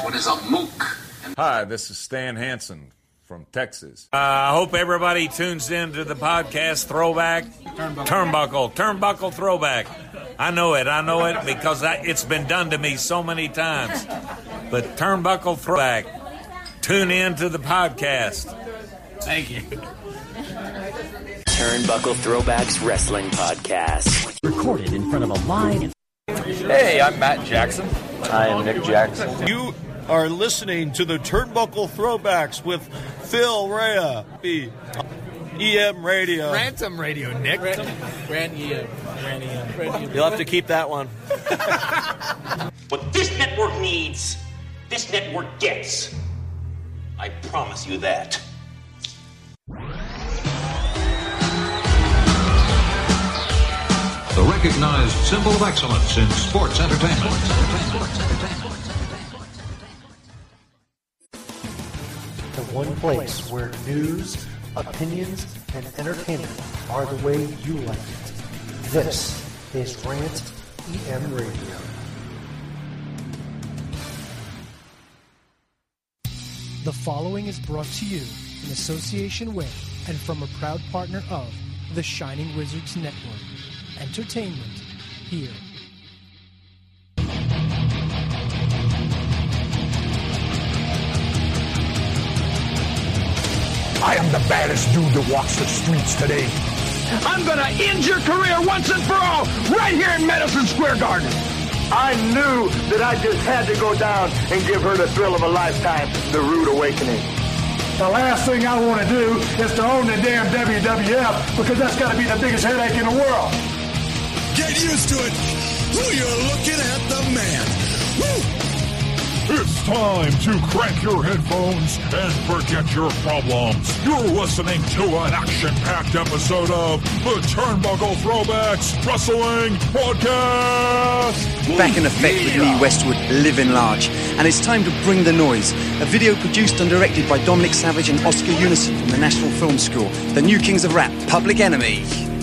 What is a mook? Hi, this is Stan Hansen from Texas. I hope everybody tunes in to the podcast Throwback Turnbuckle Throwback. I know it because it's been done to me so many times. But Turnbuckle Throwback. Tune in to the podcast. Thank you. Turnbuckle Throwbacks Wrestling Podcast. Recorded in front of a live. Hey, I'm Matt Jackson. I am Nick Jackson. You are listening to the Turnbuckle Throwbacks with Phil Rea, EM Radio. Ransom Radio, Nick. Rant EM. You'll have to keep that one. What this network needs, this network gets. I promise you that. The recognized symbol of excellence in sports entertainment. The one place where news, opinions, and entertainment are the way you like it. This is Rant EM Radio. The following is brought to you in association with and from a proud partner of the Shining Wizards Network. Entertainment here. I am the baddest dude that walks the streets today. I'm gonna end your career once and for all right here in Madison Square Garden. I knew that I just had to go down and give her the thrill of a lifetime, the rude awakening. The last thing I want to do is to own the damn WWF because that's got to be the biggest headache in the world. Get used to it. Ooh, you're looking at the man. Woo! It's time to crank your headphones and forget your problems. You're listening to an action-packed episode of the Turnbuckle Throwbacks Wrestling Podcast. Back in effect with Lee Westwood, living large. And it's time to bring the noise. A video produced and directed by Dominic Savage and Oscar Unison from the National Film School. The new Kings of Rap, Public Enemy.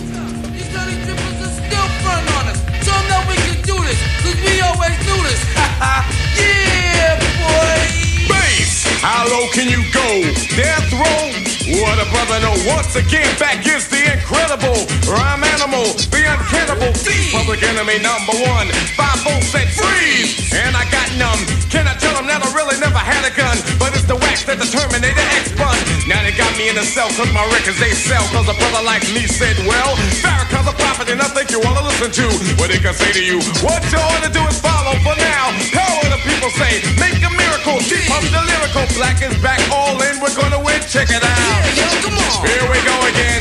We always do this. Yeah, boy. Bass, how low can you go? Death row? What a brother, no. Once again, back is the incredible rhyme animal, the uncannibal thief. Public Enemy #1. 5-0 said freeze, and I got numb. Can I tell them that I really never had a gun? But it's the wax that the Terminator X-Bun. Now they got me in the cell, cause my records they sell. Cause a brother like me said, well, Farrakhan's a prophet, and I think you wanna listen to what he can say to you. What you ought to do is follow for now. How what the people say? Make a miracle, keep up the lyrical. Black is back, all in, we're gonna win, check it out. Yeah, yo, come on. Here we go again.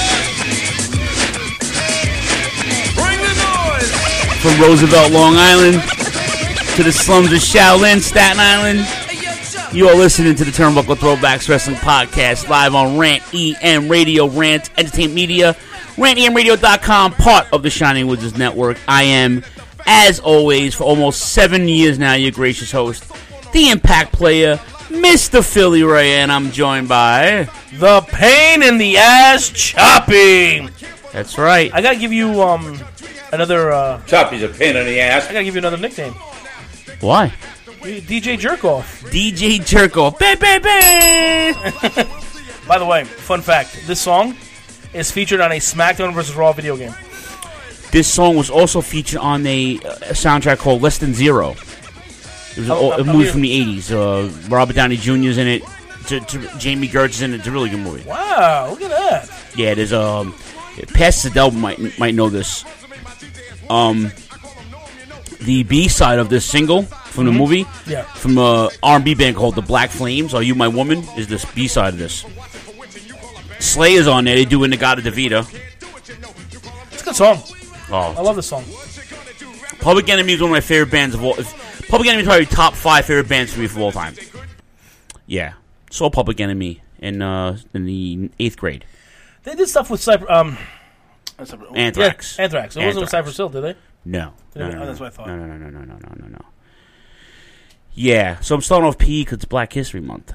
Bring the noise. From Roosevelt, Long Island, to the slums of Shaolin, Staten Island, you are listening to the Turnbuckle Throwbacks Wrestling Podcast, live on Rant EM Radio, Rant Entertainment Media, rantemradio.com, part of the Shining Wizards Network. I am, as always, for almost 7 years now, your gracious host, the Impact Player, Mr. Philly Ray, and I'm joined by the Pain in the Ass Choppy. That's right. I gotta give you another. Choppy's a pain in the ass. I gotta give you another nickname. Why? DJ Jerkoff. DJ Jerkoff. By the way, fun fact: this song is featured on a SmackDown vs. Raw video game. This song was also featured on a soundtrack called Less Than Zero. It was a movie from the 80s. Robert Downey Jr.'s in it. Jamie Gertz is in it. It's a really good movie. Wow, look at that. Yeah, there's Past Sedell might know this. The B-side of this single from the movie, from a R&B band called The Black Flames, Are You My Woman, is this B-side of this. Slayer's on there. They do Inagata DeVita. It's a good song. Oh, I love this song. Public Enemy is one of my favorite bands of all. Public Enemy is probably top 5 favorite bands for me of all time. Yeah, saw Public Enemy in the 8th grade. They did stuff with Anthrax. Yeah, Anthrax. It wasn't with Cypress Hill, did they? No. That's what I thought. No. Yeah, so I'm starting off PE because it's Black History Month.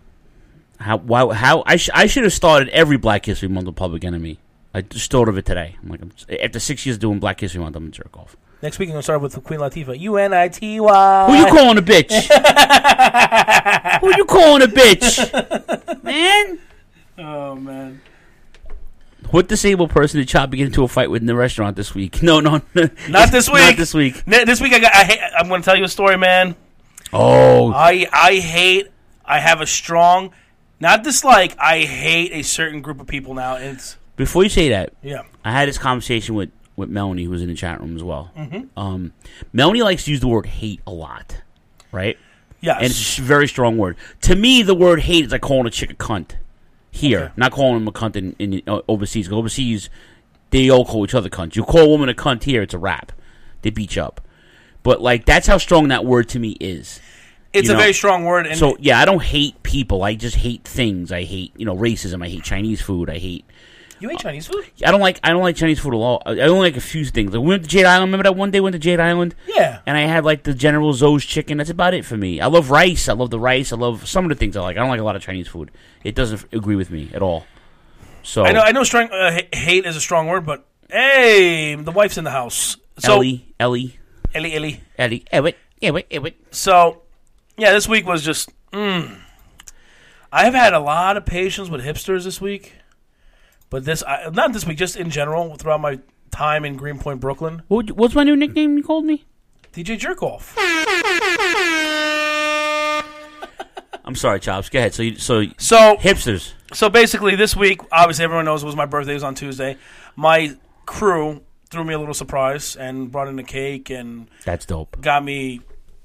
I should have started every Black History Month with Public Enemy. I just thought of it today. I'm like, after 6 years doing Black History Month, I'm gonna jerk off. Next week, I'm going to start with Queen Latifah. UNITY. Who you calling a bitch? Who you calling a bitch? Man? Oh, man. What disabled person did Choppy get into a fight with in the restaurant this week? No. Not this week. Not this week. This week, I'm going to tell you a story, man. Oh. I have a strong, not dislike, I hate a certain group of people now. Before you say that, yeah. I had this conversation with Melanie, who was in the chat room as well. Mm-hmm. Melanie likes to use the word hate a lot, right? Yes. And it's a very strong word. To me, the word hate is like calling a chick a cunt here, Okay. not calling them a cunt in overseas. 'Cause overseas, they all call each other cunts. You call a woman a cunt here, it's a rap. They beat you up. But, like, that's how strong that word to me is. It's a very strong word. And so, yeah, I don't hate people. I just hate things. I hate, racism. I hate Chinese food. I hate... You hate Chinese food? I don't like Chinese food at all. I only like a few things. Like, we went to Jade Island. Remember that one day we went to Jade Island? Yeah. And I had like the General Tso's chicken. That's about it for me. I love rice. I love the rice. I love some of the things I like. I don't like a lot of Chinese food. It doesn't agree with me at all. So I know strong hate is a strong word, but hey, the wife's in the house. So Ellie. So yeah, this week was just. I have had a lot of patience with hipsters this week. But not this week, just in general, throughout my time in Greenpoint, Brooklyn. What's my new nickname you called me? DJ Jerkoff. I'm sorry, Chops. Go ahead. So hipsters. So basically, this week, obviously, everyone knows it was my birthday. It was on Tuesday. My crew threw me a little surprise and brought in a cake and that's dope. Got me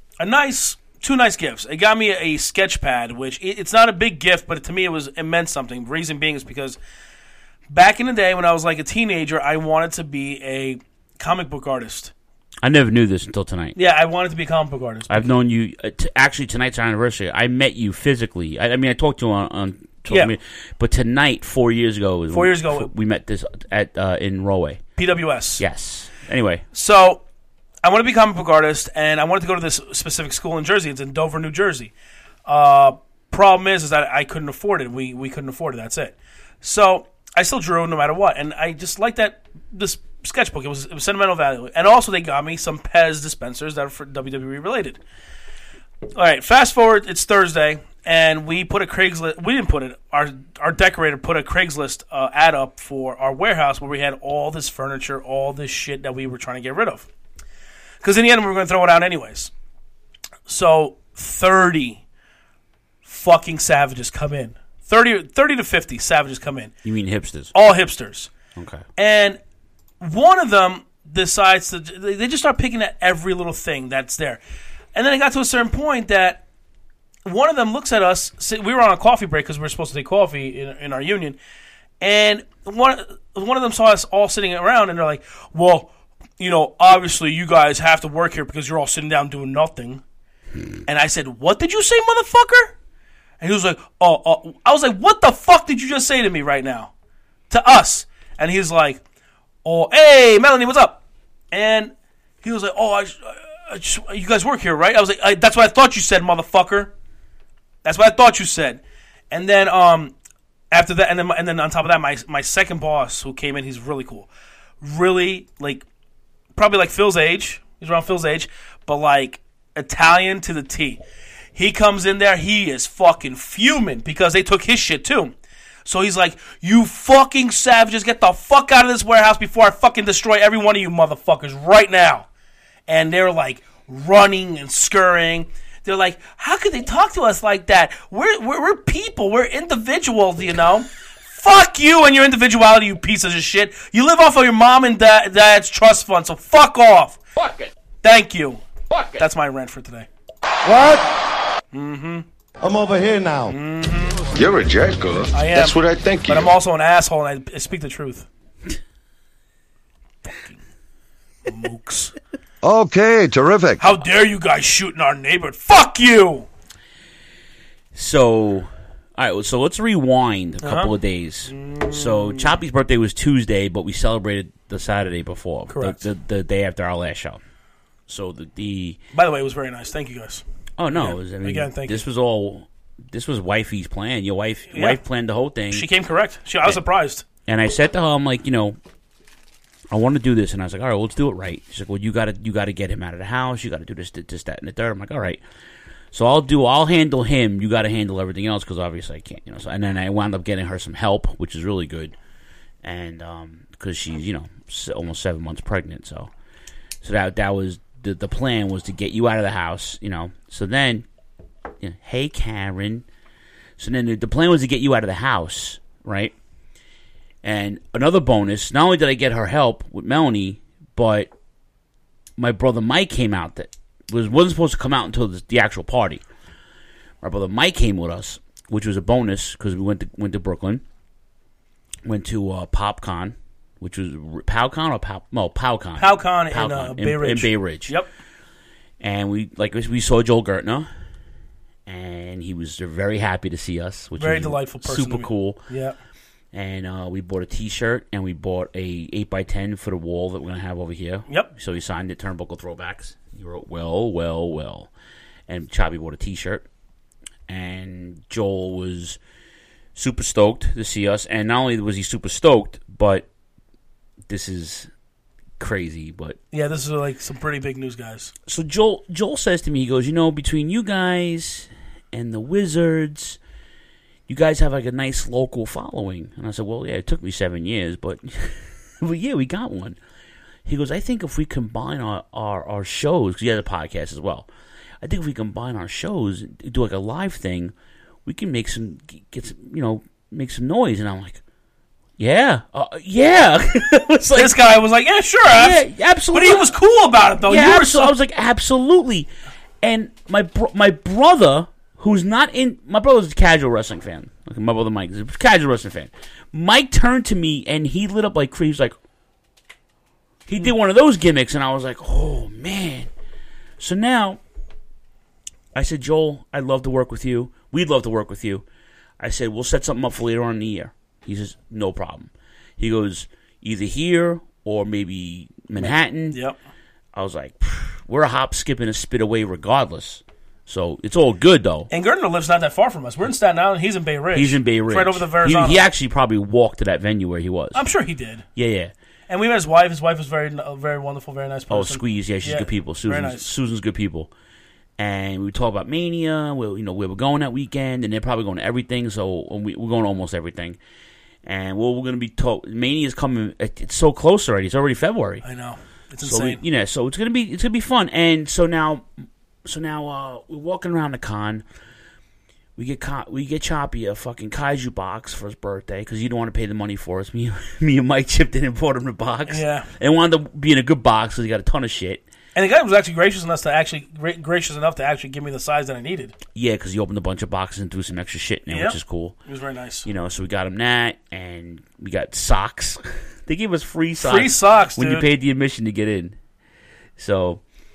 two nice gifts. It got me a sketch pad, which it's not a big gift, but to me, it was immense something. The reason being is because back in the day when I was like a teenager, I wanted to be a comic book artist. I never knew this until tonight. Yeah, I wanted to be a comic book artist. I've known you. Actually, tonight's our anniversary. I met you physically. I mean, I talked to you on social media. But tonight, 4 years ago, we met this at in Rahway. PWS. Yes. Anyway. So, I want to be a comic book artist, and I wanted to go to this specific school in Jersey. It's in Dover, New Jersey. Problem is that I couldn't afford it. We couldn't afford it. That's it. So I still drew no matter what, and I just liked this sketchbook. It was sentimental value, and also they got me some Pez dispensers that are for WWE related. All right, fast forward. It's Thursday, and we put a Craigslist. We didn't put it. Our decorator put a Craigslist ad up for our warehouse where we had all this furniture, all this shit that we were trying to get rid of. Because in the end, we were going to throw it out anyways. So 30 fucking savages come in. 30 to 50 savages come in. You mean hipsters? All hipsters. Okay. And one of them decides to... They just start picking at every little thing that's there. And then it got to a certain point that one of them looks at us. We were on a coffee break because we were supposed to take coffee in our union. And one of them saw us all sitting around, and they're like, well, obviously you guys have to work here because you're all sitting down doing nothing. And I said, what did you say, motherfucker? And he was like, oh. I was like, what the fuck did you just say to me right now? To us. And he was like, oh, hey, Melanie, what's up? And he was like, oh, you guys work here, right? I was like, that's what I thought you said, motherfucker. That's what I thought you said. And then after that, and then on top of that, my second boss who came in, he's really cool. Really, probably like Phil's age. He's around Phil's age, but like Italian to the T. He comes in there, he is fucking fuming because they took his shit too. So he's like, you fucking savages, get the fuck out of this warehouse before I fucking destroy every one of you motherfuckers right now. And they're like running and scurrying. They're like, how could they talk to us like that? We're people, we're individuals, Fuck you and your individuality, you pieces of shit. You live off of your mom and dad's trust fund, so fuck off. Fuck it. Thank you. Fuck it. That's my rant for today. What? Mm-hmm. I'm over here now. Mm-hmm. You're a jerk, girl. I am. That's what I think you. But I'm also an asshole, and I speak the truth. Fucking mooks. Okay, terrific. How dare you guys shoot in our neighborhood? Fuck you! So, all right, so let's rewind a couple of days. So, Choppy's birthday was Tuesday, but we celebrated the Saturday before. Correct. The day after our last show. So, the By the way, it was very nice. Thank you, guys. Oh, no. Yeah. It was, Again, thank you. This was wifey's plan. Your wife planned the whole thing. She came correct. I was surprised. And I said to her, I'm like, I want to do this. And I was like, all right, let's do it right. She's like, well, you got to get him out of the house. You got to do this, that, and the third. I'm like, all right. So I'll handle him. You got to handle everything else because obviously I can't, you know. So, and then I wound up getting her some help, which is really good. And because she's, you know, almost 7 months pregnant. So that was the plan, was to get you out of the house, you know. So then, you know, hey, Karen. So then the plan was to get you out of the house, right? And another bonus, not only did I get her help with Melanie, but my brother Mike came out that wasn't supposed to come out until the actual party. My brother Mike came with us, which was a bonus because we went to Brooklyn. Went to PopCon, which was PowCon or PowCon. PowCon in Bay Ridge. In Bay Ridge. Yep. And we saw Joel Gertner, and he was very happy to see us, which very was delightful person. Super cool. Yeah. And we bought a T-shirt, and we bought a 8x10 for the wall that we're gonna have over here. Yep. So he signed it, Turnbuckle Throwbacks. He wrote, well. And Choppy bought a T-shirt. And Joel was super stoked to see us. And not only was he super stoked, but this is crazy. But yeah, this is like some pretty big news, guys. So Joel says to me, he goes, you know, between you guys and the Wizards, you guys have like a nice local following. And I said, well, yeah, it took me 7 years, but well, yeah, we got one. He goes, I think if we combine our shows, because he has a podcast as well, I think if we combine our shows, do like a live thing, we can make some noise. And I'm like, yeah. Like, this guy was like, yeah, sure. Yeah, absolutely. But he was cool about it, though. Yeah, I was like, absolutely. And my brother, who's not in... My brother's a casual wrestling fan. Okay, my brother Mike is a casual wrestling fan. Mike turned to me, and he lit up like crazy. He was like... He did one of those gimmicks, and I was like, oh, man. So now, I said, Joel, I'd love to work with you. We'd love to work with you. I said, we'll set something up for later on in the year. He says, no problem. He goes, either here or maybe Manhattan. Yep. I was like, we're a hop, skip, and a spit away regardless. So it's all good, though. And Gertner lives not that far from us. We're in Staten Island. He's in Bay Ridge. He's in Bay Ridge. It's right over the Verrazano. He actually probably walked to that venue where he was. I'm sure he did. Yeah. And we met his wife. His wife was very wonderful, very nice person. Oh, Squeeze. Yeah, she's good people. Very nice. Susan's good people. And we talk about Mania, where we're going that weekend, and they're probably going to everything. So we're going to almost everything. And we're going to be told Mania's coming. It's so close already. It's already February. I know. It's insane. So it's gonna be fun. And so now we're walking around the con. We get Choppy a fucking kaiju box for his birthday because he didn't want to pay the money for us. Me and Mike chipped in and bought him the box. Yeah. And it wound up being a good box because he got a ton of shit. And the guy was actually gracious enough to actually give me the size that I needed. Yeah, because he opened a bunch of boxes and threw some extra shit in there, which is cool. It was very nice. So we got him that, and we got socks. They gave us free socks. Free socks, when dude. you paid the admission to get in. So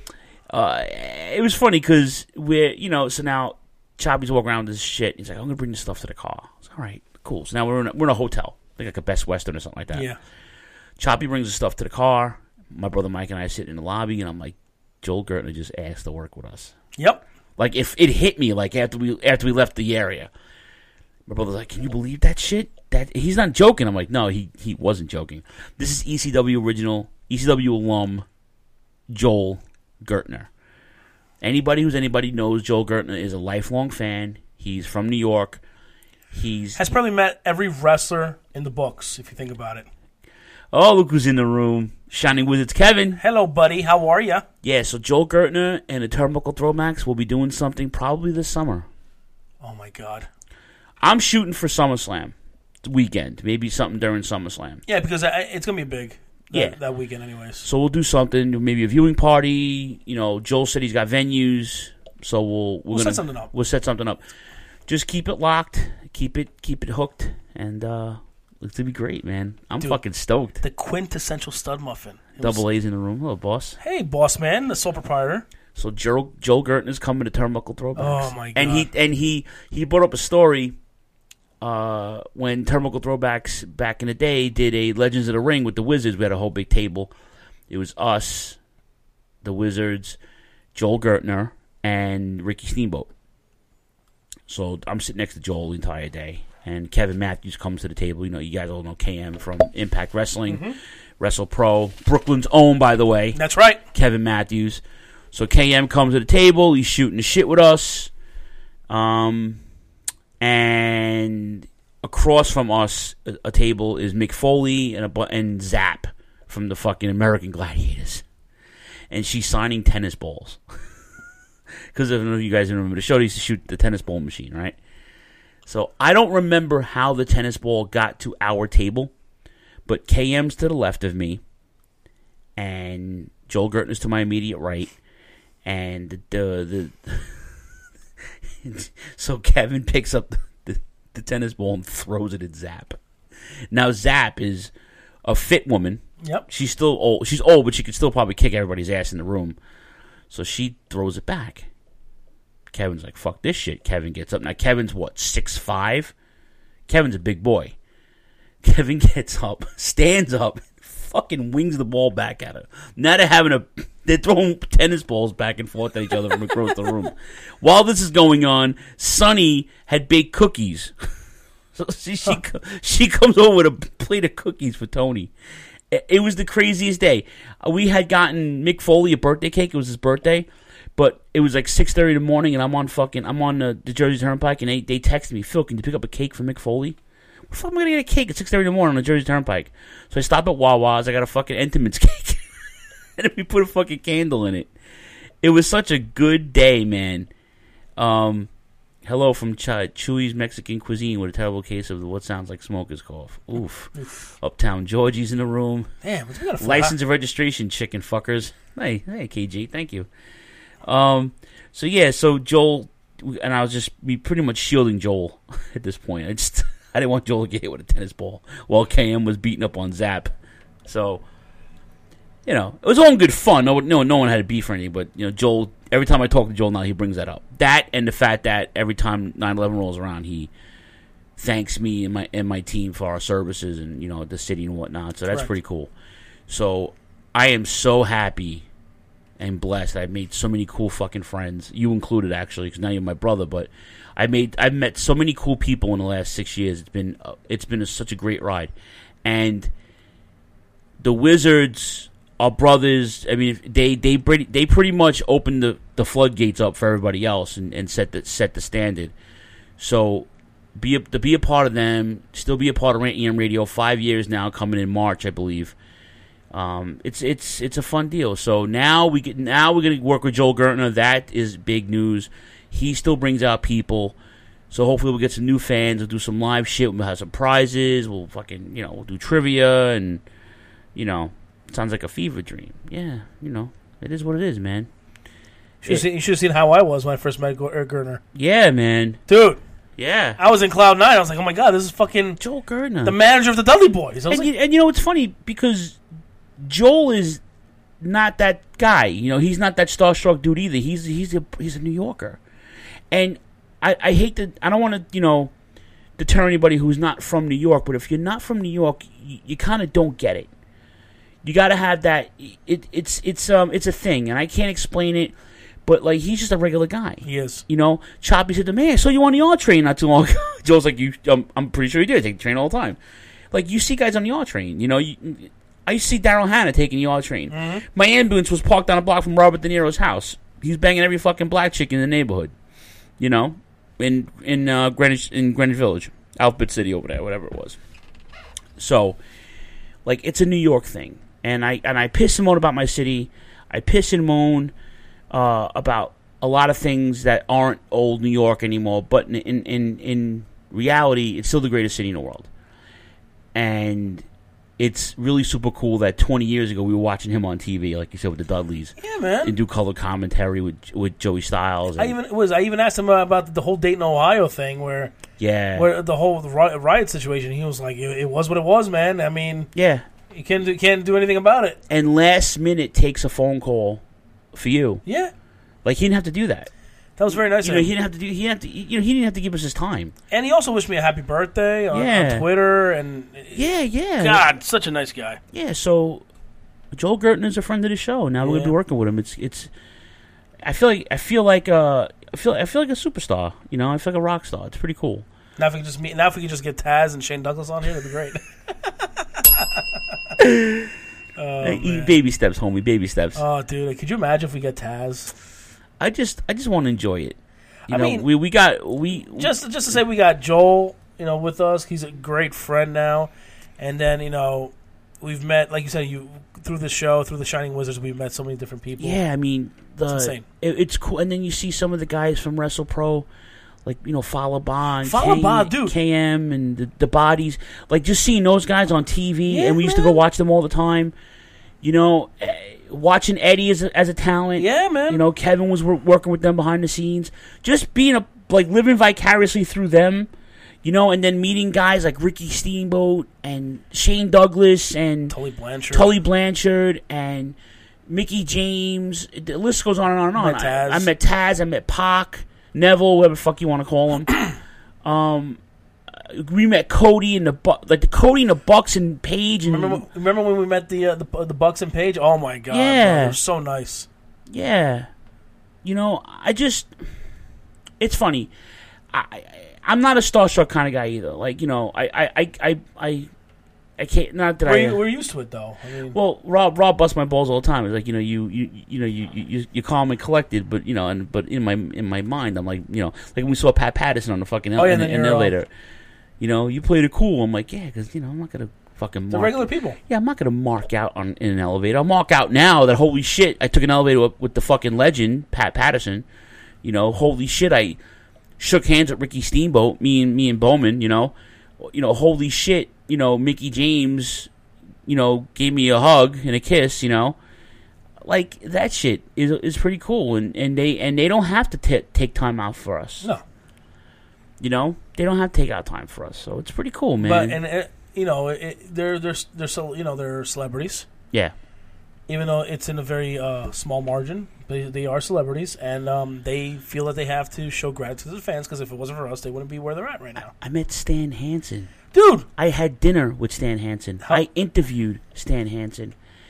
it was funny because so now Choppy's walking around with this shit. He's like, I'm going to bring this stuff to the car. I was like, all right, cool. So now we're in a hotel, like a Best Western or something like that. Yeah. Choppy brings the stuff to the car. My brother Mike and I sit in the lobby, and I'm like, Joel Gertner just asked to work with us. Yep. Like, if it hit me, like, after we left the area. My brother's like, can you believe that shit? That he's not joking. I'm like, no, he wasn't joking. This is ECW original, ECW alum, Joel Gertner. Anybody knows Joel Gertner is a lifelong fan. He's from New York. Has probably met every wrestler in the books, if you think about it. Oh, look who's in the room. Shining Wizards Kevin. Hello, buddy. How are you? Yeah, so Joel Gertner and the Turnbuckle Throwbacks will be doing something probably this summer. Oh, my God. I'm shooting for SummerSlam weekend. Maybe something during SummerSlam. Yeah, because it's going to be big that weekend anyways. So we'll do something, maybe a viewing party. Joel said he's got venues, so we'll set something up. We'll set something up. Just keep it locked. Keep it hooked, and it's going to be great, man. I'm fucking stoked. The quintessential stud muffin. Double A's in the room. Hello, boss. Hey, boss man, the sole proprietor. So Joel Gertner's coming to Turnbuckle Throwbacks. Oh, my God. And he brought up a story when Turnbuckle Throwbacks back in the day did a Legends of the Ring with the Wizards. We had a whole big table. It was us, the Wizards, Joel Gertner, and Ricky Steamboat. So I'm sitting next to Joel the entire day. and Kevin Matthews comes to the table. You know, you guys all know KM from Impact Wrestling, Wrestle Pro, Brooklyn's own, by the way. That's right. Kevin Matthews. So KM comes to the table. He's shooting the shit with us. And across from us, a table is Mick Foley and Zap from the fucking American Gladiators. And she's signing tennis balls. Because I don't know if you guys remember the show, they used to shoot the tennis ball machine, right? So I don't remember how the tennis ball got to our table, but KM's to the left of me, and Joel Gertner's to my immediate right, and so Kevin picks up the tennis ball and throws it at Zap. Now Zap is a fit woman. Yep. She's still old. She's old, but she could still probably kick everybody's ass in the room. So she throws it back. Kevin's like, fuck this shit. Kevin gets up. Now, Kevin's, 6'5"? Kevin's a big boy. Kevin gets up, stands up, fucking wings the ball back at her. Now they're throwing tennis balls back and forth at each other from across the room. While this is going on, Sonny had baked cookies. So she comes over with a plate of cookies for Tony. It was the craziest day. We had gotten Mick Foley a birthday cake. It was his birthday. But it was like 6:30 in the morning, and I'm on the Jersey Turnpike, and they texted me, Phil, can you pick up a cake for Mick Foley? What the fuck am I going to get a cake at 6:30 in the morning on the Jersey Turnpike? So I stop at Wawa's. I got a fucking Entenmann's cake. And then we put a fucking candle in it. It was such a good day, man. Hello from Chewy's Mexican Cuisine with a terrible case of what sounds like smoker's cough. Oof. Uptown Georgie's in the room. Damn, we got a license and registration, chicken fuckers. Hey, KG, thank you. So Joel, and I was just pretty much shielding Joel at this point. I didn't want Joel to get hit with a tennis ball while KM was beating up on Zap. So, you know, it was all in good fun. No one had a beef or anything, but, you know, Joel, every time I talk to Joel now, he brings that up. That and the fact that every time 9/11 rolls around, he thanks me and my team for our services and, you know, the city and whatnot. So that's pretty cool. So I am so happy and blessed. I've made so many cool fucking friends. You included, actually, because now you're my brother. But I've met so many cool people in the last 6 years. It's been such a great ride. And the Wizards are brothers. I mean, they pretty much opened the floodgates up for everybody else and set the standard. So to be a part of them, still be a part of Rant EM Radio. 5 years now, coming in March, I believe. It's a fun deal. So now we're gonna work with Joel Gertner. That is big news. He still brings out people. So hopefully we'll get some new fans. We'll do some live shit. We'll have some prizes. We'll fucking, you know, we'll do trivia and, you know, it sounds like a fever dream. Yeah, you know, it is what it is, man. You should have seen how I was when I first met Gertner. Yeah, man. Dude. Yeah. I was in Cloud 9. I was like, oh my God, this is fucking Joel Gertner, the manager of the Dudley Boys. And you know, it's funny because Joel is not that guy. You know, he's not that starstruck dude either. He's a New Yorker. And I hate to, I don't want to, you know, deter anybody who's not from New York, but if you're not from New York, you kind of don't get it. You got to have that. It's a thing, and I can't explain it. But like, he's just a regular guy. He is. You know, Choppy said to me, "I saw you on the R train not too long ago." Joel's like, I'm pretty sure you did. I take the train all the time. Like, you see guys on the R train. You know, I used to see Daryl Hannah taking the R train. Mm-hmm. My ambulance was parked on a block from Robert De Niro's house. He was banging every fucking black chick in the neighborhood. You know, in Greenwich Village, Alphabet City over there, whatever it was. So, like, it's a New York thing, and I piss and moan about my city. I piss and moan about a lot of things that aren't old New York anymore. But in reality, it's still the greatest city in the world, and it's really super cool that 20 years ago we were watching him on TV, like you said, with the Dudleys. Yeah, man. And do color commentary with Joey Styles. I even asked him about the whole Dayton, Ohio thing where the whole riot situation. He was like, it was what it was, man. I mean, yeah, you can't do anything about it. And last minute takes a phone call for you. Yeah, like he didn't have to do that. That was very nice. You know, he didn't have to give us his time. And he also wished me a happy birthday on Twitter. And yeah. God, such a nice guy. Yeah. So Joel Gertner is a friend of the show. Now we're gonna be working with him. It's. I feel like a superstar. You know, I feel like a rock star. It's pretty cool. Now if we could just get Taz and Shane Douglas on here, that'd be great. Baby steps, homie. Baby steps. Oh, dude, could you imagine if we get Taz? I just want to enjoy it. You know, we just to say we got Joel, with us. He's a great friend now, and then we've met, like you said, through the show, through the Shining Wizards, we've met so many different people. Yeah, I mean, it's insane. It's cool, and then you see some of the guys from WrestlePro, like Falaba, dude, KM, and the Bodies. Like just seeing those guys on TV, and we used to go watch them all the time. Watching Eddie as a talent. Yeah, man. Kevin was working with them behind the scenes. Just being living vicariously through them. And then meeting guys like Ricky Steamboat and Shane Douglas and Tully Blanchard and Mickey James. The list goes on and on and on. I met Taz. I met Pac, Neville, whatever the fuck you want to call him. We met Cody and the Cody and the Bucks and Paige. And remember when we met the Bucks and Paige? Oh my god, yeah, bro, they're so nice. Yeah, it's funny. I'm not a starstruck kind of guy either. I can't. Not that we're used to it though. Well, Rob busts my balls all the time. It's like you calm and collected, but but in my mind, I'm like like when we saw Pat Patterson on the fucking elevator. You played it cool. I'm like, yeah, because I'm not gonna fucking. They're regular people. Yeah, I'm not gonna mark out in an elevator. I'll mark out now that holy shit, I took an elevator with the fucking legend Pat Patterson. Holy shit, I shook hands with Ricky Steamboat. Me and Bowman. Holy shit. Mickey James. Gave me a hug and a kiss. Like that shit is pretty cool, and they don't have to take time out for us. No. They don't have to take out time for us, so it's pretty cool, man. But they're celebrities. Yeah. Even though it's in a very small margin, they are celebrities, and they feel that they have to show gratitude to the fans, because if it wasn't for us, they wouldn't be where they're at right now. I met Stan Hansen. Dude! I had dinner with Stan Hansen. I interviewed Stan Hansen.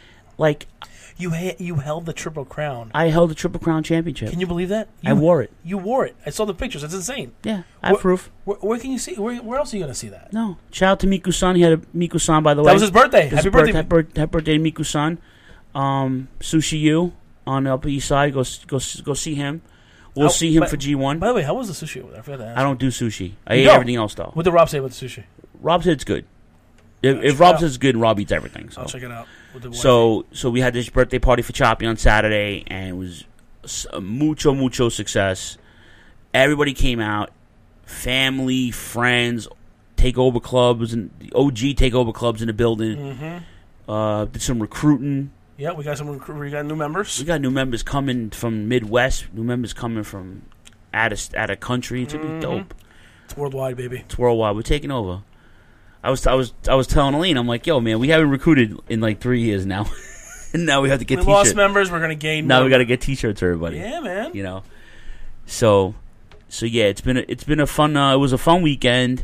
You held the Triple Crown. I held the Triple Crown championship. Can you believe that? I wore it. You wore it. I saw the pictures. It's insane. Yeah, I have proof. Where can you see? Where else are you going to see that? No. Shout out to Miku-san. He had a Miku-san, by the way. That was his birthday. Happy birthday. Happy birthday to Miku-san. Sushi U on the Upper East Side. Go see him. We'll see him for G1. By the way, how was the sushi over there? I forgot to ask. I don't do sushi. I ate everything else, though. What did Rob say about the sushi? Rob said it's good. If Rob says it's good, Rob eats everything. So. I'll check it out. So we had this birthday party for Choppy on Saturday, and it was mucho success. Everybody came out, family, friends, takeover clubs, and the OG takeover clubs in the building. Mm-hmm. Did some recruiting. Yeah, we got new members. We got new members coming from Midwest. New members coming from out of country. It's gonna be dope. It's worldwide, baby. It's worldwide. We're taking over. I was telling Aline, I'm like, yo, man, we haven't recruited in 3 years now, and now we have to get. We lost members. We're gonna gain. Now we got to get T-shirts for everybody. Yeah, man. So yeah, it's been a fun. It was a fun weekend,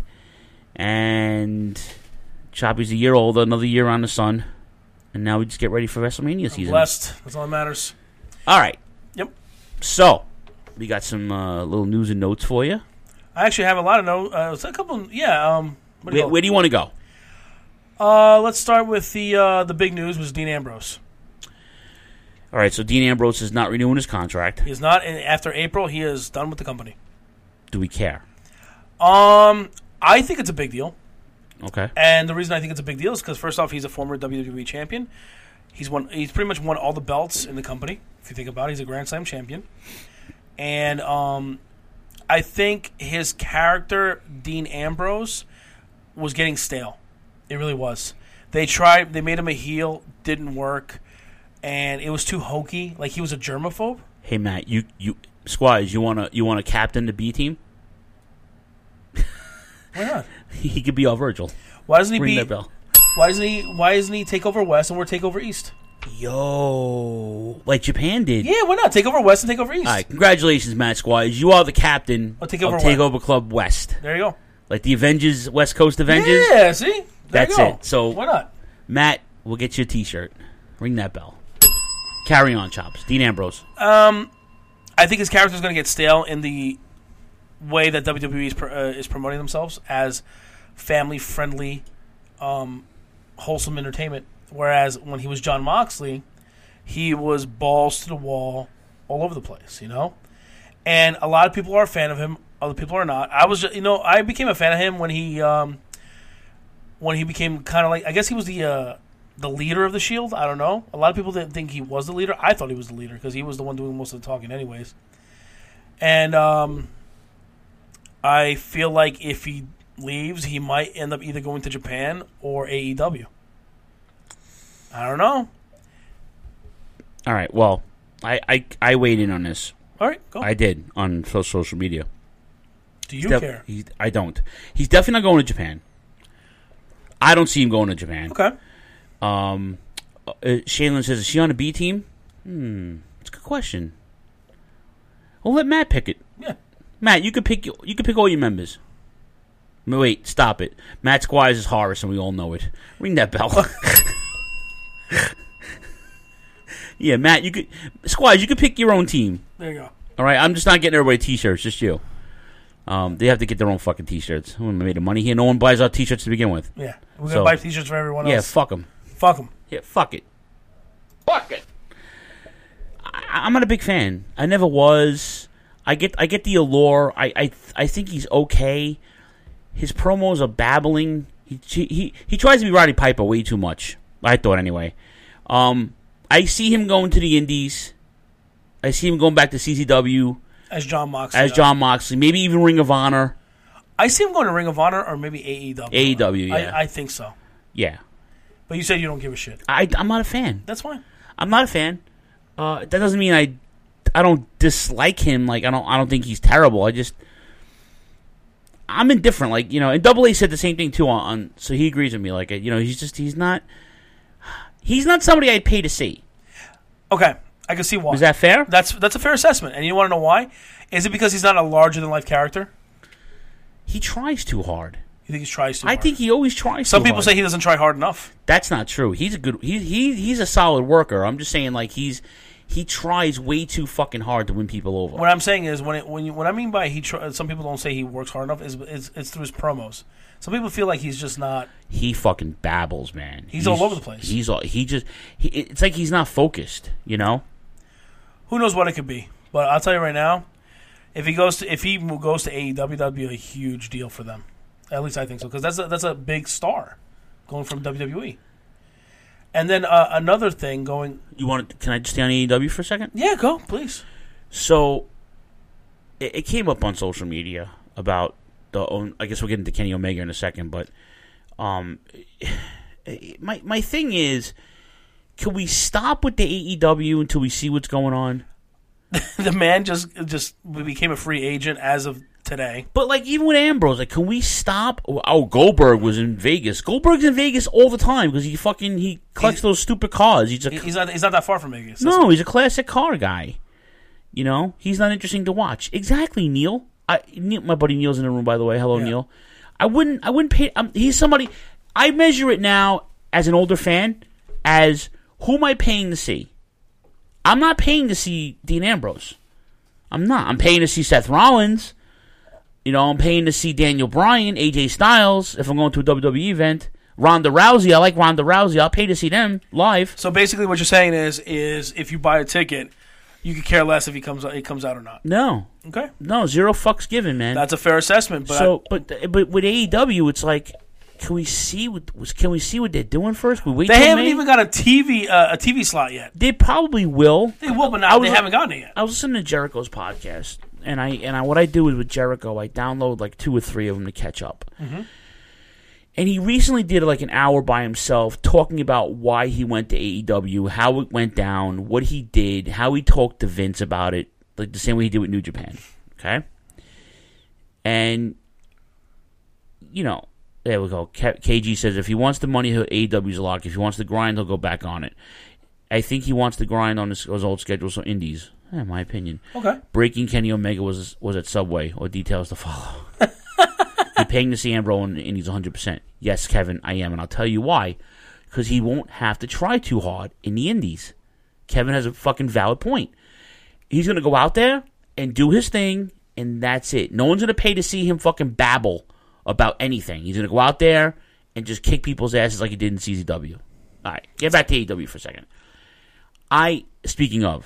and Choppy's a year older, another year on the sun, and now we just get ready for WrestleMania season. Blessed. That's all that matters. All right. Yep. So we got some little news and notes for you. I actually have a lot of notes. A couple. Yeah. Where do you want to go? Let's start with the big news was Dean Ambrose. All right, so Dean Ambrose is not renewing his contract. He is not. And after April, he is done with the company. Do we care? I think it's a big deal. Okay. And the reason I think it's a big deal is because, first off, he's a former WWE champion. He's pretty much won all the belts in the company. If you think about it, he's a Grand Slam champion. And I think his character, Dean Ambrose, was getting stale. It really was. They made him a heel, didn't work, and it was too hokey. Like, he was a germaphobe. Hey Matt, you Squires, you wanna captain the B team? Why not? He could be our Virgil. Why doesn't he Ring be? that bell. Why isn't he take over West and we're take over East? Yo, like Japan did. Yeah, why not? Take over West and take over East. All right, congratulations, Matt Squires. You are the captain of Takeover Club West. There you go. Like the Avengers, West Coast Avengers? Yeah, see? That's it. So why not? Matt, we'll get you a T-shirt. Ring that bell. Carry on, Chops. Dean Ambrose. I think his character is going to get stale in the way that WWE is promoting themselves as family-friendly, wholesome entertainment. Whereas when he was Jon Moxley, he was balls to the wall all over the place, you know? And a lot of people are a fan of him. Other people are not. I became a fan of him when he became kind of like, I guess he was the leader of the Shield. I don't know. A lot of people didn't think he was the leader. I thought he was the leader because he was the one doing most of the talking anyways. And I feel like if he leaves, he might end up either going to Japan or AEW. I don't know. All right. Well, I weighed in on this. All right, go. I did on social media. Do you care? I don't. He's definitely not going to Japan. I don't see him going to Japan. Okay. Shaylin says, is she on a B team? It's a good question. Well, let Matt pick it. Yeah. Matt, you could pick all your members. Wait, stop it. Matt Squires is Horace, and we all know it. Ring that bell. Yeah, Matt, Squires, you could pick your own team. There you go. All right, I'm just not getting everybody T-shirts, just you. They have to get their own fucking T-shirts. Who made the money here? No one buys our T-shirts to begin with. Yeah, we're gonna buy T-shirts for everyone else. Yeah, fuck them. Fuck them. Yeah, fuck it. Fuck it. I'm not a big fan. I never was. I get the allure. I think he's okay. His promos are babbling. He tries to be Roddy Piper way too much. I thought anyway. I see him going to the Indies. I see him going back to CZW as Jon Moxley. Maybe even Ring of Honor. I see him going to Ring of Honor or maybe AEW. AEW, yeah. I think so. Yeah. But you said you don't give a shit. I'm not a fan. That's fine. I'm not a fan. That doesn't mean I don't dislike him. Like I don't think he's terrible. I'm indifferent. Like, you know, and Double A said the same thing too on so he agrees with me. Like, you know, he's not somebody I'd pay to see. Okay, I can see why. Is that fair? That's a fair assessment. And you want to know why? Is it because he's not a larger than life character? He tries too hard. You think he tries too hard? I think he always tries. Some people say he doesn't try hard enough. That's not true. He's a good. He's a solid worker. I'm just saying, like he tries way too fucking hard to win people over. What I'm saying is, what I mean by some people don't say he works hard enough it's through his promos. Some people feel like he's just not. He fucking babbles, man. He's all over the place. It's like he's not focused. You know. Who knows what it could be? But I'll tell you right now, if he goes to AEW, that'd be a huge deal for them. At least I think so, because that's a big star going from WWE. And then another thing going. Can I just stay on AEW for a second? Yeah, go please. So, it came up on social media about I guess we'll get into Kenny Omega in a second, but my thing is, can we stop with the AEW until we see what's going on? The man just became a free agent as of today. But like even with Ambrose, like can we stop? Oh, Goldberg was in Vegas. Goldberg's in Vegas all the time because he collects those stupid cars. He's not that far from Vegas. No, he's a classic car guy. You know, he's not interesting to watch. Exactly, Neil. My buddy Neil's in the room, by the way. Hello, yeah. Neil. I wouldn't pay. He's somebody. I measure it now as an older fan as who am I paying to see? I'm not paying to see Dean Ambrose. I'm not. I'm paying to see Seth Rollins. You know, I'm paying to see Daniel Bryan, AJ Styles. If I'm going to a WWE event, Ronda Rousey. I like Ronda Rousey. I'll pay to see them live. So basically, what you're saying is if you buy a ticket, you could care less if he comes out or not. No. Okay. No, zero fucks given, man. That's a fair assessment. But but with AEW, it's like, can we see what they're doing first? They haven't even got a TV slot yet. They probably will. They will, but now they haven't gotten it yet. I was listening to Jericho's podcast, and I what I do is with Jericho, I download like 2 or 3 of them to catch up. Mm-hmm. And he recently did like an hour by himself talking about why he went to AEW, how it went down, what he did, how he talked to Vince about it, like the same way he did with New Japan. Okay? And, you know, there we go. KG says if he wants the money, AEW's a lock. If he wants the grind, he'll go back on it. I think he wants the grind on his old schedule, so indies. My opinion. Okay. Breaking Kenny Omega was at Subway, or details to follow. You're paying to see Ambrose in Indies 100%. Yes, Kevin, I am, and I'll tell you why. Because he won't have to try too hard in the Indies. Kevin has a fucking valid point. He's going to go out there and do his thing and that's it. No one's going to pay to see him fucking babble about anything. He's going to go out there and just kick people's asses like he did in CZW. All right, get back to AEW for a second. Speaking of,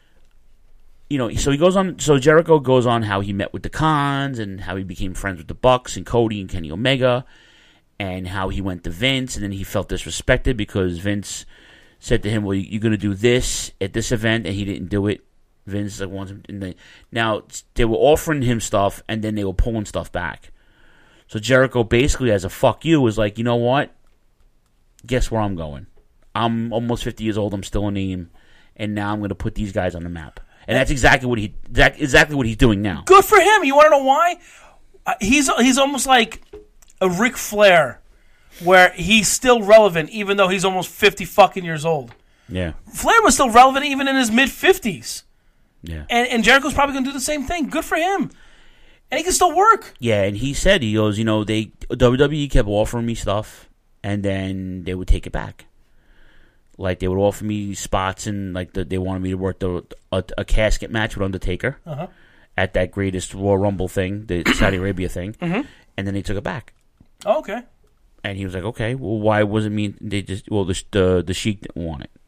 so he goes on. So Jericho goes on how he met with the Khans and how he became friends with the Bucks and Cody and Kenny Omega, and how he went to Vince and then he felt disrespected because Vince said to him, "Well, you're going to do this at this event," and he didn't do it. Vince wants him. Now they were offering him stuff and then they were pulling stuff back. So Jericho basically, as a fuck you, was like, you know what? Guess where I'm going? I'm almost 50 years old. I'm still a name, and now I'm going to put these guys on the map. And that's exactly what he's doing now. Good for him. You want to know why? He's almost like a Ric Flair, where he's still relevant even though he's almost 50 fucking years old. Yeah. Flair was still relevant even in his mid-50s. Yeah. And Jericho's probably going to do the same thing. Good for him. And he can still work. Yeah, and he said, he goes, WWE kept offering me stuff, and then they would take it back. Like, they would offer me spots, and like they wanted me to work a casket match with Undertaker at that greatest Royal Rumble thing, the Saudi Arabia thing, and then they took it back. Oh, okay. And he was like, okay, well, why wasn't me? They just, the Sheik didn't want it.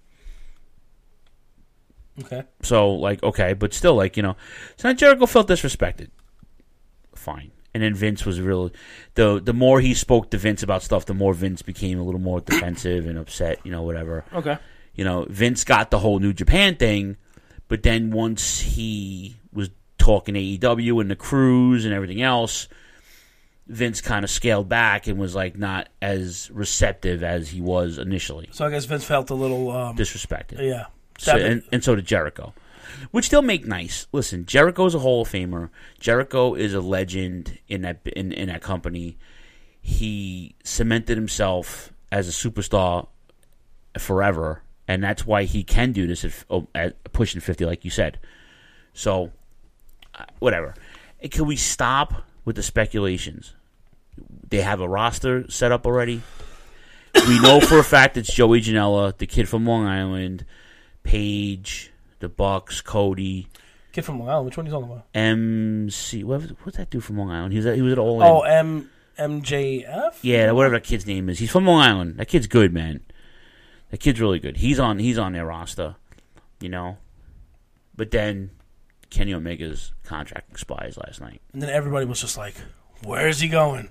Okay. So, like, okay, but still, like, so now Jericho felt disrespected. Fine. And then Vince was really, the more he spoke to Vince about stuff, the more Vince became a little more defensive and upset, whatever. Okay. Vince got the whole New Japan thing, but then once he was talking AEW and the cruise and everything else, Vince kind of scaled back and was like not as receptive as he was initially. So I guess Vince felt a little disrespected. Yeah. So, and so did Jericho. Which they'll make nice. Listen, Jericho's a Hall of Famer. Jericho is a legend in that company. He cemented himself as a superstar forever, and that's why he can do this at pushing 50, like you said. So, whatever. Can we stop with the speculations? They have a roster set up already. We know for a fact it's Joey Janela, the kid from Long Island, Paige, the Bucks, Cody. Kid from Long Island. Which one are you talking about? MC. What's that dude from Long Island? He was at All In. Oh, MJF? Yeah, whatever that kid's name is. He's from Long Island. That kid's good, man. That kid's really good. He's on their roster, But then Kenny Omega's contract expires last night. And then everybody was just like, where's he going?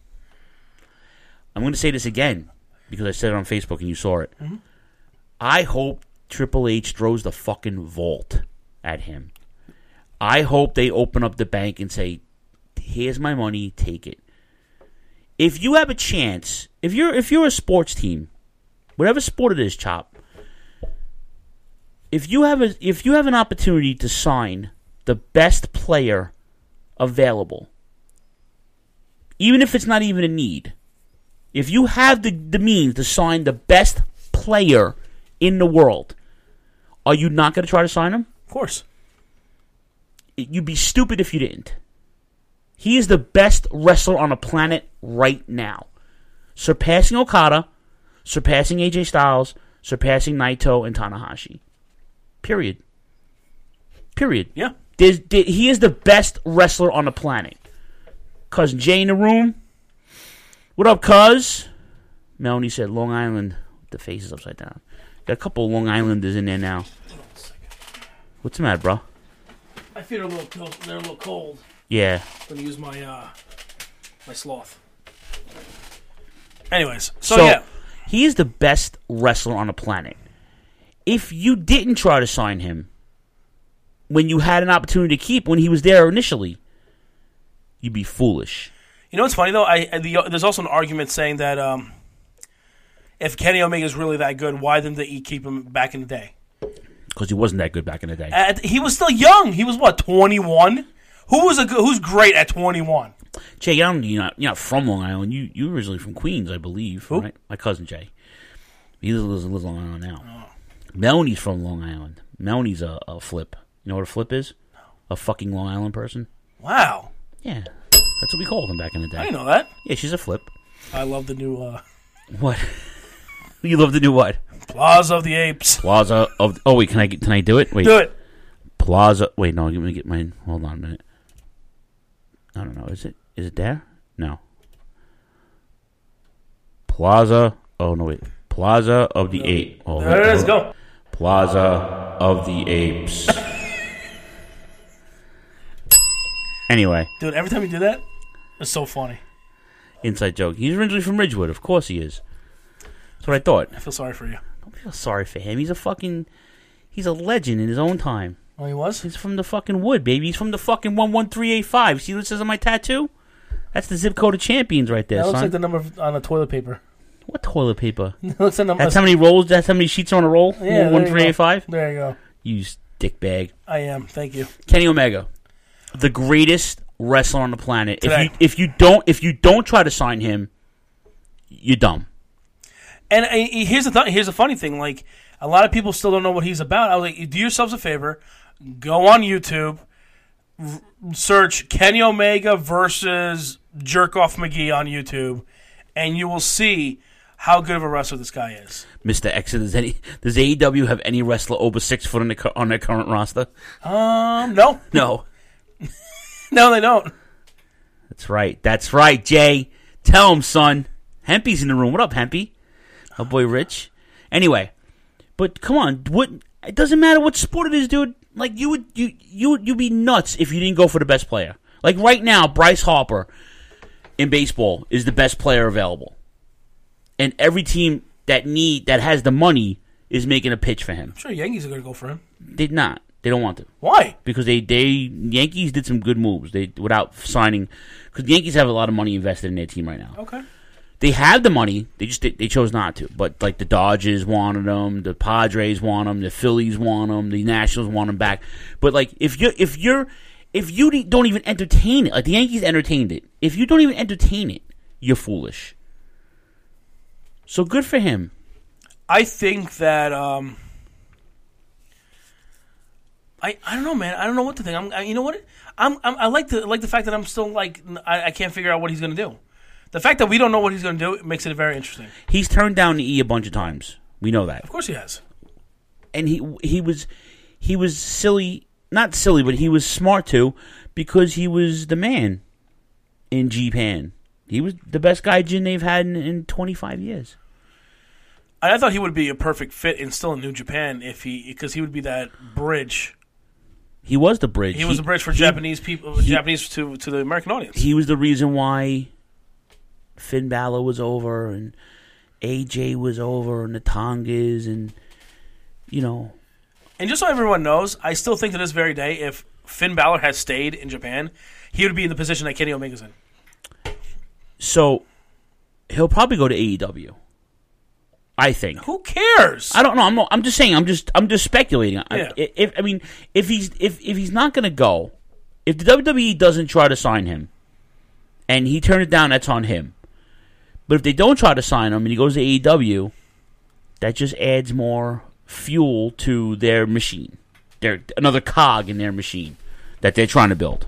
I'm going to say this again because I said it on Facebook and you saw it. Mm-hmm. I hope Triple H throws the fucking vault at him. I hope they open up the bank and say, here's my money, take it. If you have a chance, if you're a sports team, whatever sport it is, Chop, if you have an opportunity to sign the best player available, even if it's not even a need, if you have the means to sign the best player in the world, are you not going to try to sign him? Of course. You'd be stupid if you didn't. He is the best wrestler on the planet right now. Surpassing Okada, surpassing AJ Styles, surpassing Naito and Tanahashi. Period. Yeah. He is the best wrestler on the planet. Cousin Jay in the room. What up, cuz? Melanie said Long Island. The face is upside down. Got a couple of Long Islanders in there now. What's the matter, bro? I feel they're a little cold. Yeah. I'm going to use my sloth. Anyways, so yeah. He is the best wrestler on the planet. If you didn't try to sign him when you had an opportunity to keep when he was there initially, you'd be foolish. You know what's funny, though? There's also an argument saying that if Kenny Omega is really that good, why didn't they keep him back in the day? Because he wasn't that good back in the day. He was still young. He was, 21? Who's great at 21? Jay, you're not from Long Island. You're originally from Queens, I believe. Who? Right? My cousin Jay. He lives in Long Island now. Oh. Melanie's from Long Island. Melanie's a flip. You know what a flip is? No. A fucking Long Island person. Wow. Yeah. That's what we called them back in the day. I didn't know that. Yeah, she's a flip. I love the new... What? You love the new what? Plaza of the Apes. Plaza of... Oh, wait, can I do it? Wait. Do it. Plaza... Wait, no, let me get mine. Hold on a minute. I don't know. Is it there? No. Plaza. Oh no, wait. Plaza of the Apes. Oh, there it is. Go. Plaza of the Apes. Anyway, dude, every time you do that, it's so funny. Inside joke. He's originally from Ridgewood. Of course he is. That's what I thought. I feel sorry for you. Don't feel sorry for him. He's a legend in his own time. Oh, he was? He's from the fucking wood, baby. He's from the fucking 11385. See what it says on my tattoo? That's the zip code of champions right there, That looks son. like the number on the toilet paper. What toilet paper? Looks like That's how many rolls. That's how many sheets are on a roll. Yeah, 11385. There you go. You dickbag. I am. Thank you. Kenny Omega, the greatest wrestler on the planet. Today. If you don't try to sign him, you're dumb. And here's the funny thing. Like, a lot of people still don't know what he's about. I was like, do yourselves a favor, go on YouTube, search Kenny Omega versus Jerkoff McGee on YouTube, and you will see how good of a wrestler this guy is. Mr. X, does AEW have any wrestler over 6 foot on their current roster? No. No. No, they don't. That's right, Jay. Tell him, son. Hempy's in the room. What up, Hempy? Our boy Rich. Anyway, but come on, it doesn't matter what sport it is, dude. Like, you'd be nuts if you didn't go for the best player. Like right now, Bryce Harper in baseball is the best player available, and every team that has the money is making a pitch for him. I'm sure Yankees are going to go for him. They're not. They don't want to. Why? Because Yankees did some good moves. Without signing, because the Yankees have a lot of money invested in their team right now. Okay. They have the money. They chose not to. But like the Dodgers wanted them, the Padres want them, the Phillies want them, the Nationals want them back. But like if you don't even entertain it, like the Yankees entertained it. If you don't even entertain it, you're foolish. So good for him. I think that I don't know, man. I don't know what to think. You know what? I like the fact that I'm still like I can't figure out what he's going to do. The fact that we don't know what he's going to do makes it very interesting. He's turned down the E a bunch of times. We know that. Of course he has. And he was silly, not silly, but he was smart too, because he was the man in Japan. He was the best guy they've had in 25 years. I thought he would be a perfect fit in still in New Japan because he would be that bridge. He was the bridge. He was the bridge for Japanese people, Japanese to the American audience. He was the reason why Finn Balor was over and AJ was over and the Tongas and And just so everyone knows, I still think to this very day, if Finn Balor had stayed in Japan, he would be in the position that Kenny Omega's in. So he'll probably go to AEW. I think. Who cares? I don't know. I'm just saying. I'm just speculating. Yeah. If he's not going to go, if the WWE doesn't try to sign him, and he turned it down, that's on him. But if they don't try to sign him and he goes to AEW, that just adds more fuel to their machine. They're another cog in their machine that they're trying to build.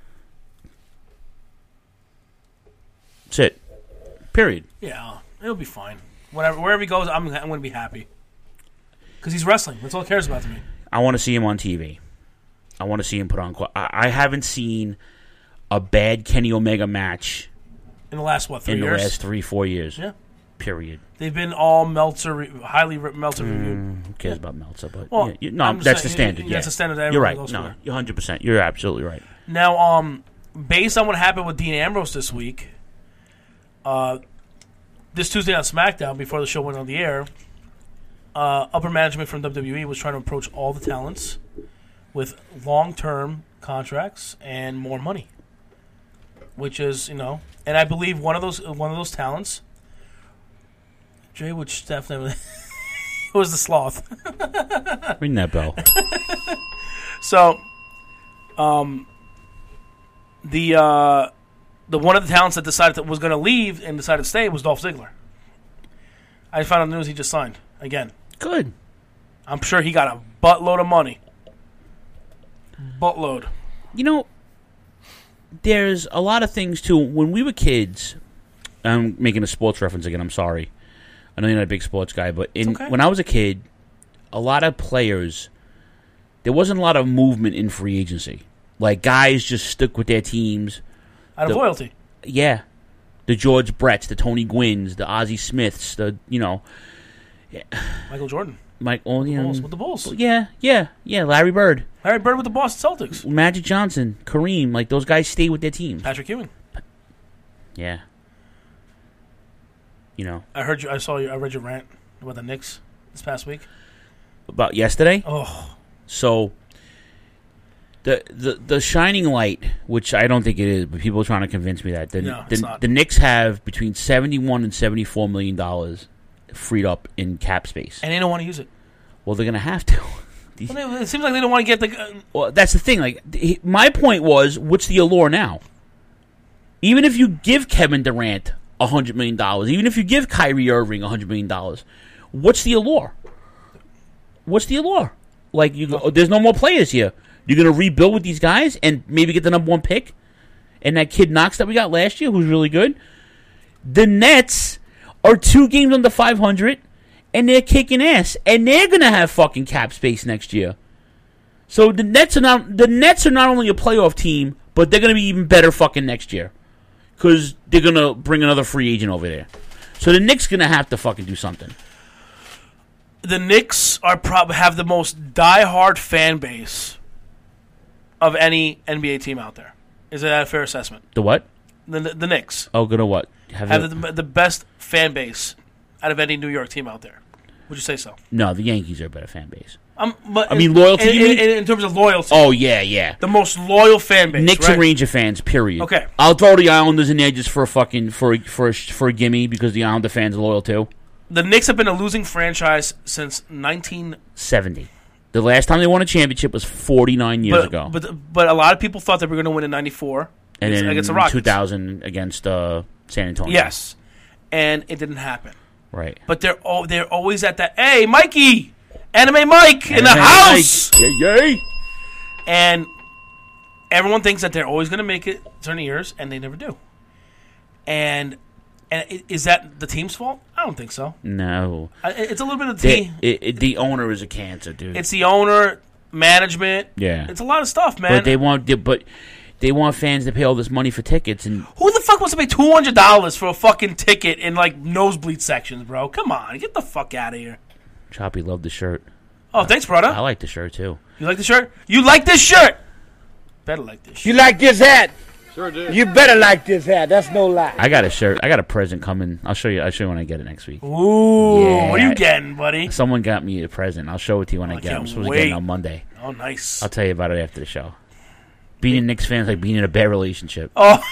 That's it. Period. Yeah, it'll be fine. Wherever he goes, I'm going to be happy. Because he's wrestling. That's all he cares about to me. I want to see him on TV. I want to see him put on... I haven't seen a bad Kenny Omega match... In the last, 3 years? In the last 3-4 years. Yeah. Period. Highly Meltzer reviewed. Who cares about Meltzer? But well, that's the standard. That's the standard that you're everyone right. goes for. You're 100%. You're absolutely right. Now, based on what happened with Dean Ambrose this week, this Tuesday on SmackDown, before the show went on the air, upper management from WWE was trying to approach all the talents with long-term contracts and more money, which is, and I believe one of those talents, Jay would definitely was the Sloth. Ring that bell. So, the one of the talents that decided that was going to leave and decided to stay was Dolph Ziggler. I found out the news he just signed again. Good. I'm sure he got a buttload of money. Buttload. There's a lot of things too. When we were kids, I'm making a sports reference again. I'm sorry. I know you're not a big sports guy, but when I was a kid, a lot of players, there wasn't a lot of movement in free agency. Like guys just stuck with their teams. Out of loyalty. Yeah. The George Bretts, the Tony Gwynns, the Ozzie Smiths, Michael Jordan. With the Bulls. Yeah. Larry Bird. Larry Bird with the Boston Celtics. Magic Johnson, Kareem, like those guys stay with their teams. Patrick Ewing. Yeah. I heard you. I read your rant about the Knicks this past week. About yesterday? Oh. So the shining light, which I don't think it is, but people are trying to convince me that the Knicks have between $71 and $74 million freed up in cap space, and they don't want to use it. Well, they're going to have to. It seems like they don't want to get the. Well, that's the thing. Like, my point was, what's the allure now? Even if you give Kevin Durant $100 million, even if you give Kyrie Irving $100 million, what's the allure? What's the allure? Like, there's no more players here. You're going to rebuild with these guys and maybe get the number one pick? And that kid Knox that we got last year, who's really good? The Nets are 2 games under 500, and they're kicking ass. And they're going to have fucking cap space next year. So the Nets are not only a playoff team, but they're going to be even better fucking next year. Because they're going to bring another free agent over there. So the Knicks going to have to fucking do something. The Knicks have the most diehard fan base of any NBA team out there. Is that a fair assessment? The what? The Knicks. Oh, good or what? Have the best fan base out of any New York team out there. Would you say so? No, the Yankees are a better fan base. But loyalty. In terms of loyalty. Oh yeah. The most loyal fan base. Knicks and Ranger fans. Period. Okay. I'll throw the Islanders in there just for a gimme because the Islander fans are loyal too. The Knicks have been a losing franchise since 1970. The last time they won a championship was 49 years ago. But a lot of people thought they were going to win in '94 and then against the Rockets. 2000 against San Antonio. Yes, and it didn't happen. Right. But they're always at that. Hey, Mikey, Anime Mike in the house. Yay! And everyone thinks that they're always going to make it certain years, and they never do. And is that the team's fault? I don't think so. No. It's a little bit of the team. The owner is a cancer, dude. It's the owner, management. Yeah. It's a lot of stuff, man. But they want fans to pay all this money for tickets. And who the fuck wants to pay $200 for a fucking ticket in, like, nosebleed sections, bro? Come on. Get the fuck out of here. Choppy loved the shirt. Oh, thanks, brother. I like the shirt, too. You like the shirt? You like this shirt? Better like this shirt. You like this hat? Sure do. You better like this hat. That's no lie. I got a shirt. I got a present coming. I'll show you when I get it next week. Ooh, yeah, what are you getting, buddy? Someone got me a present. I'll show it to you when I get it. I'm supposed to get it on Monday. Oh, nice. I'll tell you about it after the show. Being a Knicks fan is like being in a bad relationship. Oh,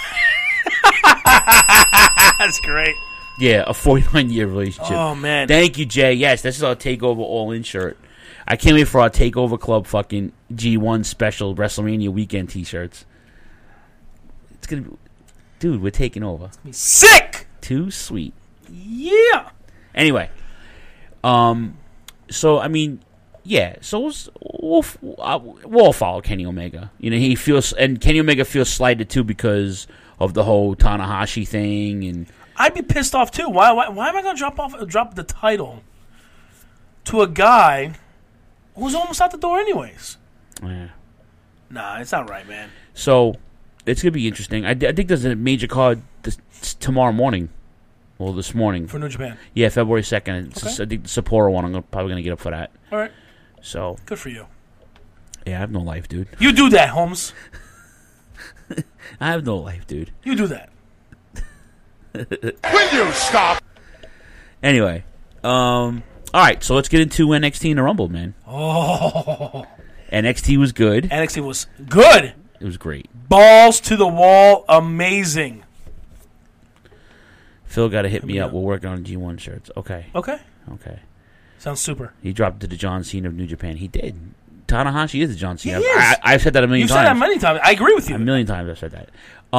that's great. Yeah, a 49-year relationship. Oh, man. Thank you, Jay. Yes, this is our Takeover All-In shirt. I can't wait for our Takeover Club fucking G1 special WrestleMania weekend T-shirts. It's going to be... Dude, we're taking over. Sick! Too sweet. Yeah! Anyway. So, I mean... Yeah, so we'll all follow Kenny Omega. You know, he feels... And Kenny Omega feels slighted, too, because of the whole Tanahashi thing and... I'd be pissed off too. Why am I going to drop the title to a guy who's almost out the door anyways? Yeah. Nah, it's not right, man. So it's going to be interesting. I think there's a major card tomorrow morning. Well, this morning for New Japan. Yeah, February 2nd. Okay. I think the Sapporo one. I'm probably going to get up for that. All right. So good for you. Yeah, I have no life, dude. You do that, Holmes. I have no life, dude. You do that. Will you stop? Anyway, all right, so let's get into NXT and the Rumble, man. Oh, NXT was good. NXT was good. It was great. Balls to the wall, amazing. Phil got to hit me up. We're working on G1 shirts. Okay. Sounds super. He dropped to the John Cena of New Japan. He did. Tanahashi is the John Cena. He is. I've said that a million times. You've said that many times. I agree with you. A million times I've said that.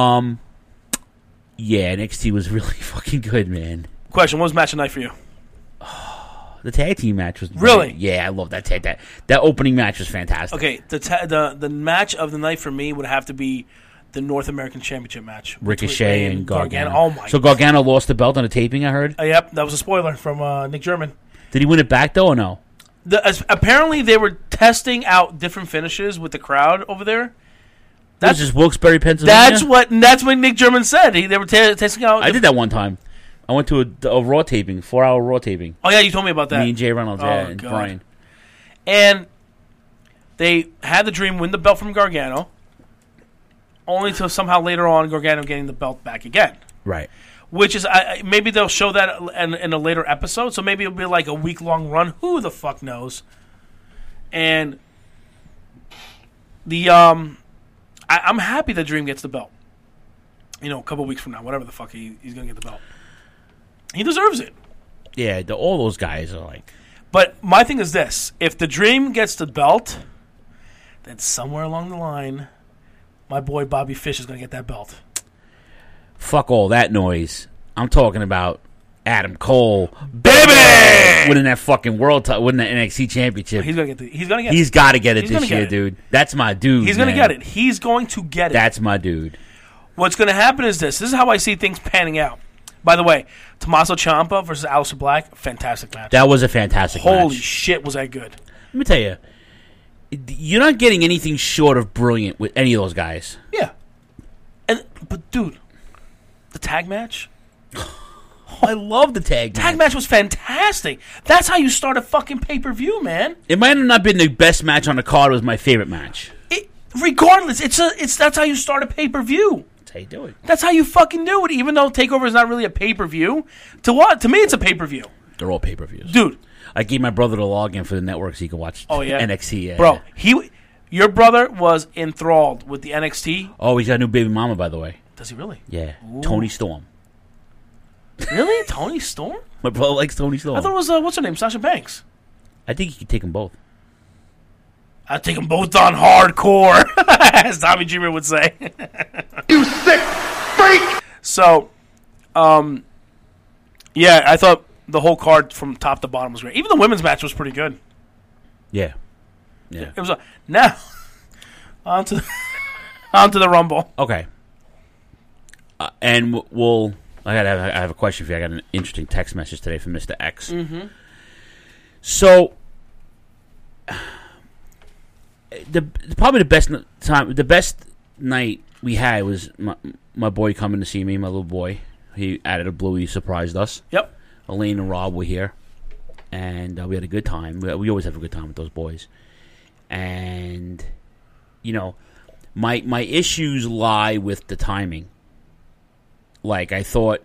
Yeah, NXT was really fucking good, man. Question: what was match of the night for you? The tag team match was really. Yeah, I love that tag. That opening match was fantastic. Okay, the match of the night for me would have to be the North American Championship match. Ricochet and Gargano. Oh my! So Gargano lost the belt on the taping. I heard. Yep, that was a spoiler from Nick German. Did he win it back though, or no? Apparently, they were testing out different finishes with the crowd over there. That's just Wilkes-Barre, Pennsylvania. That's what Nick German said. They were testing out. I did that one time. I went to a Raw taping, 4-hour Raw taping. Oh yeah, you told me about that. Me and Jay Reynolds, and God. Brian. And they had the Dream win the belt from Gargano, only to somehow later on Gargano getting the belt back again. Right. Which is maybe they'll show that in a later episode. So maybe it'll be like a week-long run. Who the fuck knows? And I'm happy that Dream gets the belt. A couple weeks from now, whatever the fuck he's going to get the belt. He deserves it. Yeah, all those guys are like... But my thing is this. If the Dream gets the belt, then somewhere along the line, my boy Bobby Fish is going to get that belt. Fuck all that noise. I'm talking about Adam Cole, baby, winning that fucking winning that NXT championship. He's gonna get it. He's got to get it this year, dude. That's my dude. He's gonna get it. He's going to get it. That's my dude. What's going to happen is this. This is how I see things panning out. By the way, Tommaso Ciampa versus Aleister Black, fantastic match. That was a fantastic match. Holy shit, was that good. Let me tell you, you're not getting anything short of brilliant with any of those guys. Yeah. But, dude, the tag match? I love the tag match. Tag match was fantastic. That's how you start a fucking pay-per-view, man. It might have not been the best match on the card. It was my favorite match. Regardless, that's how you start a pay-per-view. That's how you do it. That's how you fucking do it, even though TakeOver is not really a pay-per-view. To what? To me, it's a pay-per-view. They're all pay-per-views. Dude. I gave my brother the login for the network so he can watch NXT. Yeah. Bro, your brother was enthralled with the NXT. Oh, he's got a new baby mama, by the way. Does he really? Yeah. Ooh. Tony Storm. Really? Tony Storm? My brother likes Tony Storm. I thought it was, what's her name, Sasha Banks. I think you could take them both. I'd take them both on hardcore, as Tommy Dreamer would say. You sick freak! So, yeah, I thought the whole card from top to bottom was great. Even the women's match was pretty good. Yeah. Yeah. It was now on to the Rumble. Okay. And I have a question for you. I got an interesting text message today from Mr. X. Mm-hmm. So, probably the best night we had was my boy coming to see me, my little boy. He added a blue. He surprised us. Yep. Elaine and Rob were here, and we had a good time. We always have a good time with those boys. And, my issues lie with the timing. Like, I thought,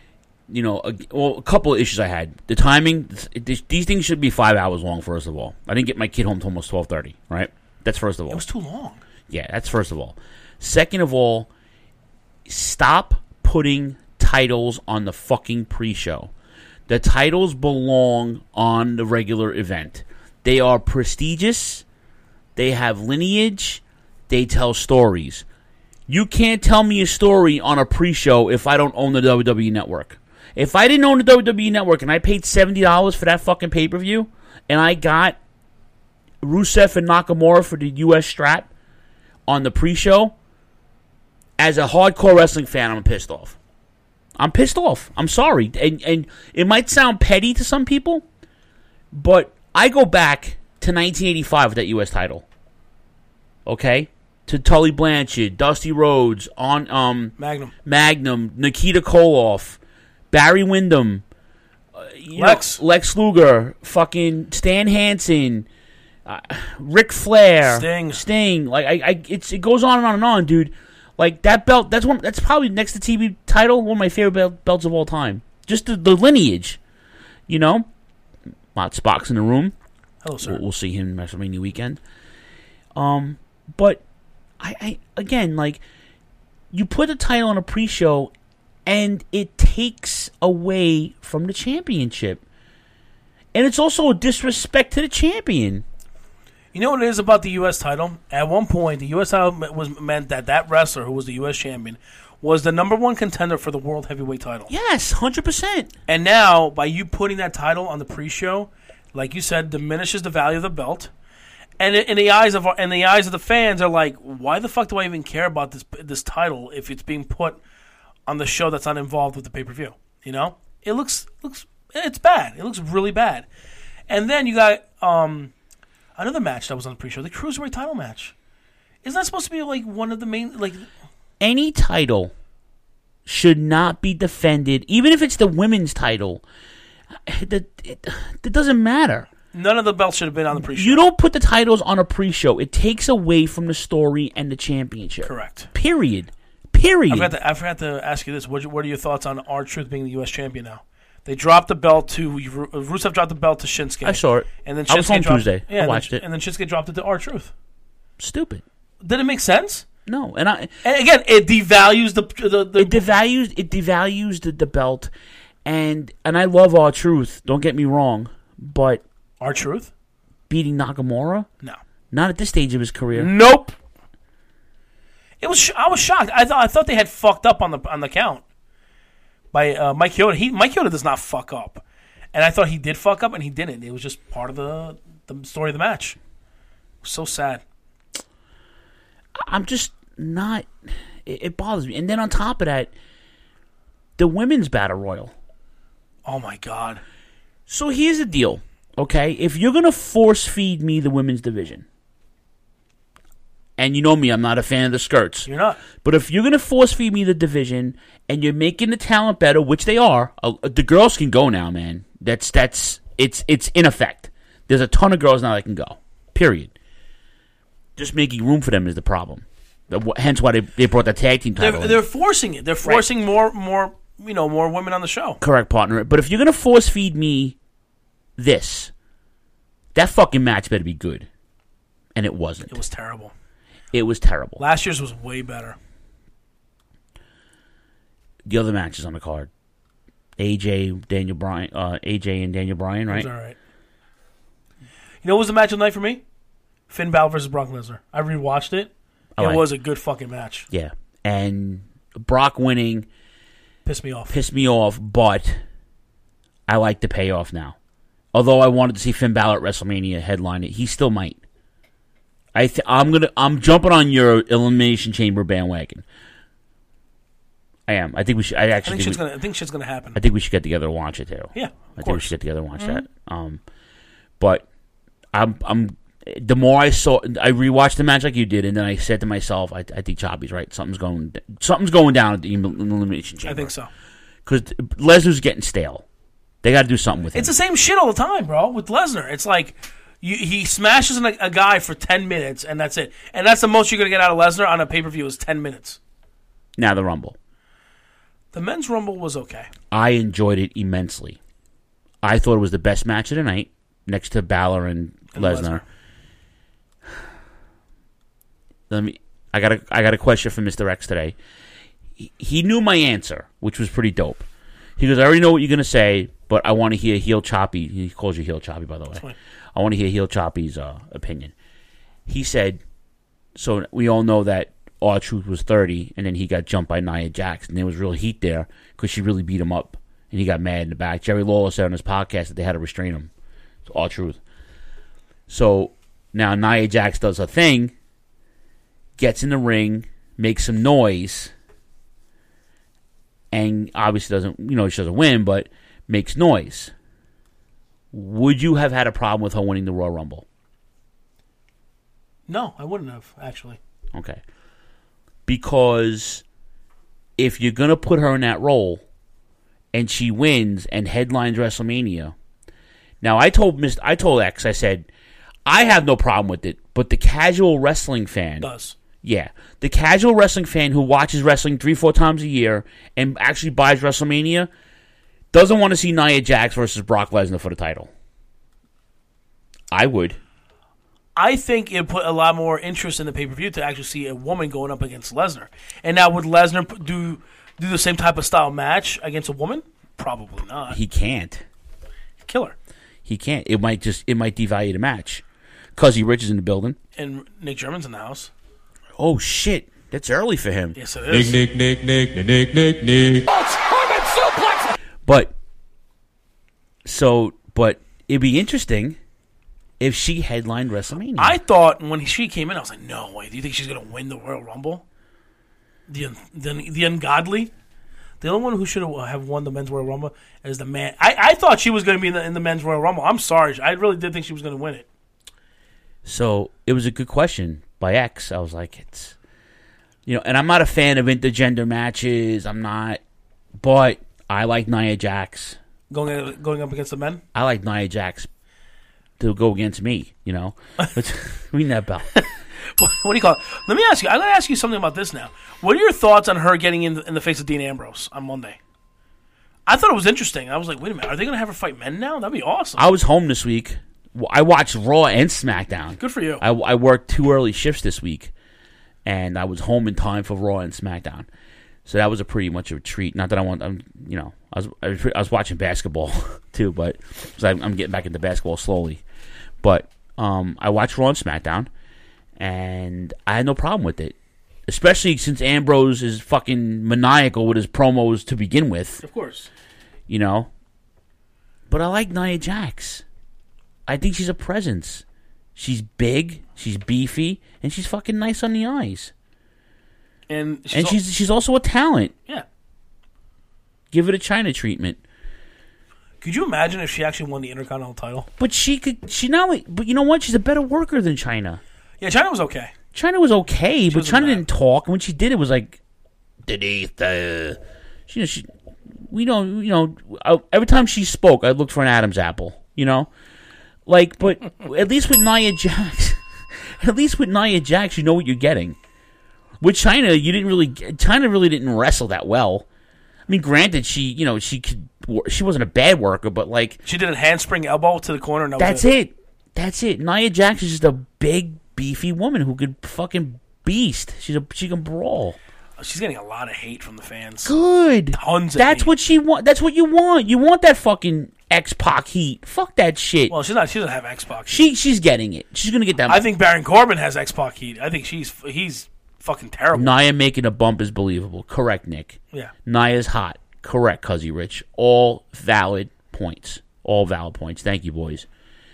a couple of issues I had. The timing, these things should be 5 hours long, first of all. I didn't get my kid home till almost 12:30, right? That's first of all. It was too long. Yeah, that's first of all. Second of all, stop putting titles on the fucking pre-show. The titles belong on the regular event. They are prestigious. They have lineage. They tell stories. You can't tell me a story on a pre-show if I don't own the WWE Network. If I didn't own the WWE Network and I paid $70 for that fucking pay-per-view and I got Rusev and Nakamura for the U.S. strap on the pre-show, as a hardcore wrestling fan, I'm pissed off. I'm pissed off. I'm sorry. And it might sound petty to some people, but I go back to 1985 with that U.S. title. Okay? To Tully Blanchard, Dusty Rhodes, on Magnum, Nikita Koloff, Barry Windham, Lex Luger, fucking Stan Hansen, Ric Flair, Sting. Like it goes on and on and on, dude. Like that belt, that's probably next to TV title, one of my favorite belts of all time. Just the lineage, Mott Spock's in the room. Hello, sir. We'll see him WrestleMania weekend. But I again, like, you put the title on a pre-show, and it takes away from the championship, and it's also a disrespect to the champion. You know what it is about the U.S. title? At one point, the U.S. title meant that wrestler who was the U.S. champion was the number one contender for the World Heavyweight title. Yes, 100%. And now, by you putting that title on the pre-show, like you said, diminishes the value of the belt. And in the eyes of the fans, are like, why the fuck do I even care about this title if it's being put on the show that's not involved with the pay-per-view? It looks it's bad. It looks really bad. And then you got another match that was on the pre-show, the Cruiserweight title match. Isn't that supposed to be like one of the main Any title should not be defended, even if it's the women's title. It doesn't matter. None of the belts should have been on the pre-show. You don't put the titles on a pre-show. It takes away from the story and the championship. Correct. Period. I forgot to ask you this. What are your thoughts on R-Truth being the U.S. champion now? They dropped the belt to Rusev dropped the belt to Shinsuke. I saw it. And then I was home Tuesday. Yeah, I watched it. And then Shinsuke dropped it to R-Truth. Stupid. Did it make sense? No. And again, it devalues the it devalues the belt. And I love R-Truth. Don't get me wrong, but R-Truth beating Nakamura? No. Not at this stage of his career. Nope. I was shocked. I thought they had fucked up on the count by Mike Chioda. Mike Chioda does not fuck up, and I thought he did fuck up, and he didn't. It was just part of the story of the match. So sad. I'm just not. It bothers me. And then on top of that, the women's battle royal. Oh my God. So here's the deal, okay? If you're gonna force feed me the women's division. And you know me, I'm not a fan of the skirts. You're not. But if you're going to force feed me the division and you're making the talent better, which they are, the girls can go now, man. It's in effect. There's a ton of girls now that can go. Period. Just making room for them is the problem. Hence why they brought the tag team title. They're forcing it. They're forcing more women on the show. Correct, partner. But if you're going to force feed me this, that fucking match better be good. And it wasn't. It was terrible. It was terrible. Last year's was way better. The other matches on the card, AJ and Daniel Bryan, right? It was all right. You know what was the match of the night for me? Finn Balor versus Brock Lesnar. I rewatched it. It was a good fucking match. Yeah, and Brock winning pissed me off, but I like the payoff now. Although I wanted to see Finn Balor at WrestleMania headline it, he still might. I'm jumping on your Elimination Chamber bandwagon. I am. I think we should. I think shit's gonna happen. I think we should get together and watch it too. Yeah, I think we should get together and watch that. But I'm. The more I rewatched the match like you did, and then I said to myself, I think Choppy's right. Something's going down at the Elimination Chamber. I think so. Because Lesnar's getting stale. They got to do something with him. It's the same shit all the time, bro. With Lesnar, it's like. He smashes a guy for 10 minutes, and that's it. And that's the most you're going to get out of Lesnar on a pay-per-view is 10 minutes. Now the Rumble. The men's Rumble was okay. I enjoyed it immensely. I thought it was the best match of the night, next to Balor and Lesnar. I got a question from Mr. X today. He knew my answer, which was pretty dope. He goes, I already know what you're going to say, but I want to hear Heel Choppy. He calls you Heel Choppy, by the way. I want to hear Heel Choppy's opinion. He said, so we all know that R-Truth was 30, and then he got jumped by Nia Jax, and there was real heat there because she really beat him up, and he got mad in the back. Jerry Lawler said on his podcast that they had to restrain him. It's R-Truth. So now Nia Jax does her thing, gets in the ring, makes some noise, and obviously doesn't, she doesn't win, but makes noise. Would you have had a problem with her winning the Royal Rumble? No, I wouldn't have, actually. Okay. Because if you're going to put her in that role and she wins and headlines WrestleMania. Now, I told X, I said, I have no problem with it, but the casual wrestling fan does. Yeah. The casual wrestling fan who watches wrestling 3-4 times a year and actually buys WrestleMania doesn't want to see Nia Jax versus Brock Lesnar for the title. I would. I think it put a lot more interest in the pay-per-view to actually see a woman going up against Lesnar. And now would Lesnar do the same type of style match against a woman? Probably not. He can't. Kill her. He can't. It might devalue the match. Cuzzy Rich is in the building. And Nick German's in the house. Oh, shit. That's early for him. Yes, it is. Nick. But it'd be interesting if she headlined WrestleMania. I thought when she came in, I was like, no way. Do you think she's going to win the Royal Rumble? The ungodly? The only one who should have won the men's Royal Rumble is the man. I thought she was going to be in the men's Royal Rumble. I'm sorry. I really did think she was going to win it. So it was a good question. by X. I was like, it's, and I'm not a fan of intergender matches. I'm not, but I like Nia Jax. Going up against the men? I like Nia Jax to go against me, Ring that bell. What do you call it? Let me ask you. I'm going to ask you something about this now. What are your thoughts on her getting in the face of Dean Ambrose on Monday? I thought it was interesting. I was like, wait a minute. Are they going to have her fight men now? That'd be awesome. I was home this week. I watched Raw and SmackDown. Good for you. I worked 2 early shifts this week, and I was home in time for Raw and SmackDown. So that was a pretty much a treat. Not that I was watching basketball too, but I'm getting back into basketball slowly. But I watched Raw and SmackDown, and I had no problem with it. Especially since Ambrose is fucking maniacal with his promos to begin with. Of course. But I like Nia Jax. I think she's a presence. She's big, she's beefy, and she's fucking nice on the eyes. And she's also a talent. Yeah. Give it a China treatment. Could you imagine if she actually won the Intercontinental title? But but you know what? She's a better worker than China. Yeah, China was okay. China was okay, but China didn't talk. And when she did, it was like, every time she spoke, I looked for an Adam's apple. But at least with Nia Jax, you know what you're getting. With China, China really didn't wrestle that well. I mean, granted, she wasn't a bad worker, but she did a handspring elbow to the corner. And that's it. That's it. Nia Jax is just a big, beefy woman who could fucking beast. She can brawl. She's getting a lot of hate from the fans. Good. Tons of That's hate. what she want. That's what you want. You want that fucking X-Pac heat. Fuck that shit. Well, she doesn't have X-Pac heat. She's getting it. She's gonna get that. I think Baron Corbin has X-Pac heat. I think he's fucking terrible. Nia making a bump is believable. Correct, Nick. Yeah. Nia's hot. Correct, Cuzzy Rich. All valid points. All valid points. Thank you, boys.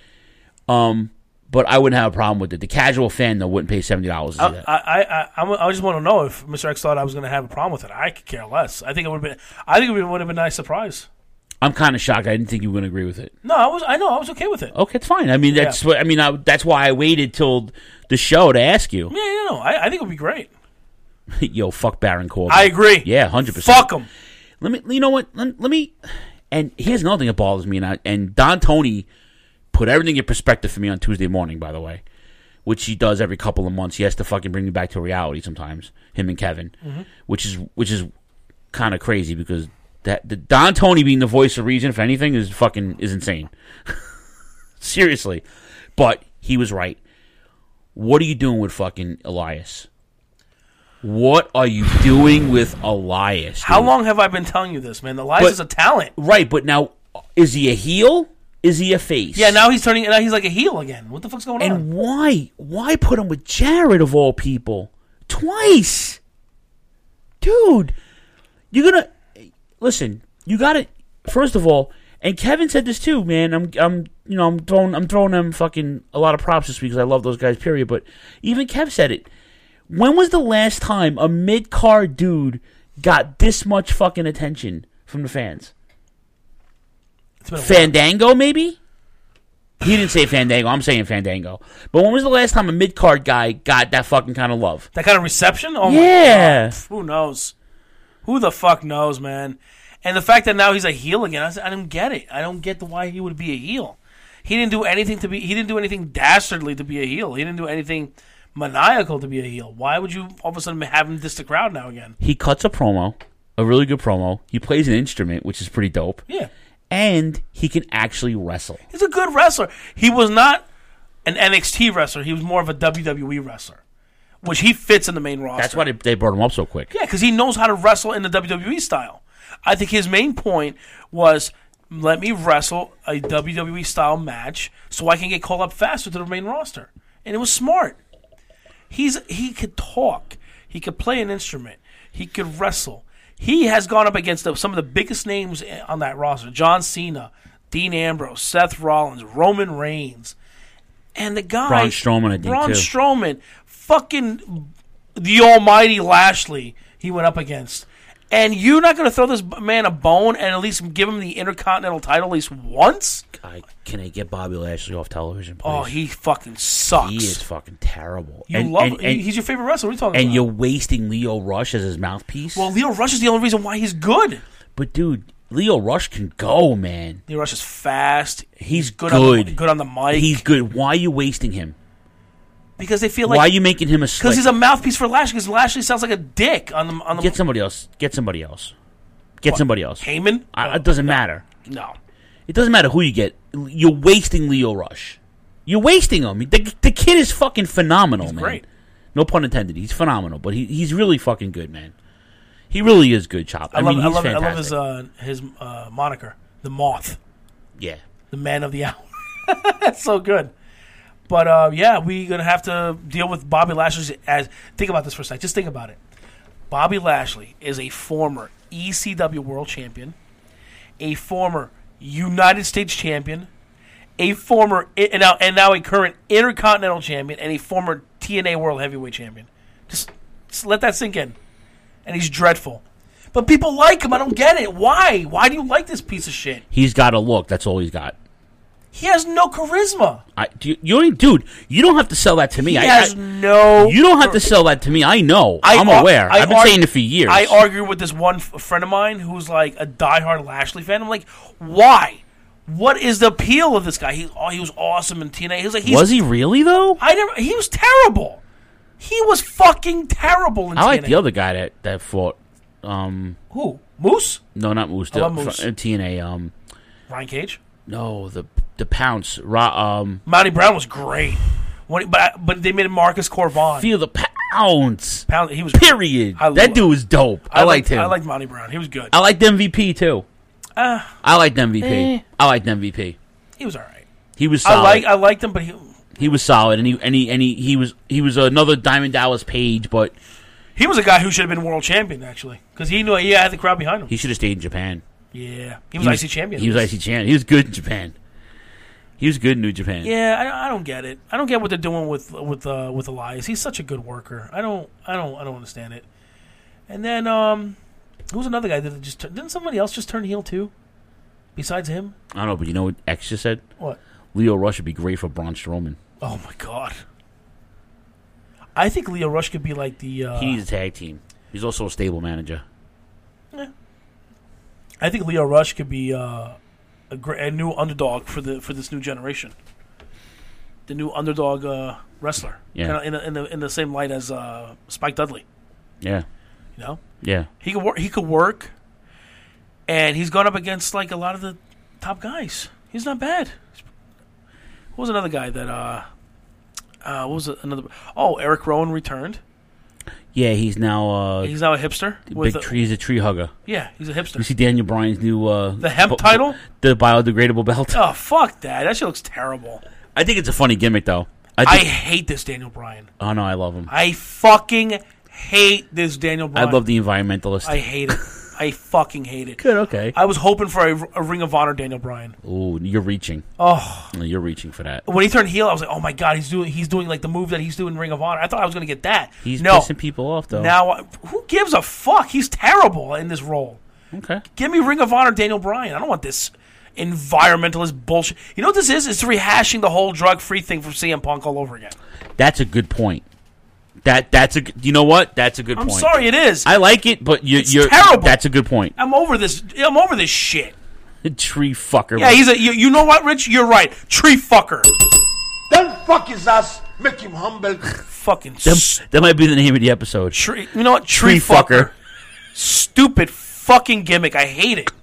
But I wouldn't have a problem with it. The casual fan, though, wouldn't pay $70 to see that. I just want to know if Mr. X thought I was going to have a problem with it. I could care less. I think it would have been a nice surprise. I'm kind of shocked. I didn't think you would agree with it. No, I was okay with it. Okay, it's fine. I mean, that's why I waited till the show to ask you. Yeah, I think it would be great. Yo, fuck Baron Corbin. I agree. Yeah, 100%. Fuck him. You know what? Let me. And here's another thing that bothers me. And Don Tony put everything in perspective for me on Tuesday morning, by the way, which he does every couple of months. He has to fucking bring me back to reality sometimes. Him and Kevin, which is kind of crazy because the Don Tony being the voice of reason, if anything, is insane. Seriously, but he was right. What are you doing with fucking Elias? What are you doing with Elias? Dude? How long have I been telling you this, man? Elias is a talent. Right, but now, is he a heel? Is he a face? Yeah, now he's like a heel again. What the fuck's going on? And why? Why put him with Jarrett of all people? Twice? Dude, you're gonna... Listen, you gotta... First of all, and Kevin said this too, man. I'm throwing them fucking a lot of props this week because I love those guys, period. But even Kev said it. When was the last time a mid-card dude got this much fucking attention from the fans? Fandango, maybe? He didn't say Fandango. I'm saying Fandango. But when was the last time a mid-card guy got that fucking kind of love? That kind of reception? Oh, yeah. My God. Who knows? Who the fuck knows, man? And the fact that now he's a heel again, I don't get it. I don't get why he would be a heel. He didn't do anything dastardly to be a heel. He didn't do anything maniacal to be a heel. Why would you all of a sudden have him diss the crowd now again? He cuts a promo, a really good promo. He plays an instrument, which is pretty dope. Yeah. And he can actually wrestle. He's a good wrestler. He was not an NXT wrestler. He was more of a WWE wrestler, which he fits in the main roster. That's why they brought him up so quick. Yeah, because he knows how to wrestle in the WWE style. I think his main point was, let me wrestle a WWE style match so I can get called up faster to the main roster. And it was smart. He could talk. He could play an instrument. He could wrestle. He has gone up against some of the biggest names on that roster. John Cena, Dean Ambrose, Seth Rollins, Roman Reigns. And the guy... Braun Strowman, I think, Braun too. Strowman. Fucking the almighty Lashley he went up against. And you're not going to throw this man a bone and at least give him the Intercontinental title at least once? Can I get Bobby Lashley off television, please? Oh, he fucking sucks. He is fucking terrible. You love him. He's your favorite wrestler. What are you talking about? And you're wasting Leo Rush as his mouthpiece? Well, Leo Rush is the only reason why he's good. But, dude, Leo Rush can go, man. Leo Rush is fast. He's good. Good On the mic. He's good. Why are you wasting him? Because they feel like... Why are you making him a slick? Because he's a mouthpiece for Lashley. Because Lashley sounds like a dick on the... Get somebody else. Get somebody else. Heyman? It doesn't matter. No. It doesn't matter who you get. You're wasting Leo Rush. You're wasting him. The kid is fucking phenomenal, man. Great. No pun intended. He's phenomenal, but he's really fucking good, man. He really is good, Chop. I mean, he's fantastic. I love his moniker, the Moth. Yeah. The Man of the Hour. That's so good. But, we're going to have to deal with Bobby Lashley as... Think about this for a second. Just think about it. Bobby Lashley is a former ECW World Champion, a former United States Champion, a former... and now a current Intercontinental Champion, and a former TNA World Heavyweight Champion. Just let that sink in. And he's dreadful. But people like him. I don't get it. Why? Why do you like this piece of shit? He's got a look. That's all he's got. He has no charisma. Dude, you don't have to sell that to me. He has no... You don't have to sell that to me. I know. I'm aware. I've been saying it for years. I argue with this one friend of mine who's like a diehard Lashley fan. I'm like, why? What is the appeal of this guy? He was awesome in TNA. He was like, was he really, though? He was terrible. He was fucking terrible in TNA. I like the other guy that fought. Who? Moose? No, not Moose. I love Moose. TNA. Ryan Cage? No, the Pounce. Monty Brown was great. But they made him Marcus Corvon. Feel the Pounce. He was period. That dude was dope. I liked him. I liked Monty Brown. He was good. I liked MVP too. I liked MVP. I liked MVP. He was all right. He was solid. I liked him, but he was solid, and he was another Diamond Dallas Page, but he was a guy who should have been world champion actually, because he knew he had the crowd behind him. He should have stayed in Japan. Yeah, he was IC champion. He was IC champion. He was good in Japan. He was good in New Japan. Yeah, I don't get it. I don't get what they're doing with Elias. He's such a good worker. I don't understand it. And then who's another guy that didn't somebody else just turn heel too? Besides him? I don't know, but you know what X just said? What? Leo Rush would be great for Braun Strowman. Oh my god. I think Leo Rush could be like the he needs a tag team. He's also a stable manager. Yeah. I think Leo Rush could be a new underdog for this new generation. The new underdog wrestler. Yeah. In the same light as Spike Dudley. Yeah. You know? Yeah. He could work, and he's gone up against like a lot of the top guys. He's not bad. Who was another guy that what was it? Eric Rowan returned. Yeah, he's now a hipster. He's a tree hugger. Yeah, he's a hipster. You see Daniel Bryan's new the hemp title? The biodegradable belt. Oh, fuck that. That shit looks terrible. I think it's a funny gimmick though. I hate this Daniel Bryan. Oh no, I love him. I fucking hate this Daniel Bryan. I love the environmentalist. I hate it. I fucking hate it. Good, okay. I was hoping for a Ring of Honor Daniel Bryan. Oh, you're reaching. Oh, you're reaching for that. When he turned heel, I was like, "Oh my god, he's doing like the move that he's doing in Ring of Honor." I thought I was going to get that. He's pissing people off though. Now, who gives a fuck? He's terrible in this role. Okay. Give me Ring of Honor Daniel Bryan. I don't want this environmentalist bullshit. You know what this is? It's rehashing the whole drug-free thing from CM Punk all over again. That's a good point. That's a. You know what? That's a good point. I'm sorry, it is. I like it, but you're terrible. That's a good point. I'm over this. I'm over this shit. Tree fucker. Yeah, he's a. You know what, Rich? You're right. Tree fucker. Then fuck his ass. Make him humble. Fucking. That might be the name of the episode. You know what? Tree fucker. Stupid fucking gimmick. I hate it.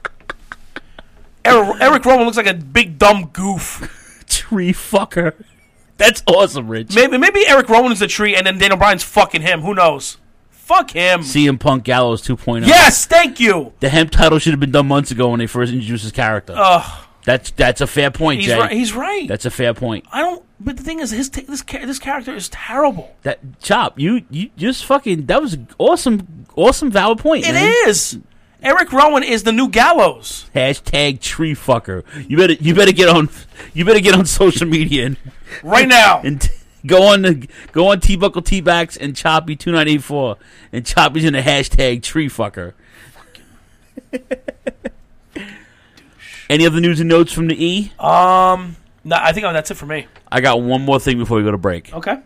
Eric Rowan looks like a big dumb goof. Tree fucker. That's awesome, Rich. Maybe Eric Rowan is the tree, and then Daniel Bryan's fucking him. Who knows? Fuck him. CM Punk Gallows 2.0. Yes, thank you. The hemp title should have been done months ago when they first introduced his character. That's a fair point, Jay. He's right. That's a fair point. But the thing is, this character is terrible. That Chop, you just fucking. That was an awesome valid point. It is. Eric Rowan is the new Gallows. Hashtag tree fucker. You better get on social media right now and go on T-Buckle T-Backs and Choppy 2984 and Choppy's in the hashtag tree fucker. Any other news and notes from the E? No, I think that's it for me. I got one more thing before we go to break. Okay.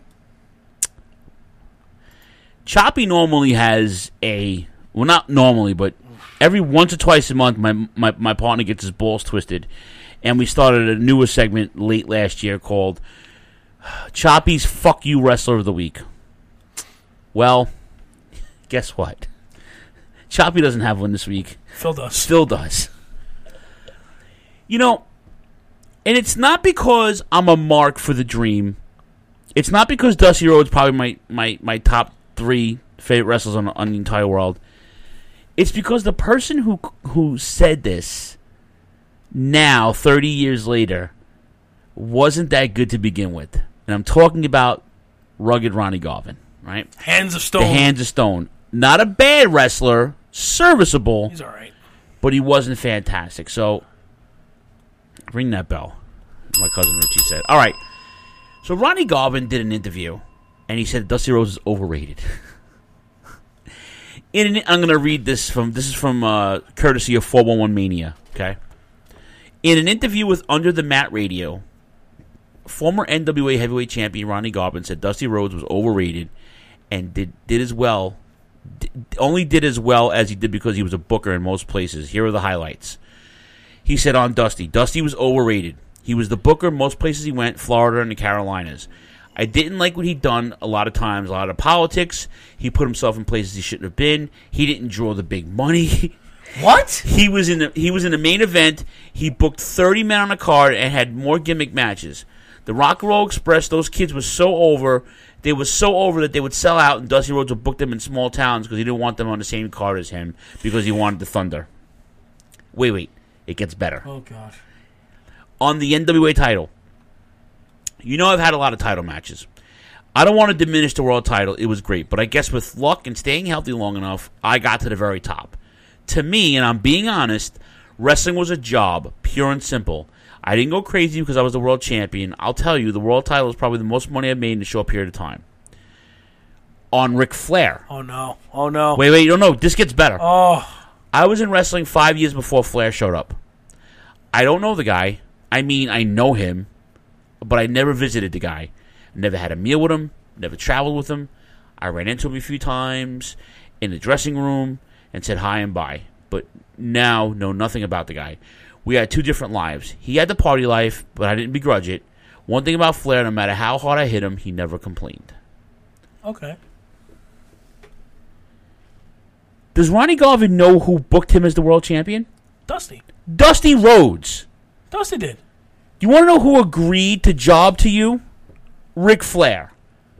Choppy normally has well, not normally, but every once or twice a month, my partner gets his balls twisted, and we started a newer segment late last year called Choppy's Fuck You Wrestler of the Week. Well, guess what? Choppy doesn't have one this week. Phil does. Still does. You know, and it's not because I'm a mark for the Dream. It's not because Dusty Rhodes probably my top 3 favorite wrestlers on the entire world. It's because the person who said this now, 30 years later, wasn't that good to begin with. And I'm talking about rugged Ronnie Garvin, right? Hands of Stone. The Hands of Stone. Not a bad wrestler, serviceable. He's all right. But he wasn't fantastic. So, ring that bell, my cousin Richie said. All right. So Ronnie Garvin did an interview, and he said Dusty Rhodes is overrated. I'm going to read this from courtesy of 411 Mania, okay? In an interview with Under the Mat Radio, former NWA heavyweight champion Ronnie Garvin said Dusty Rhodes was overrated and only did as well as he did because he was a booker in most places. Here are the highlights. He said on Dusty was overrated. He was the booker most places he went, Florida and the Carolinas. I didn't like what he'd done a lot of times, a lot of politics. He put himself in places he shouldn't have been. He didn't draw the big money. What? He was in the main event. He booked 30 men on a card and had more gimmick matches. The Rock and Roll Express, those kids were so over. They were so over that they would sell out, and Dusty Rhodes would book them in small towns because he didn't want them on the same card as him because he wanted the Thunder. Wait. It gets better. Oh, God. On the NWA title. You know I've had a lot of title matches. I don't want to diminish the world title. It was great. But I guess with luck and staying healthy long enough, I got to the very top. To me, and I'm being honest, wrestling was a job, pure and simple. I didn't go crazy because I was the world champion. I'll tell you, the world title is probably the most money I've made in a short period of time. On Ric Flair. Oh, no. Wait, no. This gets better. Oh. I was in wrestling 5 years before Flair showed up. I don't know the guy. I mean, I know him, but I never visited the guy. Never had a meal with him, never traveled with him. I ran into him a few times in the dressing room and said hi and bye. But now, know nothing about the guy. We had 2 different lives. He had the party life, but I didn't begrudge it. One thing about Flair, no matter how hard I hit him, he never complained. Okay. Does Ronnie Garvin know who booked him as the world champion? Dusty. Dusty Rhodes. Dusty did. You want to know who agreed to job to you? Ric Flair.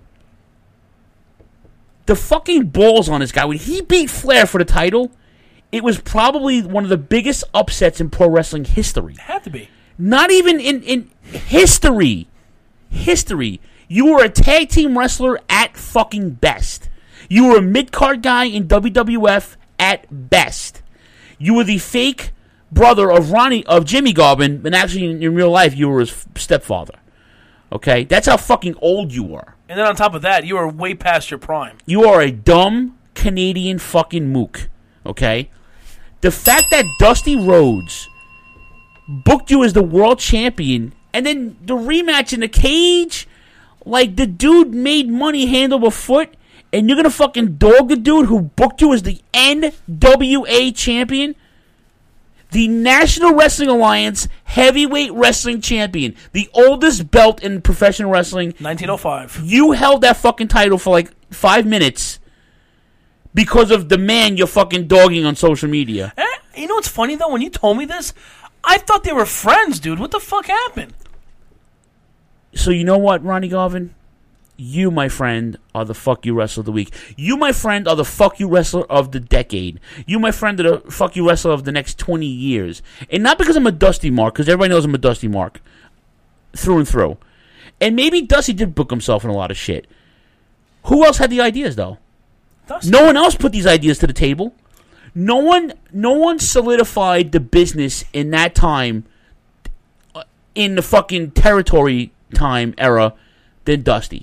The fucking balls on this guy. When he beat Flair for the title, it was probably one of the biggest upsets in pro wrestling history. It had to be. Not even in history. History. You were a tag team wrestler at fucking best. You were a mid-card guy in WWF at best. You were the fake brother of Jimmy Garvin, but actually in real life you were his stepfather. Okay? That's how fucking old you were. And then on top of that, you were way past your prime. You are a dumb Canadian fucking mook. Okay? The fact that Dusty Rhodes booked you as the world champion, and then the rematch in the cage, like the dude made money hand over foot, and you're gonna fucking dog the dude who booked you as the NWA champion? The National Wrestling Alliance Heavyweight Wrestling Champion. The oldest belt in professional wrestling. 1905. You held that fucking title for like 5 minutes because of the man you're fucking dogging on social media. You know what's funny, though? When you told me this, I thought they were friends, dude. What the fuck happened? So you know what, Ronnie Garvin? You, my friend, are the fuck you wrestler of the week. You, my friend, are the fuck you wrestler of the decade. You, my friend, are the fuck you wrestler of the next 20 years. And not because I'm a Dusty Mark, because everybody knows I'm a Dusty Mark. Through and through. And maybe Dusty did book himself in a lot of shit. Who else had the ideas, though? Dusty. No one else put these ideas to the table. No one solidified the business in that time, in the fucking territory time era, than Dusty.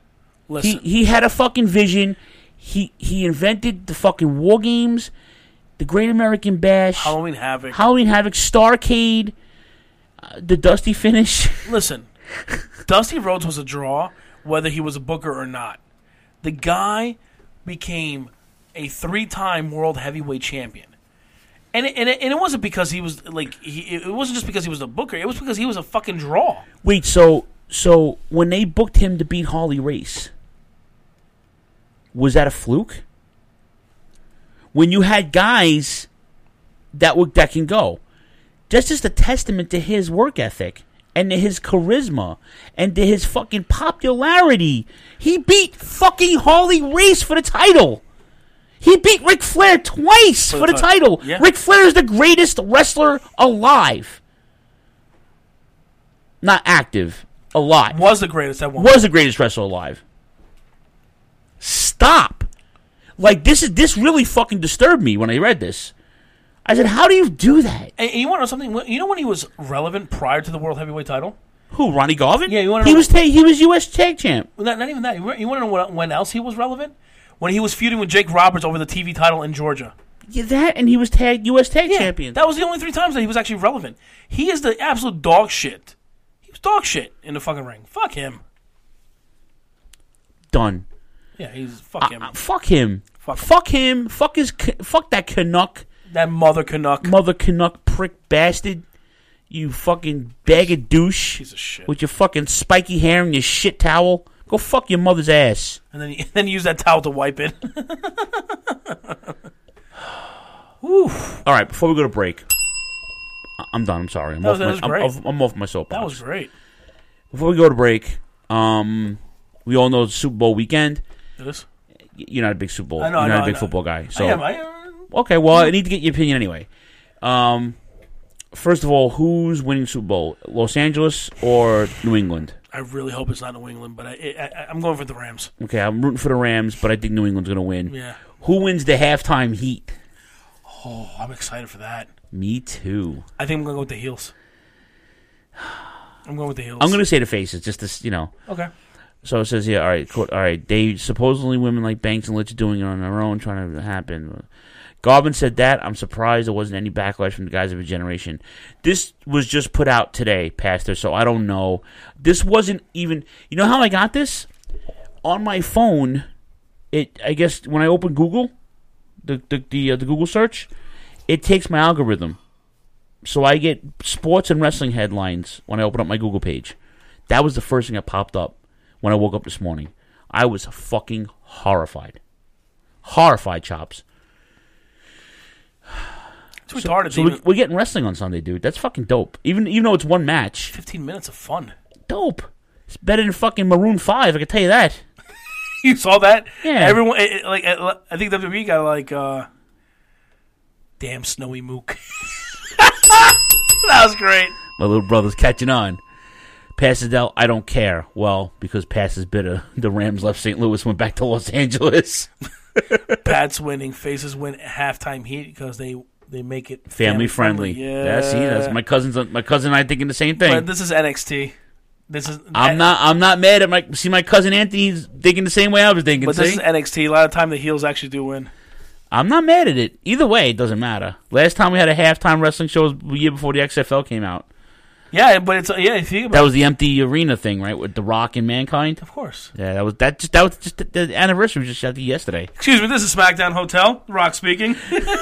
Listen. He had a fucking vision. He invented the fucking war games. the Great American Bash, Halloween Havoc, Starrcade, the Dusty finish. Listen, Dusty Rhodes was a draw, whether he was a booker or not. The guy became a 3-time world heavyweight champion. And it wasn't because he was like it wasn't just because he was a booker. It was because he was a fucking draw. Wait, so when they booked him to beat Harley Race, was that a fluke? When you had guys that can go, that's just a testament to his work ethic and to his charisma and to his fucking popularity. He beat fucking Harley Race for the title. He beat Ric Flair twice for the title. Yeah. Ric Flair is the greatest wrestler alive. Not active, alive. Was the greatest at one. Was the greatest wrestler alive. Stop. Like, this really fucking disturbed me when I read this. I said, how do you do that? And you want to know something? You know when he was relevant prior to the world heavyweight title? Who, Ronnie Garvin? Yeah, you want to know? He was U.S. Tag Champ. Not even that. You want to know when else he was relevant? When he was feuding with Jake Roberts over the TV title in Georgia. Yeah, that, and he was U.S. Tag Champion. That was the only 3 times that he was actually relevant. He is the absolute dog shit. He was dog shit in the fucking ring. Fuck him. Done. Yeah, he's fuck him. Fuck him. Fuck him. Fuck that Canuck. That mother Canuck. Mother Canuck prick bastard. You fucking bag of douche. Piece of shit. With your fucking spiky hair and your shit towel. Go fuck your mother's ass. And then you use that towel to wipe it. Oof. All right, before we go to break, I'm done. I'm sorry. I'm off my soapbox. That was great. Before we go to break, we all know it's Super Bowl weekend. It is? You're not a big Super Bowl. I know, You're not a big football guy. So. I am. Okay, well, I need to get your opinion anyway. First of all, who's winning Super Bowl? Los Angeles or New England? I really hope it's not New England, but I'm going for the Rams. Okay, I'm rooting for the Rams, but I think New England's going to win. Yeah. Who wins the halftime heat? Oh, I'm excited for that. Me too. I think I'm going to go with the heels. I'm going with the heels. I'm going to say the faces, just to, Okay. So it says here, all right, quote, all right, they supposedly women like Banks and Litch doing it on their own, trying to happen. Garvin said that. I'm surprised there wasn't any backlash from the guys of a generation. This was just put out today, Pastor, so I don't know. This wasn't even... You know how I got this? On my phone, I guess when I open Google, the Google search, it takes my algorithm. So I get sports and wrestling headlines when I open up my Google page. That was the first thing that popped up when I woke up this morning. I was fucking horrified. Horrified, Chops. It's retarded. So we're getting wrestling on Sunday, dude. That's fucking dope. Even though it's one match. 15 minutes of fun. Dope. It's better than fucking Maroon 5, I can tell you that. You saw that? Yeah. Everyone, I think WWE got damn Snowy Mook. That was great. My little brother's catching on. Passes Dell, I don't care. Well, because Pass is bitter. The Rams left St. Louis, went back to Los Angeles. Pats winning, faces win halftime heat because they make it family friendly. Yeah, see, that's my cousin and I thinking the same thing. But this is NXT. I'm not mad at my cousin Anthony's thinking the same way I was thinking. But this is NXT. A lot of time the heels actually do win. I'm not mad at it. Either way, it doesn't matter. Last time we had a halftime wrestling show was the year before the XFL came out. Yeah, but it's if you that was the empty arena thing, right, with The Rock and Mankind. Of course. Yeah, that was just the anniversary was just yesterday. Excuse me, this is SmackDown Hotel. The Rock speaking.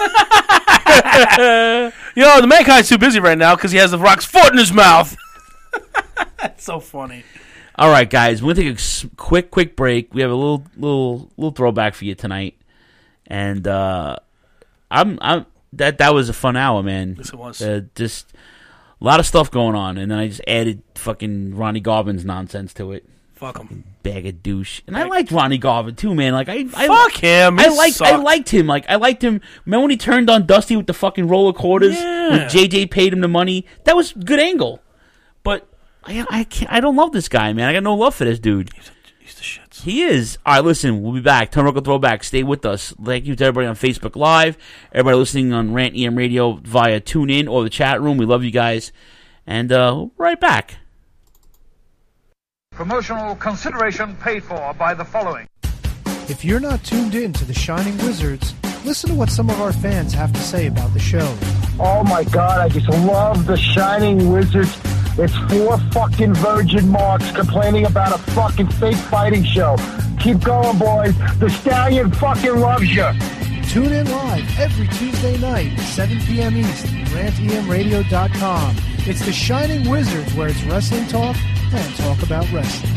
The Mankind's too busy right now because he has The Rock's foot in his mouth. That's so funny. All right, guys, we're gonna take a quick break. We have a little throwback for you tonight, and that was a fun hour, man. Yes, it was. Just a lot of stuff going on, and then I just added fucking Ronnie Garvin's nonsense to it. Fuck him, bag of douche. And I liked Ronnie Garvin too, man. Like fuck him. I liked him. Like I liked him. Remember when he turned on Dusty with the fucking roller quarters? Yeah. When JJ paid him the money, that was a good angle. But I don't love this guy, man. I got no love for this dude. He's the shits. He is. All right, listen, we'll be back. Turnbuckle Throwback. Stay with us. Thank you to everybody on Facebook Live, everybody listening on Rant EM Radio via TuneIn or the chat room. We love you guys. And we'll be right back. Promotional consideration paid for by the following. If you're not tuned in to the Shining Wizards, Listen to what some of our fans have to say about the show. Oh my God, I just love the Shining Wizards. It's 4 fucking virgin marks complaining about a fucking fake fighting show. Keep going, boys. The Stallion fucking loves you. Tune in live every Tuesday night, 7 p.m. East, rantemradio.com. It's the Shining Wizards, where it's wrestling talk and talk about wrestling.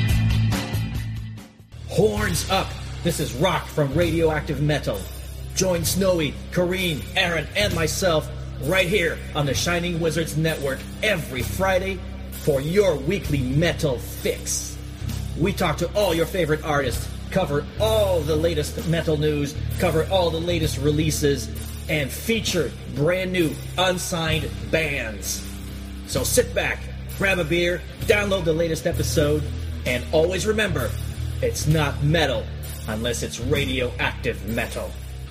Horns up! This is Rock from Radioactive Metal. Join Snowy, Kareen, Aaron, and myself right here on the Shining Wizards Network every Friday for your weekly metal fix. We talk to all your favorite artists, cover all the latest metal news, cover all the latest releases, and feature brand new unsigned bands. So sit back, grab a beer, download the latest episode, and always remember, it's not metal unless it's radioactive metal.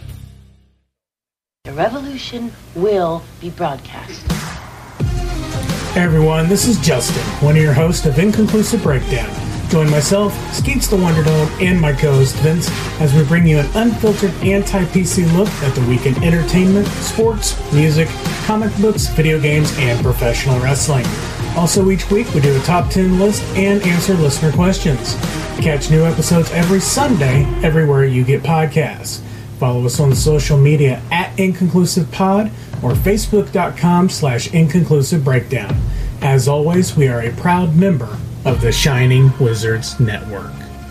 The revolution will be broadcast. Hey everyone, this is Justin, one of your hosts of Inconclusive Breakdown. Join myself, Skeets the Wonder Dog, and my co-host Vince as we bring you an unfiltered anti-PC look at the week in entertainment, sports, music, comic books, video games, and professional wrestling. Also, each week we do a top 10 list and answer listener questions. Catch new episodes every Sunday everywhere you get podcasts. Follow us on social media at InconclusivePod or Facebook.com/InconclusiveBreakdown. As always, we are a proud member of the Shining Wizards Network.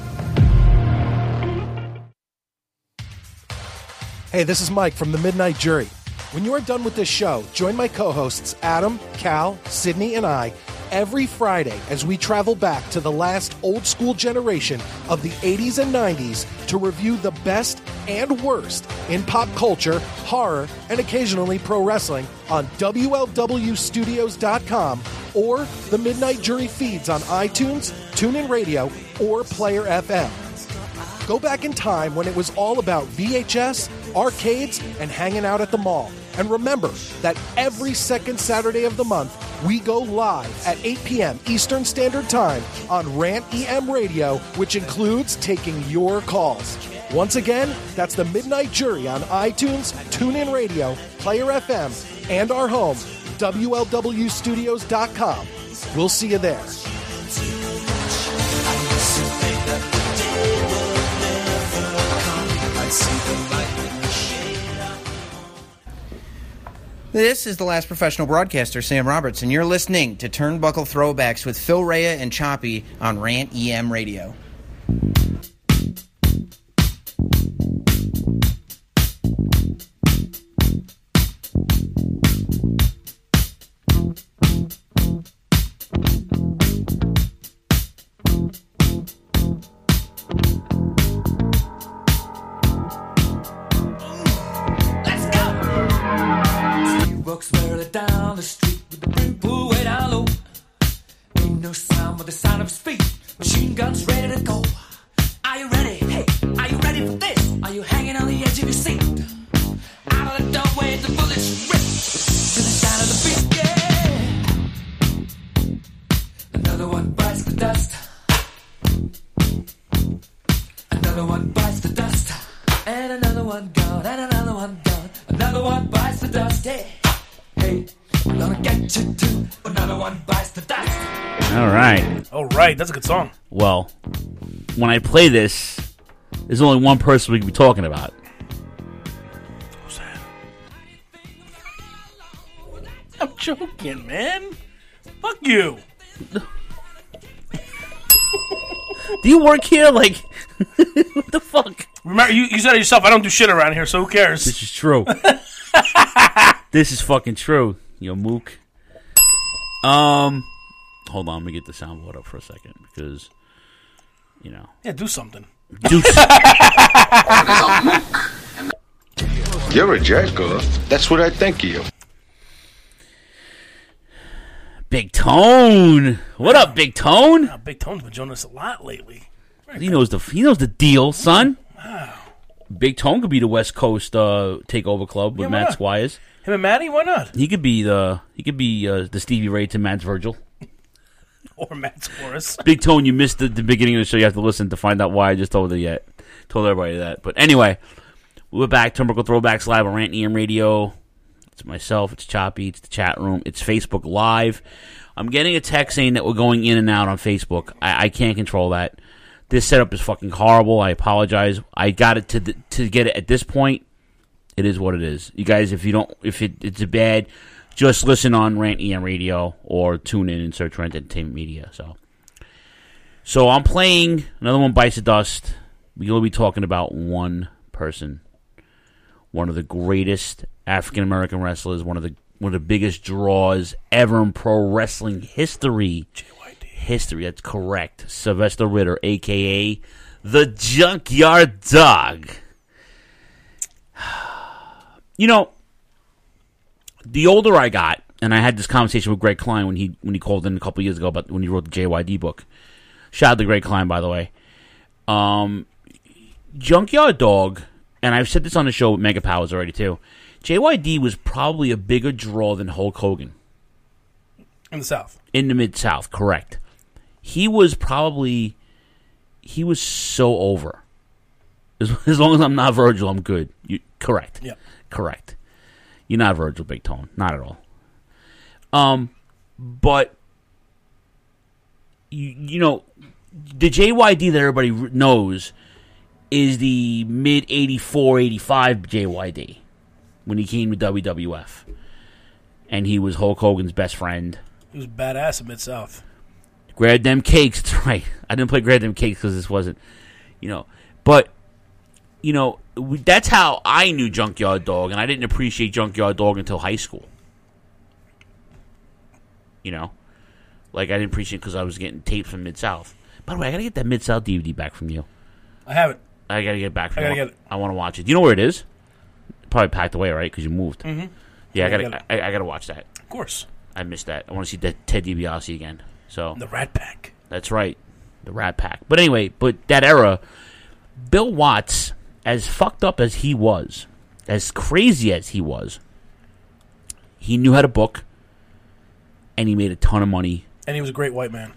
Hey, this is Mike from the Midnight Jury. When you are done with this show, join my co-hosts Adam, Cal, Sydney, and I every Friday as we travel back to the last old-school generation of the 80s and 90s to review the best and worst in pop culture, horror, and occasionally pro wrestling on WLWstudios.com or the Midnight Jury feeds on iTunes, TuneIn Radio, or Player FM. Go back in time when it was all about VHS, arcades, and hanging out at the mall. And remember that every second Saturday of the month, we go live at 8 p.m. Eastern Standard Time on Rant EM Radio, which includes taking your calls. Once again, that's the Midnight Jury on iTunes, TuneIn Radio, Player FM, and our home, WLWstudios.com. We'll see you there. This is the last professional broadcaster, Sam Roberts, and you're listening to Turnbuckle Throwbacks with Phil Rea and Choppy on Rant EM Radio. Down the street with the brim pulled way down low. Ain't no sound but the sound of his feet. Machine guns ready to go. Are you ready? Hey, are you ready for this? Are you hanging on the edge of your seat? Out of the doorway, the bullets rip to the sound of the beat. Yeah. Another one bites the dust. Another one bites the dust. And another one gone. And another one gone. Another one bites the dust. Yeah. Hey, I'm gonna get you too. Another one bites the dust. All right. All right, that's a good song. Well, when I play this, there's only one person we can be talking about. Who's that? I'm joking, man. Fuck you. Do you work here? Like, what the fuck? Remember, you said it yourself. I don't do shit around here, so who cares? This is true. This is fucking true, yo mook. Hold on, let me get the soundboard up for a second because, you know. Yeah, do something. You're a jackal. That's what I think of you. Big Tone. What up, Big Tone? Yeah, Big Tone's been joining us a lot lately. He knows the deal, son. Wow. Big Tone could be the West Coast Takeover Club with Matt Squires. Him and Matty, why not? He could be the Stevie Ray to Matt's Virgil. Or Matt's Chorus. Big Tone, you missed the beginning of the show. You have to listen to find out why I just told everybody that. But anyway, We're back. Turnbuckle Throwbacks live on Rant EM Radio. It's myself. It's Choppy. It's the chat room. It's Facebook Live. I'm getting a text saying that we're going in and out on Facebook. I can't control that. This setup is fucking horrible. I apologize. I got it to get it at this point. It is what it is. You guys, if it's bad, just listen on Rant EM Radio or tune in and search Rant Entertainment Media. So I'm playing another one, Bites of Dust. We're going to be talking about one person, one of the greatest African American wrestlers, one of the biggest draws ever in pro wrestling history. JYD. History, that's correct. Sylvester Ritter, a.k.a. the Junkyard Dog. You know, the older I got, and I had this conversation with Greg Klein when he called in a couple years ago about when he wrote the JYD book. Shout out to Greg Klein, by the way. Junkyard Dog, and I've said this on the show with Mega Powers already too, JYD was probably a bigger draw than Hulk Hogan. In the South. In the Mid-South, correct. He was so over. As long as I'm not Virgil, I'm good. Correct. Yeah. Correct. You're not Virgil, Big Tone. Not at all. But, you know, the JYD that everybody knows is the mid-84, 85 JYD when he came to WWF. And he was Hulk Hogan's best friend. He was badass in Mid-South. Grab them cakes, that's right. I didn't play Grab them cakes because this wasn't, but, that's how I knew Junkyard Dog, and I didn't appreciate Junkyard Dog until high school. Like I didn't appreciate it because I was getting tapes from Mid-South. By the way, I gotta get that Mid-South DVD back from you. I have it. I gotta get it back from you. I want to watch it. Do you know where it is? Probably packed away, right? Because you moved. Mm-hmm. Yeah, I gotta watch that. Of course. I missed that. I want to see Ted DiBiase again. So the Rat Pack. That's right, the Rat Pack. But anyway, that era, Bill Watts, as fucked up as he was, as crazy as he was, he knew how to book, and he made a ton of money. And he was a great white man.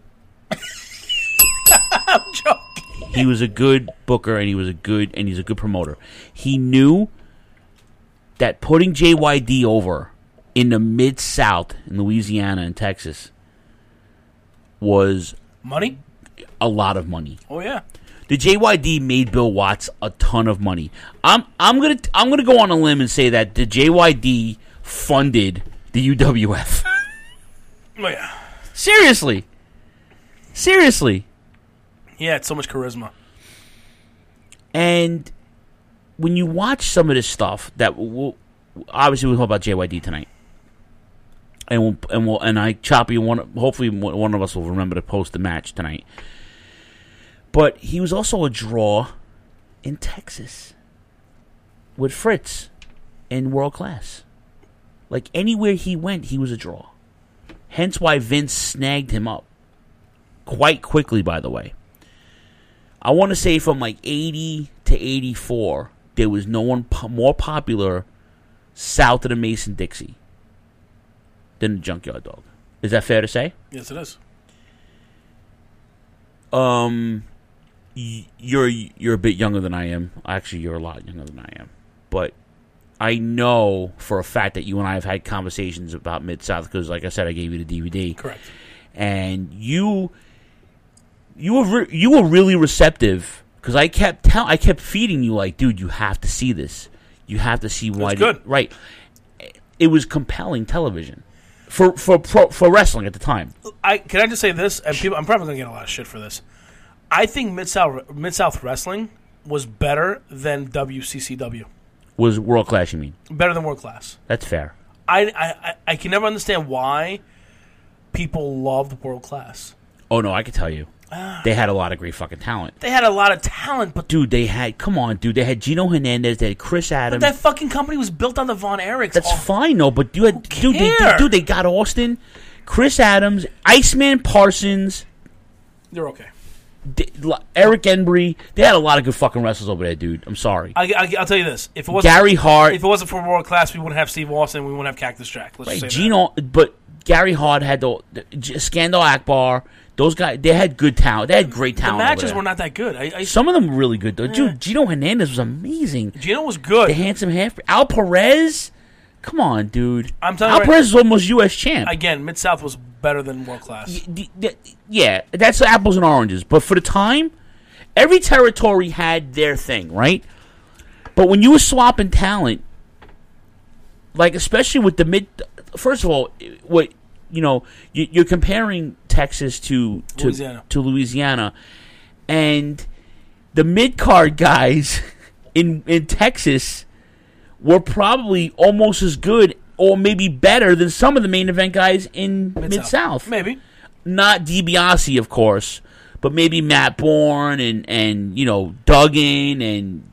I'm joking. He was a good booker, and he's a good promoter. He knew that putting JYD over in the Mid-South, in Louisiana and Texas, was money. A lot of money. Oh yeah. The JYD made Bill Watts a ton of money. I'm gonna go on a limb and say that the JYD funded the UWF. Oh yeah. Seriously. He had so much charisma. And when you watch some of this stuff, obviously we'll talk about JYD tonight. Choppy, hopefully one of us will remember to post the match tonight. But he was also a draw in Texas with Fritz in World Class. Like anywhere he went, he was a draw. Hence why Vince snagged him up quite quickly, by the way. I want to say from like 80 to 84, there was no one more popular south of the Mason-Dixie than the Junkyard Dog. Is that fair to say? Yes, it is. You're a bit younger than I am. Actually, you're a lot younger than I am. But I know for a fact that you and I have had conversations about Mid-South because, like I said, I gave you the DVD. Correct. And you were really receptive because I kept feeding you like, dude, you have to see this. You have to see why. It's good. Right. It was compelling television for wrestling at the time. Can I just say this? And I'm probably going to get a lot of shit for this. I think Mid-South Wrestling was better than WCCW. Was World Class, you mean? Better than World Class. That's fair. I can never understand why people loved World Class. Oh, no, I can tell you. They had a lot of great fucking talent. They had a lot of talent, but... Dude, they had Gino Hernandez, they had Chris Adams. But that fucking company was built on the Von Erichs. That's fine, though, but you had... They got Austin, Chris Adams, Iceman Parsons. They're okay. Eric Embry. They had a lot of good fucking wrestlers over there, dude. I'm sorry. I'll tell you this. If it wasn't Gary Hart. If it wasn't for World Class, we wouldn't have Steve Austin, we wouldn't have Cactus Jack. Let's just say Gino, but Gary Hart had the Scandal Akbar, Those guys, they had good talent. They had great talent. The matches over there. were not that good. Some of them were really good, though. Yeah. Dude, Gino Hernandez was amazing. Gino was good. The handsome half. Al Perez? Come on, dude. I'm telling Al you, Perez is almost U.S. champ. Again, Mid-South was better than World Class. Yeah, that's apples and oranges. But for the time, every territory had their thing, right? But when you were swapping talent, like especially with the mid, first of all, what you're comparing Texas to Louisiana, and the mid card guys in Texas were probably almost as good or maybe better than some of the main event guys in Mid-South. Maybe. Not DiBiase, of course, but maybe Matt Bourne and Duggan and,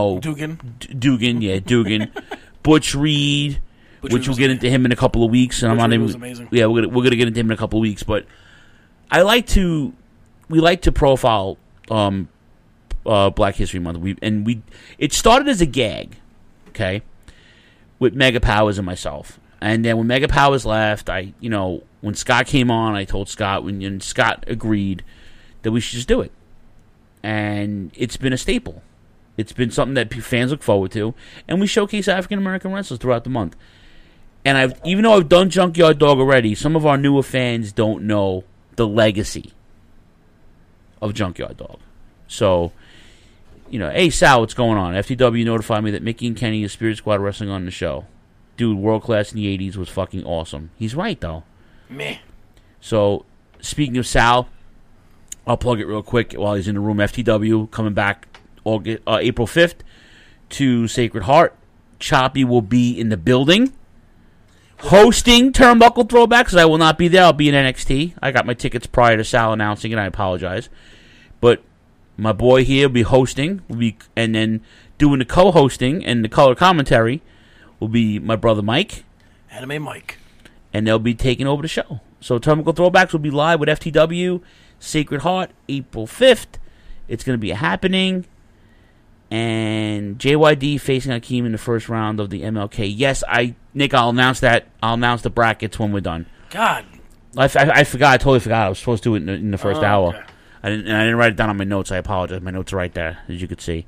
Dugan. Butch Reed, which we'll get into him in a couple of weeks. And Butch Reed was amazing. Yeah, we're gonna get into him in a couple of weeks. But we like to profile Black History Month. It started as a gag. Okay, with Mega Powers and myself, and then when Mega Powers left, when Scott came on, I told Scott, and Scott agreed that we should just do it, and it's been a staple. It's been something that fans look forward to, and we showcase African American wrestlers throughout the month. And even though I've done Junkyard Dog already, some of our newer fans don't know the legacy of Junkyard Dog. So, hey, Sal, what's going on? FTW notified me that Mickey and Kenny is Spirit Squad wrestling on the show. Dude, World Class in the 80s was fucking awesome. He's right, though. Meh. So, speaking of Sal, I'll plug it real quick while he's in the room. FTW coming back April 5th to Sacred Heart. Choppy will be in the building hosting Turnbuckle Throwbacks, because I will not be there. I'll be in NXT. I got my tickets prior to Sal announcing it. I apologize. But my boy here will be hosting, and then doing the co-hosting and the color commentary will be my brother Mike. Anime Mike. And they'll be taking over the show. So Turnbuckle Throwbacks will be live with FTW, Sacred Heart, April 5th. It's going to be a happening. And JYD facing Akeem in the first round of the MLK. Yes, Nick, I'll announce that. I'll announce the brackets when we're done. God. I forgot. I totally forgot. I was supposed to do it in the first hour. Okay. I didn't write it down on my notes. I apologize. My notes are right there, as you could see.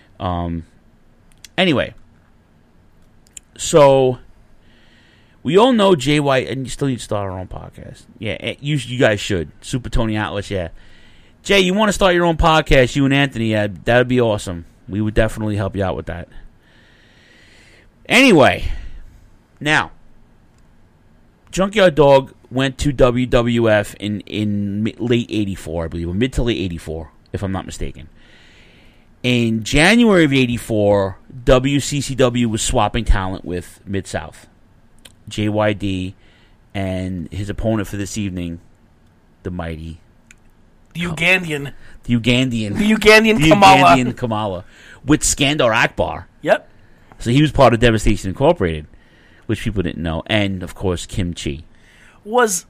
Anyway, so we all know JY, and you still need to start our own podcast. Yeah, you guys should. Super Tony Atlas, yeah. Jay, you want to start your own podcast, you and Anthony? Yeah, that would be awesome. We would definitely help you out with that. Anyway, now, Junkyard Dog went to WWF in late 84, I believe, or mid to late 84, if I'm not mistaken. In January of 84, WCCW was swapping talent with Mid-South. JYD and his opponent for this evening, the mighty... The Ugandan Kamala. With Skandar Akbar. Yep. So he was part of Devastation Incorporated, which people didn't know. And, of course, Kim Chi. Was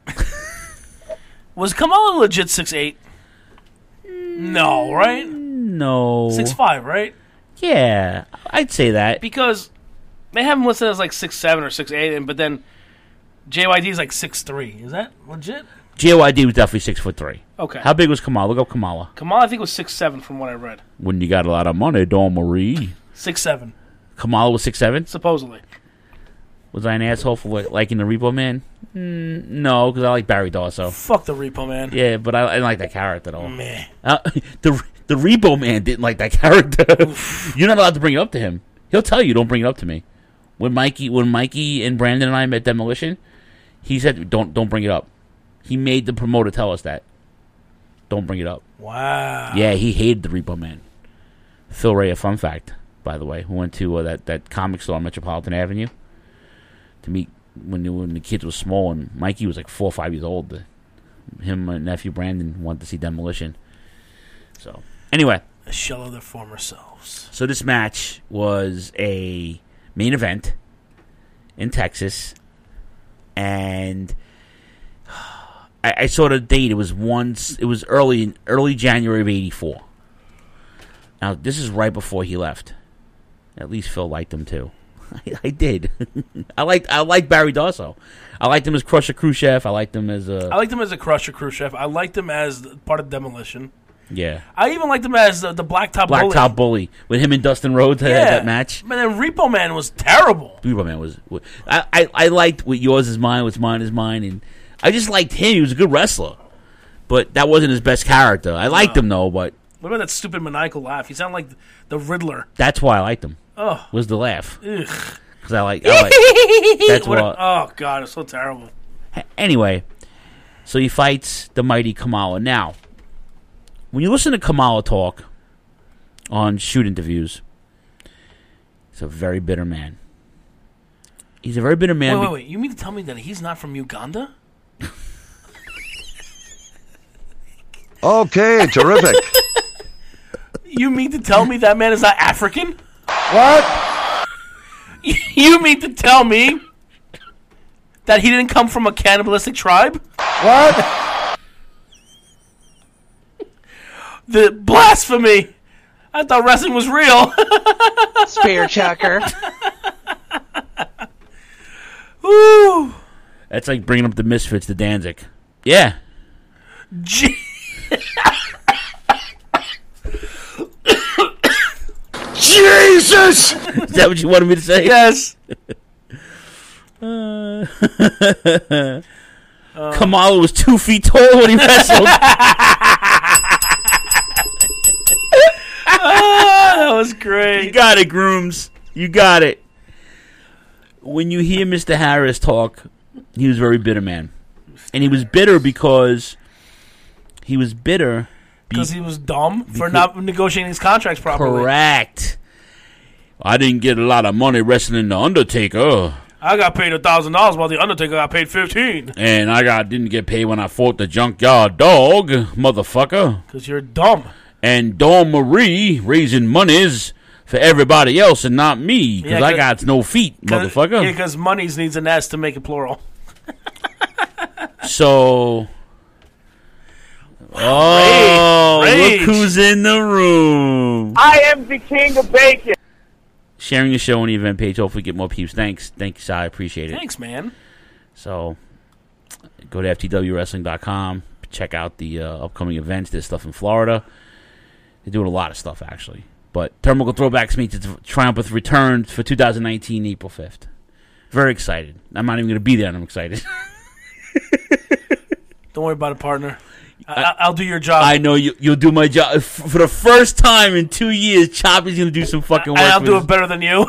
Kamala legit 6'8"? No, right? No. 6'5", right? Yeah, I'd say that. Because they have him listed as like 6'7" or 6'8", but then JYD is like 6'3". Is that legit? JYD was definitely 6'3". Okay. How big was Kamala? Look up Kamala. Kamala, I think, was 6'7" from what I read. When you got a lot of money, Dawn Marie. 6'7". Kamala was 6'7"? Supposedly. Was I an asshole for liking the Repo Man? No, because I like Barry Darso. Fuck the Repo Man. Yeah, but I didn't like that character at all. Meh. The Repo Man didn't like that character. You're not allowed to bring it up to him. He'll tell you, don't bring it up to me. When Mikey and Brandon and I met Demolition, he said, don't bring it up. He made the promoter tell us that. Don't bring it up. Wow. Yeah, he hated the Repo Man. Phil Ray, a fun fact, by the way, who went to that comic store on Metropolitan Avenue to meet when the kids were small, and Mikey was like 4 or 5 years old. Him and my nephew Brandon wanted to see Demolition. So, anyway. A shell of their former selves. So this match was a main event in Texas, and I saw the date. It was early January of '84. Now this is right before he left. At least Phil liked him too. I did. I liked Barry Darsow. I liked him as Crusher Khrushchev. I liked him as a Crusher Khrushchev. I liked him as part of Demolition. Yeah. I even liked him as the Blacktop Bully. Blacktop Bully with him and Dustin Rhodes had that match. Man, then Repo Man was terrible. Repo Man was. I liked what yours is mine, what's mine is mine, and I just liked him. He was a good wrestler, but that wasn't his best character. I liked him though, but what about that stupid maniacal laugh? He sounded like the Riddler. That's why I liked him. Oh, was the laugh? Ugh. Because I like. That's what. Oh God, it's so terrible. Anyway, so he fights the mighty Kamala. Now, when you listen to Kamala talk on shoot interviews, he's a very bitter man. He's a very bitter man. Wait. You mean to tell me that he's not from Uganda? Okay, terrific. You mean to tell me that man is not African? What? You mean to tell me that he didn't come from a cannibalistic tribe? What? The blasphemy! I thought wrestling was real. Spear chucker. Woo! That's like bringing up the Misfits to Danzig. Yeah. Jesus! Is that what you wanted me to say? Yes. Kamala was 2 feet tall when he wrestled. That was great. You got it, Grooms. You got it. When you hear Mr. Harris talk, he was a very bitter man. And he was bitter because he was bitter because he was dumb for not negotiating his contracts properly. Correct. I didn't get a lot of money wrestling The Undertaker. I got paid $1,000 while The Undertaker got paid $15. And I didn't get paid when I fought the Junkyard Dog, motherfucker. Because you're dumb. And Dawn Marie raising monies for everybody else and not me, because I got no feet, motherfucker. Yeah, because monies needs an S to make it plural. So... Oh, Rage. Look who's in the room. I am the king of bacon. Sharing the show on the event page. Hopefully get more peeps. Thanks, Si. I appreciate it. Thanks, man. So, go to ftwwrestling.com. Check out the upcoming events. There's stuff in Florida. They're doing a lot of stuff, actually. But Turnbuckle Throwbacks meets its triumphant return for 2019, April 5th. Very excited. I'm not even going to be there, and I'm excited. Don't worry about it, partner. I'll do your job. I know you'll do my job. For the first time in 2 years, Choppy's going to do some fucking work. And I'll do it better than you. Wow.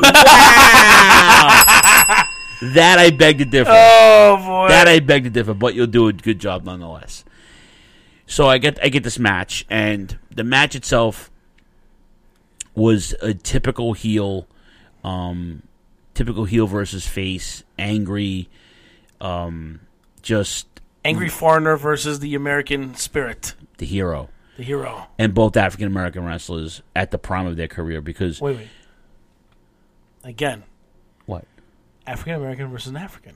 That I beg to differ. Oh, boy. That I beg to differ, but you'll do a good job nonetheless. So I get this match, and the match itself was a typical heel versus face, angry, just... Angry foreigner versus the American spirit. The hero. The hero. And both African-American wrestlers at the prime of their career because... Wait. Again. What? African-American versus an African.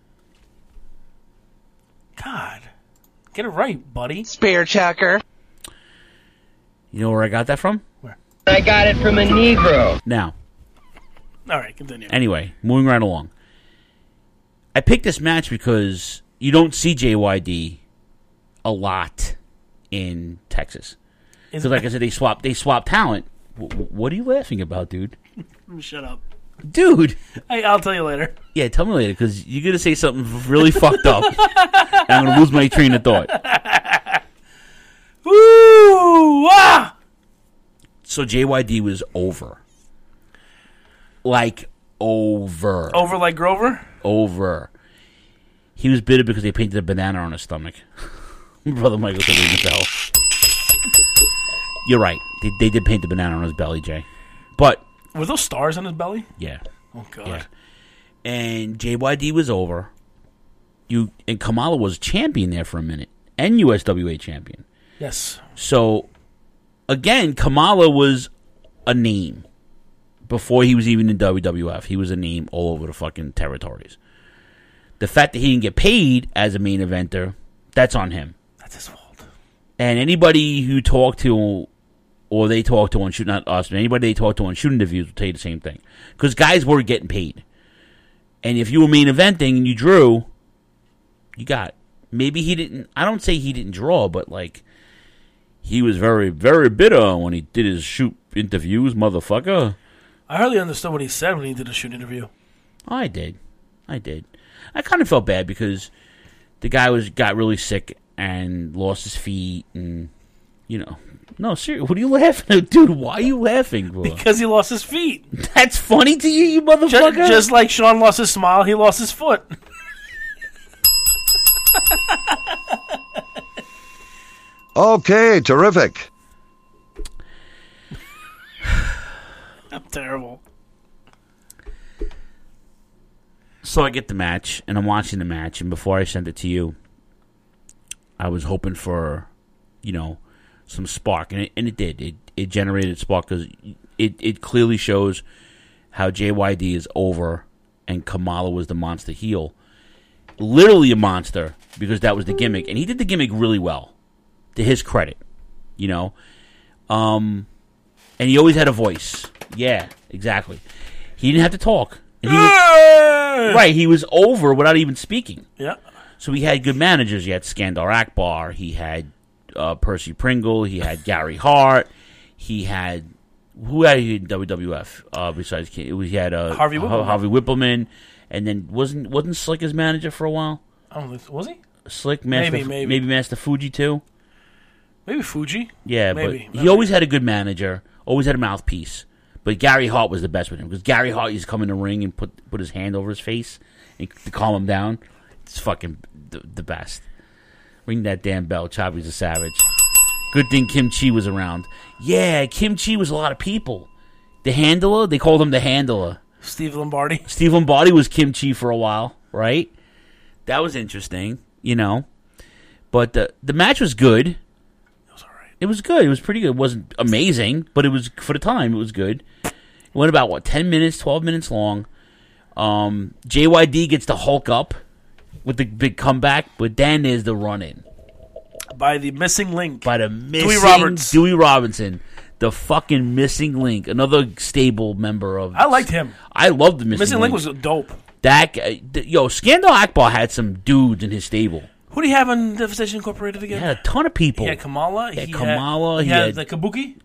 God. Get it right, buddy. Spear chucker. You know where I got that from? Where? I got it from a Negro. Now. All right, continue. Anyway, moving right along. I picked this match because... You don't see JYD a lot in Texas. Because, like I said, they swap talent. What are you laughing about, dude? Shut up. Dude. I'll tell you later. Yeah, tell me later, because you're going to say something really fucked up. And I'm going to lose my train of thought. Woo! Ah! So JYD was over. Like, over. Over like Grover? Over. He was bitter because they painted a banana on his stomach. Brother Michael said he could tell. You're right. They did paint the banana on his belly, Jay. But... Were those stars on his belly? Yeah. Oh, God. Yeah. And JYD was over. And Kamala was champion there for a minute. And USWA champion. Yes. So, again, Kamala was a name. Before he was even in WWF. He was a name all over the fucking territories. The fact that he didn't get paid as a main eventer, that's on him. That's his fault. And anybody who talked to or they talk to on shoot, not us, but anybody they talk to on shoot interviews will tell you the same thing. Because guys were getting paid. And if you were main eventing and you drew, you got. Maybe he didn't, I don't say he didn't draw, but like, he was very, very bitter when he did his shoot interviews, motherfucker. I hardly understood what he said when he did a shoot interview. Oh, I did. I kind of felt bad because the guy got really sick and lost his feet and, you know. No, seriously, what are you laughing at? Dude, why are you laughing, bro? Because he lost his feet. That's funny to you, you motherfucker? Just like Sean lost his smile, he lost his foot. Okay, terrific. I'm terrible. So I get the match, and I'm watching the match, and before I sent it to you, I was hoping for, you know, some spark, and it did. It generated spark because it clearly shows how JYD is over, and Kamala was the monster heel. Literally a monster, because that was the gimmick, and he did the gimmick really well, to his credit, you know. And he always had a voice. Yeah, exactly. He didn't have to talk. And he was, right, he was over without even speaking. Yeah. So he had good managers. He had Skandar Akbar. He had Percy Pringle. He had Gary Hart. He had... Who had he in WWF besides... He had Harvey Whippleman. Harvey Whippleman. And then wasn't Slick his manager for a while? I don't think... Was he? Slick, maybe Master Fuji too? Maybe Fuji. Yeah, but he always had a good manager. Always had a mouthpiece. But Gary Hart was the best with him. Because Gary Hart used to come in the ring and put his hand over his face and to calm him down. It's fucking the best. Ring that damn bell. Choppy's a savage. Good thing Kim Chi was around. Yeah, Kim Chi was a lot of people. The Handler, they called him the Handler. Steve Lombardi. Steve Lombardi was Kim Chi for a while, right? That was interesting, you know. But the match was good. It was all right. It was good. It was pretty good. It wasn't amazing, but it was, for the time, it was good. It went about, 10 minutes, 12 minutes long. JYD gets to Hulk up with the big comeback, but then there's the run-in. By the missing link. By the missing Dewey Robinson. The fucking missing link. Another stable member of... I liked him. I loved the missing link. Was dope. That guy, Skandar Akbar had some dudes in his stable. Who do you have in Devastation Incorporated again? He had a ton of people. He had Kamala. He had the Kabuki.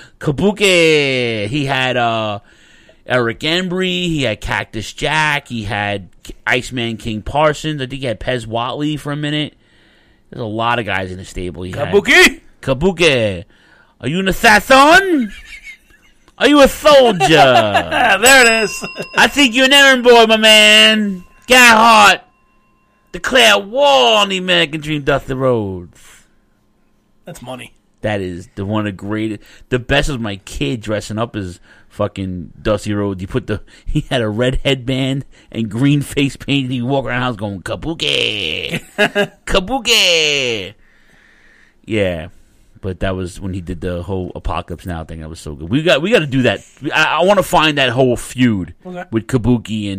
Kabuki. He had Eric Embry. He had Cactus Jack. He had Iceman King Parsons. I think he had Pez Watley for a minute. There's a lot of guys in the stable. Kabuki. Are you an assassin? Are you a soldier? There it is. I think you're an errand boy, my man. Get hot. Declare war on the American Dream, Dusty Rhodes. That's money. That is the one of the greatest. The best was my kid dressing up as fucking Dusty Rhodes. He had a red headband and green face paint, and he walk around the house going, Kabuki! Kabuki! Yeah. But that was when he did the whole Apocalypse Now thing. That was so good. We got to do that. I want to find that whole feud with Kabuki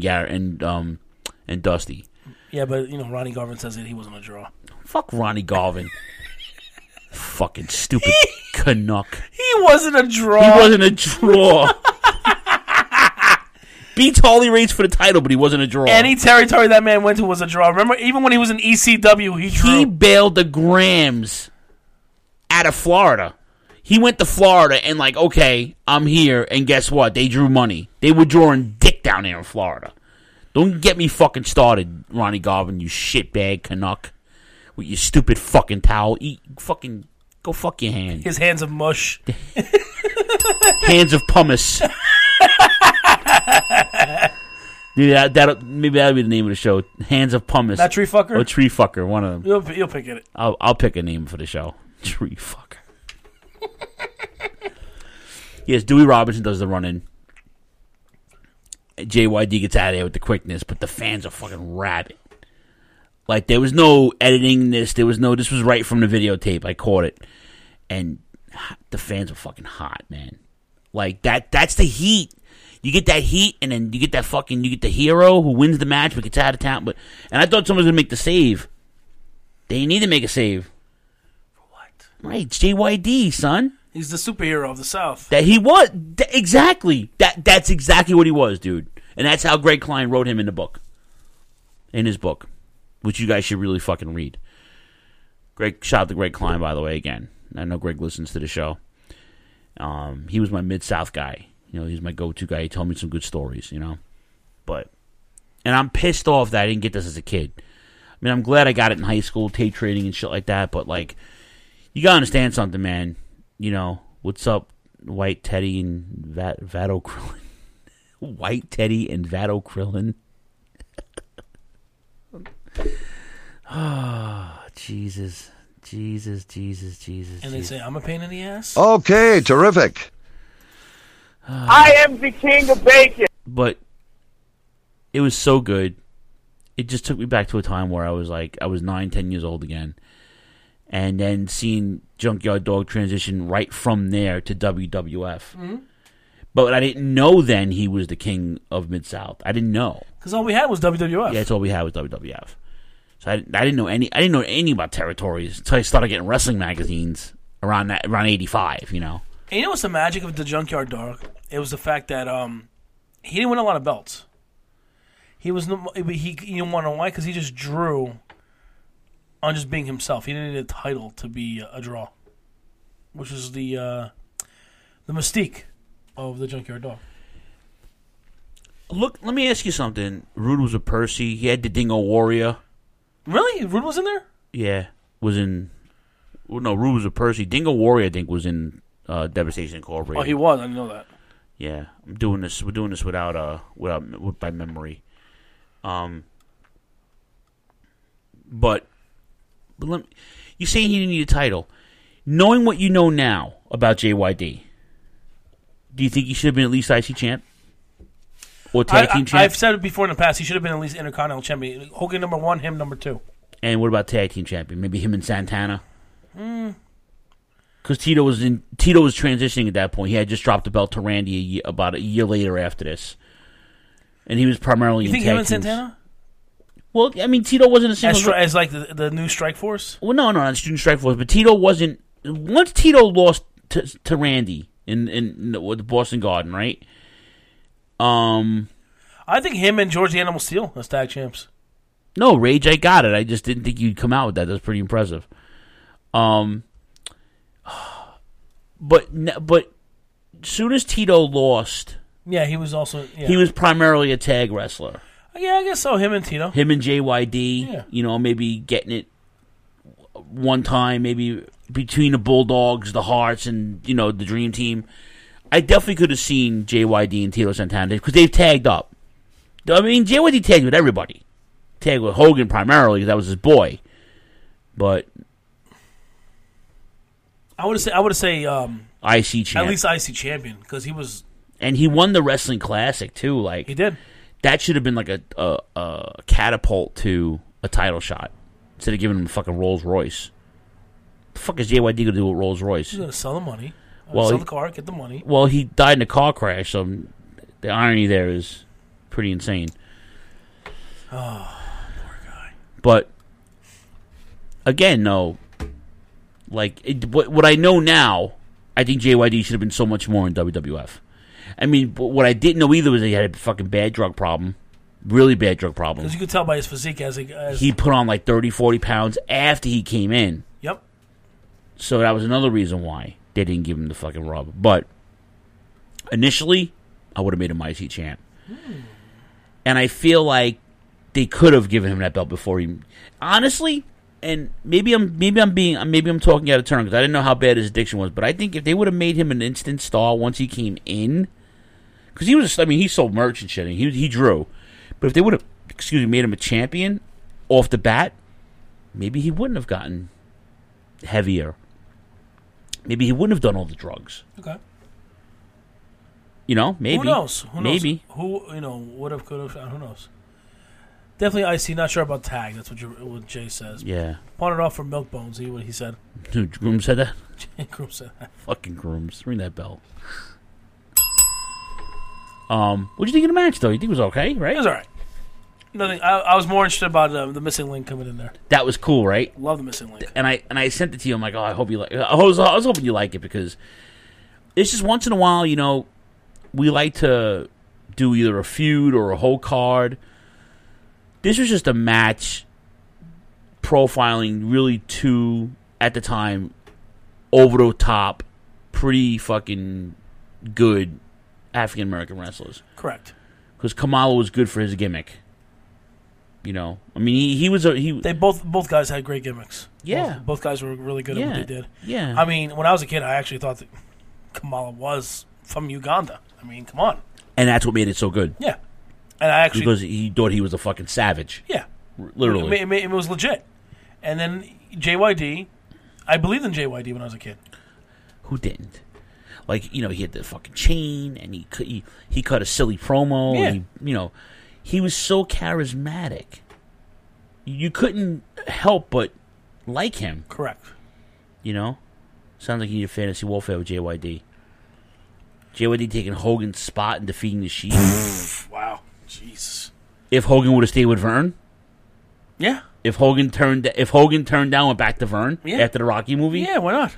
and Dusty. Yeah, but Ronnie Garvin says that he wasn't a draw. Fuck Ronnie Garvin. Fucking stupid Canuck. He wasn't a draw. He wasn't a draw. Beats Harley Race for the title, but he wasn't a draw. Any territory that man went to was a draw. Remember, even when he was in ECW, he drew. He bailed the Grams out of Florida. He went to Florida and okay, I'm here, and guess what? They drew money. They were drawing dick down there in Florida. Don't get me fucking started, Ronnie Garvin, you shitbag Canuck. With your stupid fucking towel. Go fuck your hand. His hands of mush. Hands of pumice. Maybe that'll be the name of the show. Hands of pumice. That tree fucker? Or tree fucker, one of them. You'll pick it. I'll pick a name for the show. Tree fucker. Yes, Dewey Robinson does the run-in. JYD gets out of there with the quickness, but the fans are fucking rabid. There was no editing this. This was right from the videotape. I caught it. And the fans were fucking hot, man. That's the heat. You get that heat, and then you get the hero who wins the match but gets out of town. And I thought someone was going to make the save. They need to make a save. For what? Right, it's JYD, son. He's the superhero of the South. That he was. Exactly. That's exactly what he was, dude. And that's how Greg Klein wrote him in the book. In his book. Which you guys should really fucking read. Shout out to Greg Klein, by the way, again. I know Greg listens to the show. He was my Mid-South guy. You know, he's my go-to guy. He told me some good stories, you know. And I'm pissed off that I didn't get this as a kid. I mean, I'm glad I got it in high school, tape trading and shit like that, but, like, you gotta understand something, man. You know, what's up, White Teddy and Vado Krillin? White Teddy and Vado Krillin? Oh, Jesus. And they say, I'm a pain in the ass? Okay, terrific. I am the king of bacon. But it was so good. It just took me back to a time where I was 9, 10 years old again. And then seeing Junkyard Dog transition right from there to WWF. Mm-hmm. But I didn't know then he was the king of Mid-South. I didn't know. Because all we had was WWF. Yeah, that's all we had was WWF. So I didn't know any about territories until I started getting wrestling magazines around 85, you know. And you know what's the magic of the Junkyard Dog? It was the fact that he didn't win a lot of belts. You want to know why? Because he just drew on just being himself. He didn't need a title to be a draw, which is the mystique of the Junkyard Dog. Look, let me ask you something. Rude was a Percy. He had the Dingo Warrior. Really? Rude was in there? Yeah, Rude was a Percy. Dingo Warrior, I think, was in Devastation Incorporated. Oh, he was. I didn't know that. Yeah, we're doing this without by memory. But you say he didn't need a title. Knowing what you know now about JYD, do you think he should have been at least IC champ? Or tag team champ? I've said it before in the past. He should have been at least Intercontinental champion. Hogan number 1, him number 2. And what about tag team champion? Maybe him and Santana? Because Tito was transitioning at that point. He had just dropped the belt to Randy about a year later after this. And he was primarily in tag teams. You think him and Santana? Well, I mean, Tito wasn't a single... As like the new Strike Force? Well, no, not Student Strike Force. But Tito wasn't... Once Tito lost to Randy in the Boston Garden, right? I think him and George the Animal Steel as tag champs. No, Rage, I got it. I just didn't think you'd come out with that. That's pretty impressive. But soon as Tito lost... Yeah, he was also... Yeah. He was primarily a tag wrestler. Yeah, I guess so. Him and Tito. Him and JYD. Yeah. You know, maybe getting it one time, maybe between the Bulldogs, the Hearts, and, you know, the Dream Team. I definitely could have seen JYD and Tito Santana because they've tagged up. I mean, JYD tagged with everybody. Tagged with Hogan primarily because that was his boy. But I would say IC champ. At least IC champion because he was. And he won the Wrestling Classic too. Like he did. That should have been like a catapult to a title shot instead of giving him a fucking Rolls Royce. The fuck is JYD gonna do with Rolls Royce? He's gonna sell the money. Sell the car, get the money. Well, he died in a car crash, so the irony there is pretty insane. Oh, poor guy. But again, no. Like what I know now, I think JYD should have been so much more in WWF. I mean, but what I didn't know either was that he had a fucking bad drug problem. Really bad drug problem. Because you could tell by his physique as he put on like 30, 40 pounds after he came in. Yep. So that was another reason why they didn't give him the fucking rub. But initially, I would have made him IC champ. And I feel like they could have given him that belt before he... Honestly, and maybe I'm talking out of turn because I didn't know how bad his addiction was, but I think if they would have made him an instant star once he came in... Because he sold merch and shit, and he drew. But if they would have, made him a champion off the bat, maybe he wouldn't have gotten heavier. Maybe he wouldn't have done all the drugs. Okay. You know, maybe. Who knows? Maybe. Who, would have, could have, who knows? Definitely IC, not sure about tag. That's what Jay says. Yeah. Pawn it off for Milk Bones, what he said. Dude, Groom said that? Groom said that. Fucking Grooms. Ring that bell. What'd you think of the match, though? You think it was okay, right? It was alright. Nothing. I was more interested about the missing link coming in there. That was cool, right? Love the missing link. And I sent it to you. I'm like, oh, I hope you like. I was hoping you like it because it's just once in a while, we like to do either a feud or a whole card. This was just a match profiling really two at the time over the top, pretty fucking good African American wrestlers. Correct. Because Kamala was good for his gimmick. I mean, he was They both guys had great gimmicks. Yeah, both guys were really good at what they did. Yeah. I mean, when I was a kid, I actually thought that Kamala was from Uganda. I mean, come on. And that's what made it so good. Yeah, and I actually because he thought he was a fucking savage. Yeah, literally, it was legit. And then JYD, I believed in JYD when I was a kid. Who didn't? Like, he had the fucking chain, and he cut a silly promo. Yeah. And he was so charismatic. You couldn't help but like him. Correct. Sounds like you need a fantasy warfare with JYD. JYD taking Hogan's spot and defeating the Sheik. Wow. Jesus. If Hogan would have stayed with Vern? Yeah. If Hogan turned down, went back to Vern after the Rocky movie? Yeah, why not?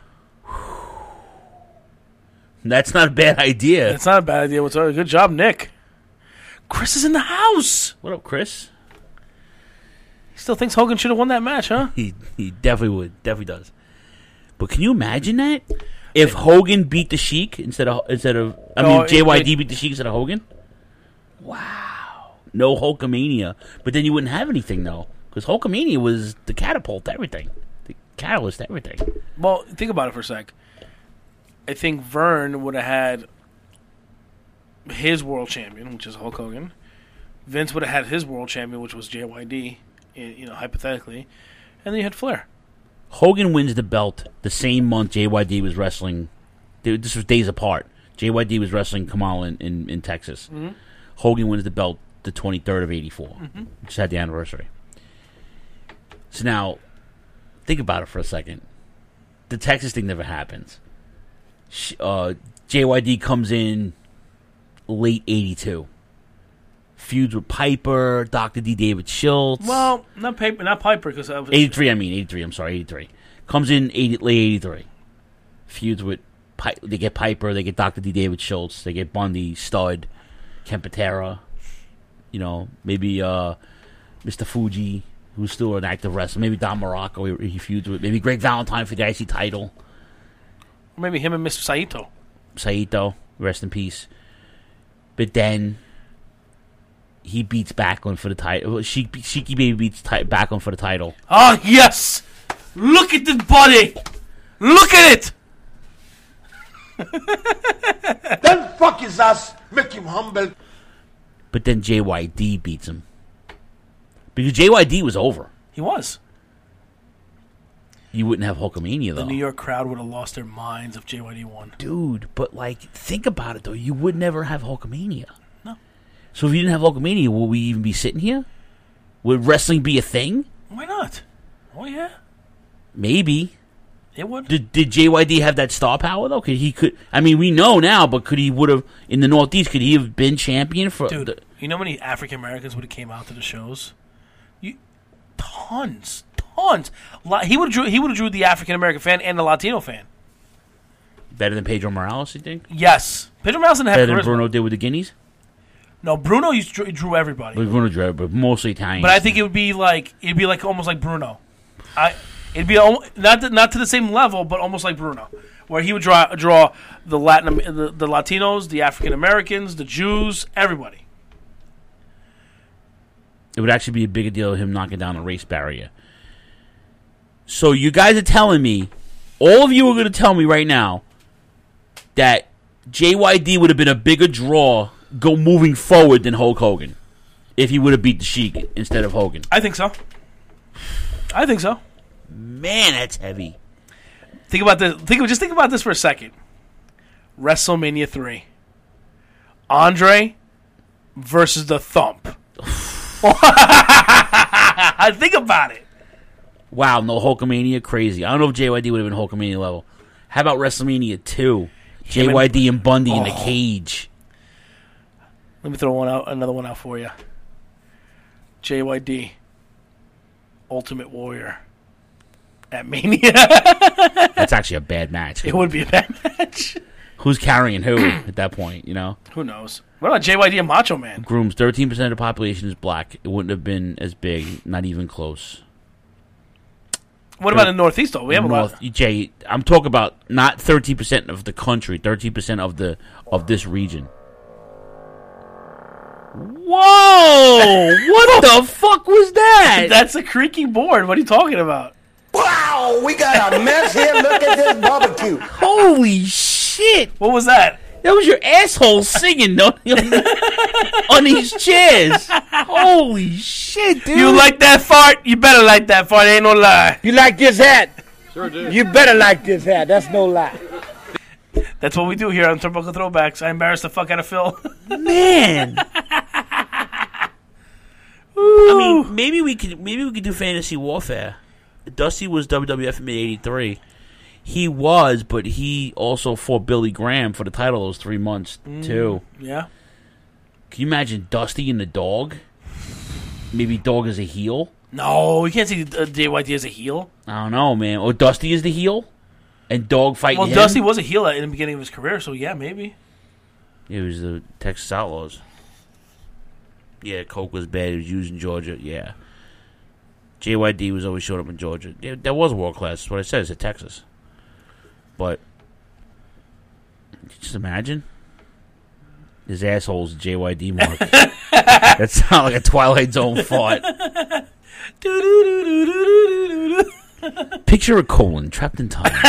That's not a bad idea. It's not a bad idea whatsoever. Good job, Nick. Chris is in the house. What up, Chris? He still thinks Hogan should have won that match, huh? He definitely would. Definitely does. But can you imagine that? If Hogan beat the Sheik instead of JYD beat the Sheik instead of Hogan? Wow. No Hulkamania. But then you wouldn't have anything, though. Because Hulkamania was the catapult to everything. The catalyst to everything. Well, think about it for a sec. I think Vern would have had his world champion, which is Hulk Hogan. Vince would have had his world champion, which was JYD, hypothetically. And then you had Flair. Hogan wins the belt the same month JYD was wrestling. This was days apart. JYD was wrestling Kamala in Texas. Mm-hmm. Hogan wins the belt the 23rd of 84. Mm-hmm. Which had the anniversary. So now, think about it for a second. The Texas thing never happens. JYD comes in late 82. Feuds with Piper, Dr. D. David Schultz. Well, not Piper, because 83. I'm sorry, 83. Comes in late 83. Feuds with they get Piper, they get Dr. D. David Schultz, they get Bundy, Stud, Kempatera. Maybe Mr. Fuji, who's still an active wrestler. Maybe Don Morocco he feuds with. Maybe Greg Valentine for the IC title. Or maybe him and Mr. Saito. Saito, rest in peace. But then he beats Backlund for the title. Sheiky Baby beats Backlund for the title. Oh, yes! Look at this body! Look at it! Then fuck his ass, make him humble. But then JYD beats him. Because JYD was over. He was. You wouldn't have Hulkamania, though. The New York crowd would have lost their minds if JYD won. Dude, but, think about it, though. You would never have Hulkamania. No. So if you didn't have Hulkamania, would we even be sitting here? Would wrestling be a thing? Why not? Oh, yeah. Maybe. It would. Did JYD have that star power, though? We know now, but could he would have, in the Northeast, could he have been champion for... Dude, you know how many African Americans would have came out to the shows? Tons. He would have drew the African American fan and the Latino fan. Better than Pedro Morales, you think? Yes. Pedro Morales didn't have better charisma. than Bruno did with the Guineas? No, Bruno drew everybody. Bruno drew, but mostly Italian. But I think it'd be like almost like Bruno. It'd be not to the same level, but almost like Bruno, where he would draw the the Latinos, the African Americans, the Jews, everybody. It would actually be a bigger deal of him knocking down a race barrier. So you guys are telling me, all of you are going to tell me right now, that JYD would have been a bigger draw moving forward than Hulk Hogan if he would have beat the Sheik instead of Hogan. I think so. Man, that's heavy. Think about this. Think about this for a second. WrestleMania 3. Andre versus the Thump. Think about it. Wow, no Hulkamania, crazy. I don't know if JYD would have been Hulkamania level. How about WrestleMania 2? JYD and Bundy in the cage. Let me throw another one out for you. JYD, Ultimate Warrior, at Mania. That's actually a bad match. It would be a bad match. Who's carrying who at that point, you know? Who knows? What about JYD and Macho Man? Grooms, 13% of the population is black. It wouldn't have been as big, not even close. What about in the Northeast, though? We have a lot. Jay, I'm talking about not 13% of the country, 13% of this region. Whoa! What the fuck was that? That's a creaky board. What are you talking about? Wow, we got a mess here. Look at this barbecue. Holy shit! What was that? That was your asshole singing on these chairs. Holy shit, dude! You like that fart? You better like that fart. Ain't no lie. You like this hat? Sure do. You better like this hat. That's no lie. That's what we do here on Turnbuckle Throwbacks. I embarrassed the fuck out of Phil. Man. I mean, maybe we could do Fantasy Warfare. Dusty was WWF in '83. He was, but he also fought Billy Graham for the title those 3 months too. Yeah. Can you imagine Dusty and the Dog? Maybe Dog is a heel. No, you can't see JYD as a heel. I don't know, man. Or Dusty is the heel, and Dog fighting him. Well, Dusty was a heel in the beginning of his career, so yeah, maybe. It was the Texas Outlaws. Yeah, Coke was bad. He was used in Georgia. Yeah. JYD was always showed up in Georgia. Yeah, that was world class. That's what I said. It's at Texas. But just imagine his asshole's JYD mark. That sounds like a Twilight Zone fart. Picture a colon trapped in time.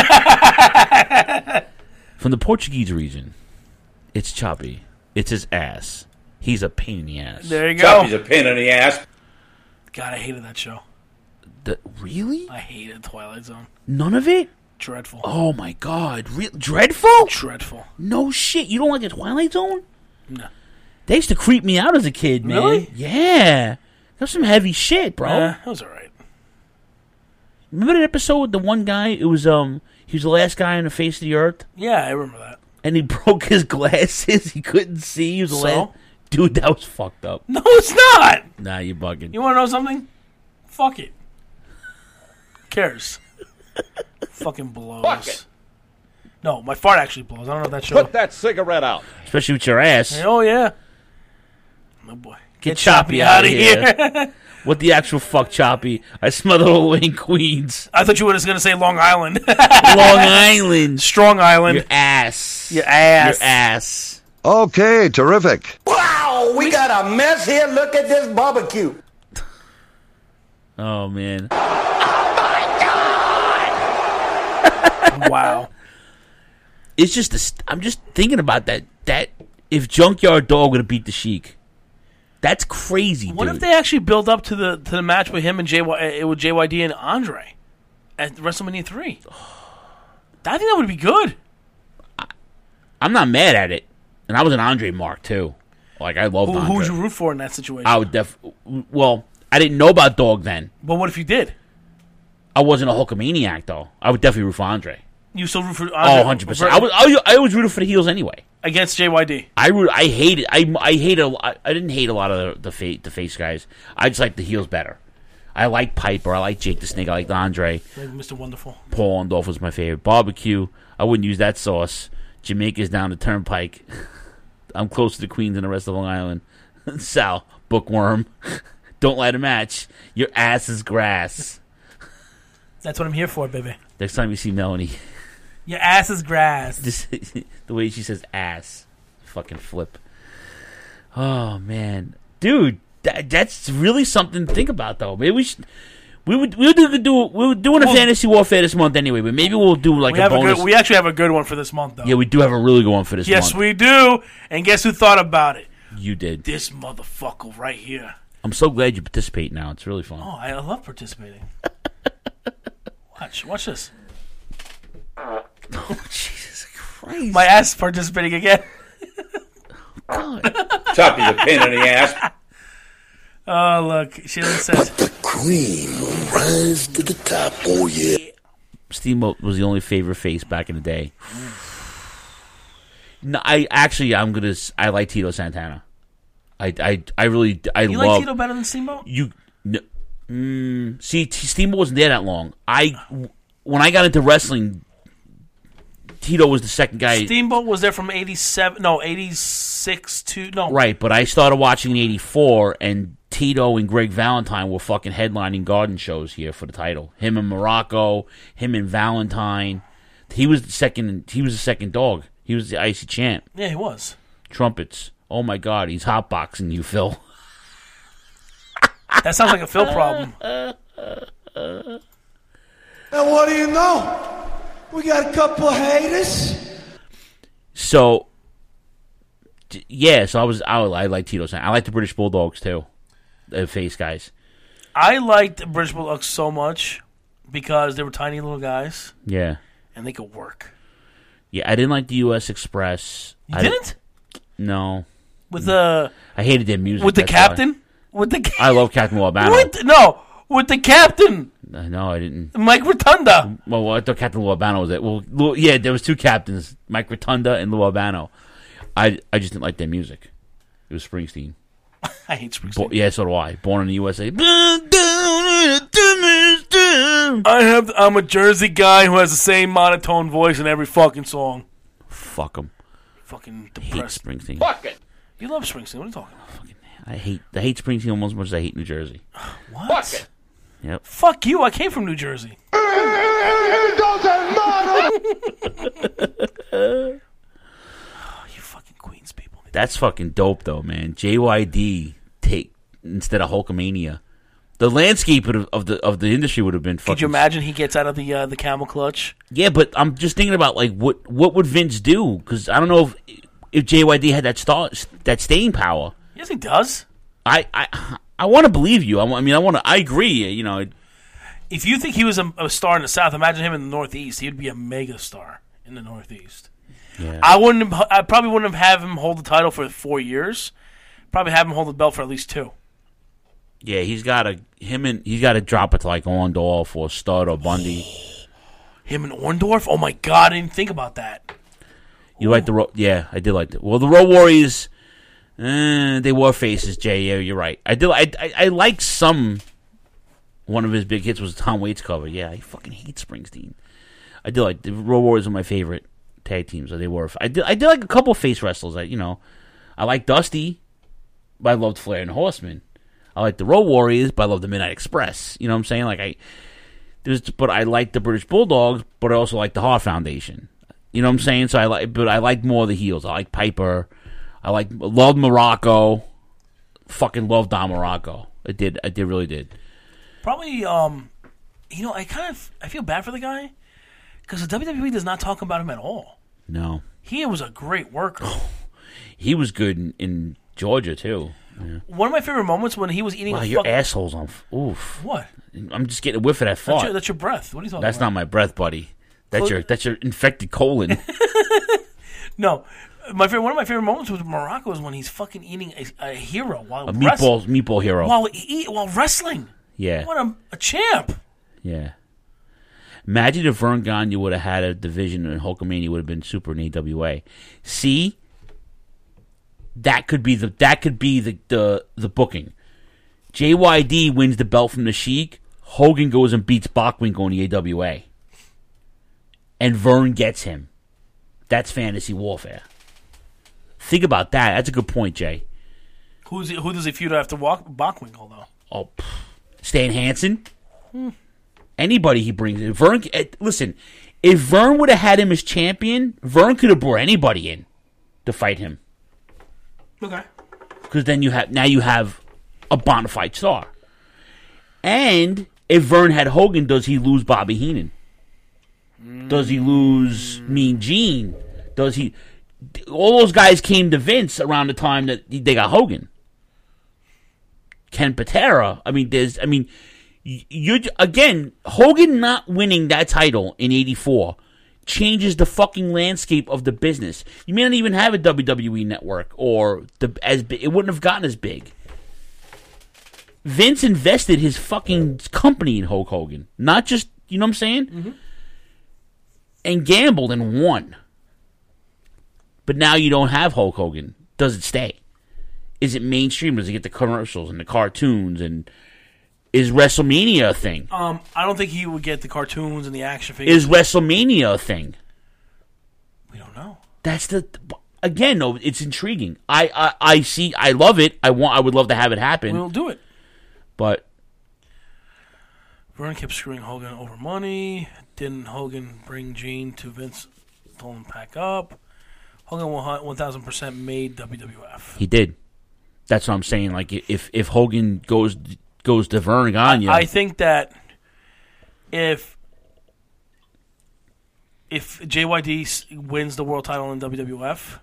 From the Portuguese region, it's Choppy. It's his ass. He's a pain in the ass. There you go. Choppy's a pain in the ass. God, I hated that show. Really? I hated Twilight Zone. None of it? Dreadful. Oh my god. Dreadful? Dreadful. No shit. You don't like the Twilight Zone? No. They used to creep me out as a kid, man. Really? Yeah. That's some heavy shit, bro. That was alright. Remember that episode with the one guy? It was he was the last guy on the face of the earth. Yeah, I remember that. And he broke his glasses. He couldn't see. He was the last. Dude, that was fucked up. No, it's not. Nah, you're bugging. You want to know something? Fuck it. Who cares? Fucking blows. Fuck it. No, my fart actually blows. I don't know if that show. Put that cigarette out. Especially with your ass. Oh, yeah. Oh, boy. Get Choppy out of here. What the actual fuck, Choppy? I smell the whole way in Queens. I thought you were just going to say Long Island. Long Island. Strong Island. Your ass. Your ass. Your ass. Okay, terrific. Wow, we got a mess here. Look at this barbecue. Oh, man. Wow. It's just, I'm just thinking about that if Junkyard Dog would have beat the Sheik. That's crazy, What dude. if they actually build up to the match with him and JYD and Andre at WrestleMania 3? I think that would be good. I'm not mad at it. And I was an Andre mark, too. Like, I loved Andre. Who would you root for in that situation? I would well, I didn't know about Dog then. But what if you did? I wasn't a Hulkamaniac, though. I would definitely root for Andre. You still root for Andre? Oh, 100%. I was rooting for the heels anyway. Against JYD. I didn't hate a lot of the face guys. I just liked the heels better. I like Piper. I like Jake the Snake. I like Andre. Like Mr. Wonderful. Paul Orndorff was my favorite. Barbecue. I wouldn't use that sauce. Jamaica's down the turnpike. I'm close to the Queens and the rest of Long Island. Sal, bookworm. Don't light a match. Your ass is grass. That's what I'm here for, baby. Next time you see Melanie. Your ass is grass. Just the way she says ass. Fucking flip. Oh, man. Dude, that's really something to think about, though. Maybe we're doing a Fantasy Warfare this month anyway, but maybe we'll do like a bonus. We actually have a good one for this month, though. Yeah, we do have a really good one for this month. Yes, we do. And guess who thought about it? You did. This motherfucker right here. I'm so glad you participate now. It's really fun. Oh, I love participating. Watch this. Oh, Jesus Christ. My ass is participating again. God. Choppy's a pain in the ass. Oh, look. She says, The cream will rise to the top. Oh, yeah. Steamboat was the only favorite face back in the day. No, I like Tito Santana. I You love. like Tito better than Steamboat? See, Steamboat wasn't there that long. When I got into wrestling, Tito was the second guy. Steamboat was there from 86 to no. Right, but I started watching in 84, and Tito and Greg Valentine were fucking headlining garden shows here for the title. Him and Morocco, him and Valentine. He was the second dog. He was the IC champ. Yeah, he was. Trumpets. Oh my God, he's hotboxing you, Phil. That sounds like a Phil problem. And what do you know? We got a couple of haters. So, yeah. So I like Tito's. I like the British Bulldogs too, the face guys. I liked the British Bulldogs so much because they were tiny little guys. Yeah, and they could work. Yeah, I didn't like the U.S. Express. You didn't? No. With the I hated their music. With the captain. I love Captain Lobano. With the captain. No, I didn't. Mike Rotunda. Well, I thought Captain Lou Albano was it. Well, yeah, there was two captains, Mike Rotunda and Lou Albano. I just didn't like their music. It was Springsteen. I hate Springsteen. Yeah, so do I. Born in the USA. I'm a Jersey guy who has the same monotone voice in every fucking song. Fuck him. Fucking I depressed. hate Springsteen. Fuck it. You love Springsteen. What are you talking about? I hate Springsteen almost as much as I hate New Jersey. What? Fuck it. Yep. Fuck you. I came from New Jersey. It doesn't matter. You fucking Queens people. That's fucking dope, though, man. JYD take instead of Hulkamania. The landscape of the industry would have been fucking. Could you imagine he gets out of the camel clutch? Yeah, but I'm just thinking about like what would Vince do? Because I don't know if JYD had that staying power. Yes, he does. I want to believe you. I agree. You know, if you think he was a star in the South, imagine him in the Northeast. He would be a mega star in the Northeast. Yeah. I probably wouldn't have him hold the title for 4 years. Probably have him hold the belt for at least 2. Yeah, he's got to drop it to like Orndorff or Studd or Bundy. Him and Orndorff? Oh my God, I didn't think about that. You like yeah, I did like that. Well, the Road Warriors. They were faces, Jay. Yeah, you're right. I like some. One of his big hits was Tom Waits cover. Yeah, I fucking hate Springsteen. I did like the Road Warriors were my favorite tag teams. They were. I did like a couple of face wrestlers. I like Dusty, but I loved Flair and Horseman. I like the Road Warriors, but I love the Midnight Express. You know what I'm saying? But I like the British Bulldogs, but I also like the Hart Foundation. You know what I'm saying? So I like more of the heels. I like Piper. Loved Morocco. Fucking loved Don Morocco. I really did. Probably, I feel bad for the guy because the WWE does not talk about him at all. No. He was a great worker. He was good in Georgia, too. Yeah. One of my favorite moments when he was eating your asshole's on. Oof. What? I'm just getting a whiff of that fart. That's your breath. What are you talking about? That's not my breath, buddy. That's your infected colon. No. One of my favorite moments with Morocco is when he's fucking eating a hero while meatball hero while wrestling. Yeah, what a champ. Yeah. Imagine if Vern Gagne would have had a division and Hulkamania would have been super in AWA. See, that could be the booking. JYD wins the belt from the Sheik. Hogan goes and beats Bockwinkel in the AWA, and Vern gets him. That's fantasy warfare. Think about that. That's a good point, Jay. Who does he feud after Bockwinkel, though? Oh, Stan Hansen? Anybody he brings in. Vern, listen, if Vern would have had him as champion, Vern could have brought anybody in to fight him. Okay. Because then you have a bona fide star. And if Vern had Hogan, does he lose Bobby Heenan? Does he lose Mean Gene? Does he... All those guys came to Vince around the time that they got Hogan. Ken Patera. Hogan not winning that title in '84 changes the fucking landscape of the business. You may not even have a WWE network, or it wouldn't have gotten as big. Vince invested his fucking company in Hulk Hogan, not just, you know what I'm saying, and gambled and won. But now you don't have Hulk Hogan. Does it stay? Is it mainstream? Does it get the commercials and the cartoons? And is WrestleMania a thing? I don't think he would get the cartoons and the action figures. Is WrestleMania a thing? We don't know. That's again, though, it's intriguing. I see. I love it. I would love to have it happen. We'll do it. But Vern kept screwing Hogan over money. Didn't Hogan bring Gene to Vince? Told him pack up. Hogan 1,000% made WWF. He did. That's what I'm saying. Like if Hogan goes to Vern Gagne, I think that if JYD wins the world title in WWF,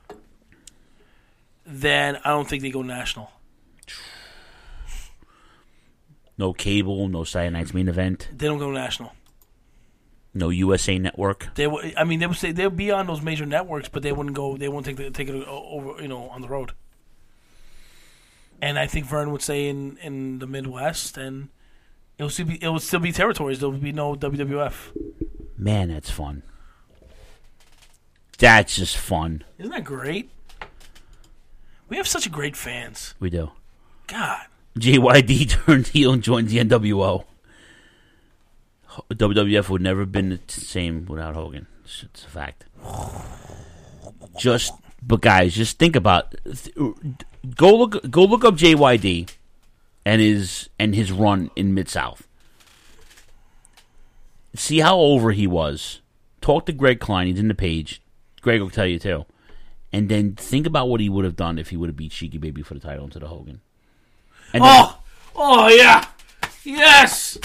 then I don't think they go national. No cable, no Saturday Night's Main Event. They don't go national. No USA Network. They would say they'll be on those major networks, but they wouldn't go. They won't take it over, on the road. And I think Vern would say in the Midwest, and it would still be territories. There would be no WWF. Man, that's fun. That's just fun. Isn't that great? We have such great fans. We do. God. JYD turned heel and joined the NWO. WWF would never have been the same without Hogan. It's a fact. But guys, just think about. Go look up JYD and his run in Mid-South. See how over he was. Talk to Greg Klein. He's in the page. Greg will tell you too. And then think about what he would have done if he would have beat Cheeky Baby for the title instead of Hogan. And oh yeah, yes.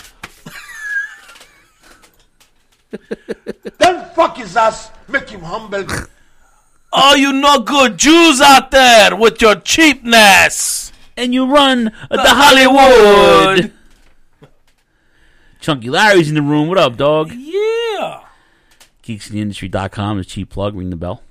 Them fuckers us make him humble. Oh, you no good Jews out there with your cheapness. And you run the Hollywood. Chunky Larry's in the room. What up, dog? Yeah. GeeksInTheIndustry.com is cheap plug. Ring the bell.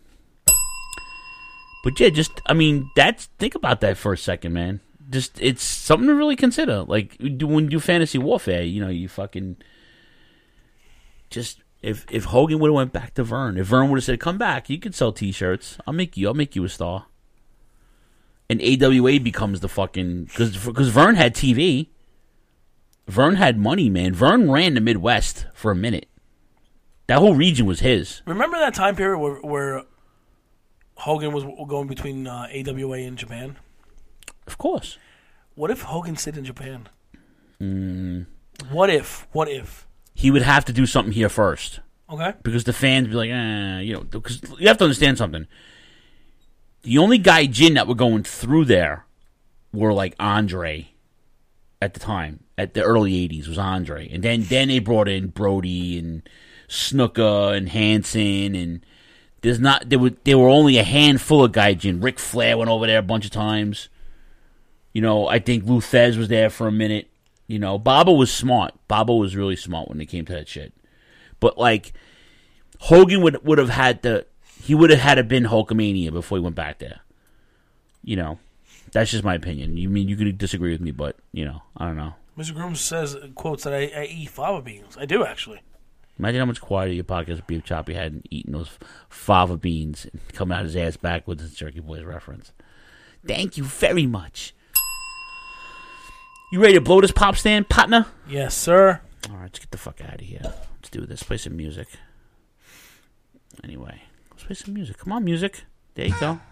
But yeah, think about that for a second, man. It's something to really consider. Like when you do fantasy warfare, you fucking just if Hogan would have went back to Vern, if Vern would have said, "Come back, you can sell T-shirts. I'll make you a star." And AWA becomes the fucking because Vern had TV, Vern had money, man. Vern ran the Midwest for a minute. That whole region was his. Remember that time period where Hogan was going between AWA and Japan? Of course. What if Hogan stayed in Japan? What if? He would have to do something here first. Okay. Because the fans be like, because you have to understand something. The only gaijin that were going through there were like Andre at the time. At the early 80s was Andre. And then they brought in Brody and Snuka and Hansen and there were only a handful of gaijin. Ric Flair went over there a bunch of times. I think Lou Thez was there for a minute. Baba was smart. Baba was really smart when it came to that shit. But like Hogan would have had to been Hulkamania before he went back there. That's just my opinion. You could disagree with me, but I don't know. Mr. Groom quotes that I eat fava beans. I do actually. Imagine how much quieter your podcast would be if Choppy hadn't eaten those fava beans and come out his ass back with his Jerky Boys reference. Thank you very much. You ready to blow this pop stand, partner? Yes, sir. All right, let's get the fuck out of here. Let's do this. Play some music. Anyway, let's play some music. Come on, music. There you go.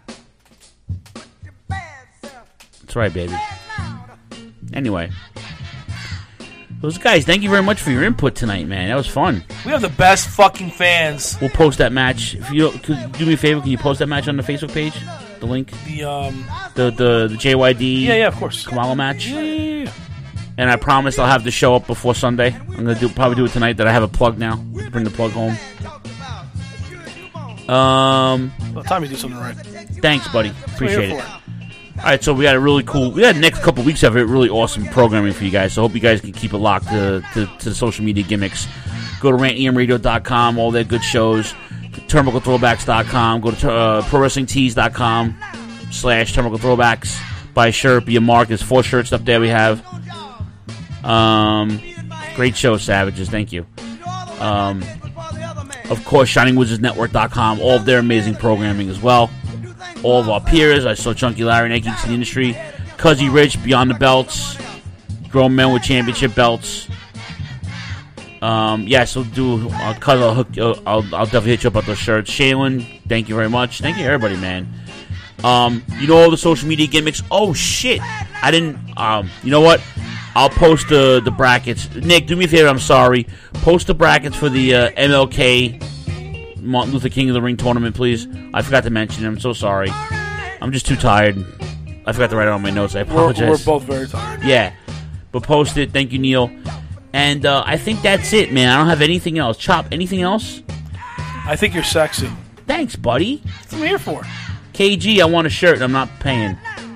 That's right, baby. Anyway. Those guys, thank you very much for your input tonight, man. That was fun. We have the best fucking fans. We'll post that match. If you could do me a favor, can you post that match on the Facebook page? The link? The JYD Yeah, of course. Kamala match? Yeah. And I promise I'll have the show up before Sunday. I'm going to probably do it tonight that I have a plug now. Bring the plug home. Well, time you do something right. Thanks, buddy. Appreciate it. All right, so we had the next couple weeks of really awesome programming for you guys. So I hope you guys can keep it locked to the social media gimmicks. Go to rantemradio.com, all their good shows. TurnbuckleThrowbacks.com. Go to ProWrestlingTees.com/TurnbuckleThrowbacks. Buy a shirt, be a mark. There's 4 shirts up there we have. Great show, Savages. Thank you. Of course, ShiningWizardsNetwork.com. All of their amazing programming as well. all of our peers. I saw Chunky Larry, Night Geeks in the Industry, Cuzzy Rich, Beyond the Belts, Grown Men with Championship Belts. So do I'll definitely hit you up about those shirts. Shaylin, thank you very much. Thank you everybody, man. All the social media gimmicks. Oh shit, I didn't. You know what? I'll post the brackets. Nick, do me a favor. I'm sorry. Post the brackets for the MLK Martin Luther King of the Ring tournament, please. I forgot to mention it. I'm so sorry. I'm just too tired. I forgot to write it on my notes. I apologize. We're both very tired. Yeah, but post it. Thank you, Neil. And I think that's it, man. I don't have anything else. Chop, anything else? I think you're sexy. Thanks, buddy. That's what I'm here for. KG, I want a shirt. I'm not paying.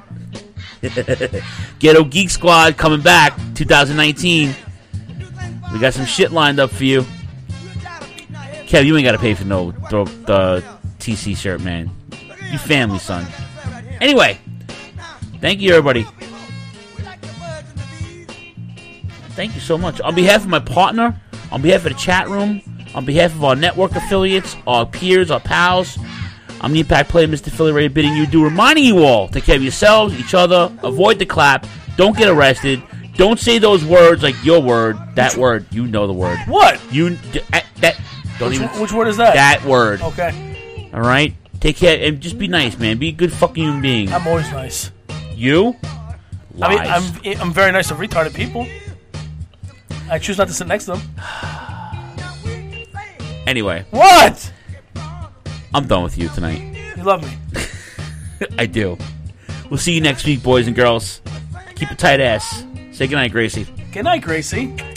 Ghetto Geek Squad coming back 2019. We got some shit lined up for you. Kev, you ain't got to pay for the TC shirt, man. You family, son. Anyway, thank you, everybody. Thank you so much. On behalf of my partner, on behalf of the chat room, on behalf of our network affiliates, our peers, our pals, I'm the Impact Player, Mr. Philly Ray, bidding you do, reminding you all, take care of yourselves, each other, avoid the clap, don't get arrested, don't say those words like your word, that word, you know the word. What? Which word is that? That word. Okay. All right? Take care, and just be nice, man. Be a good fucking human being. I'm always nice. You? Lies. I mean, I'm very nice to retarded people. I choose not to sit next to them. Anyway. What? I'm done with you tonight. You love me. I do. We'll see you next week, boys and girls. Keep a tight ass. Say goodnight, Gracie. Good night, Gracie.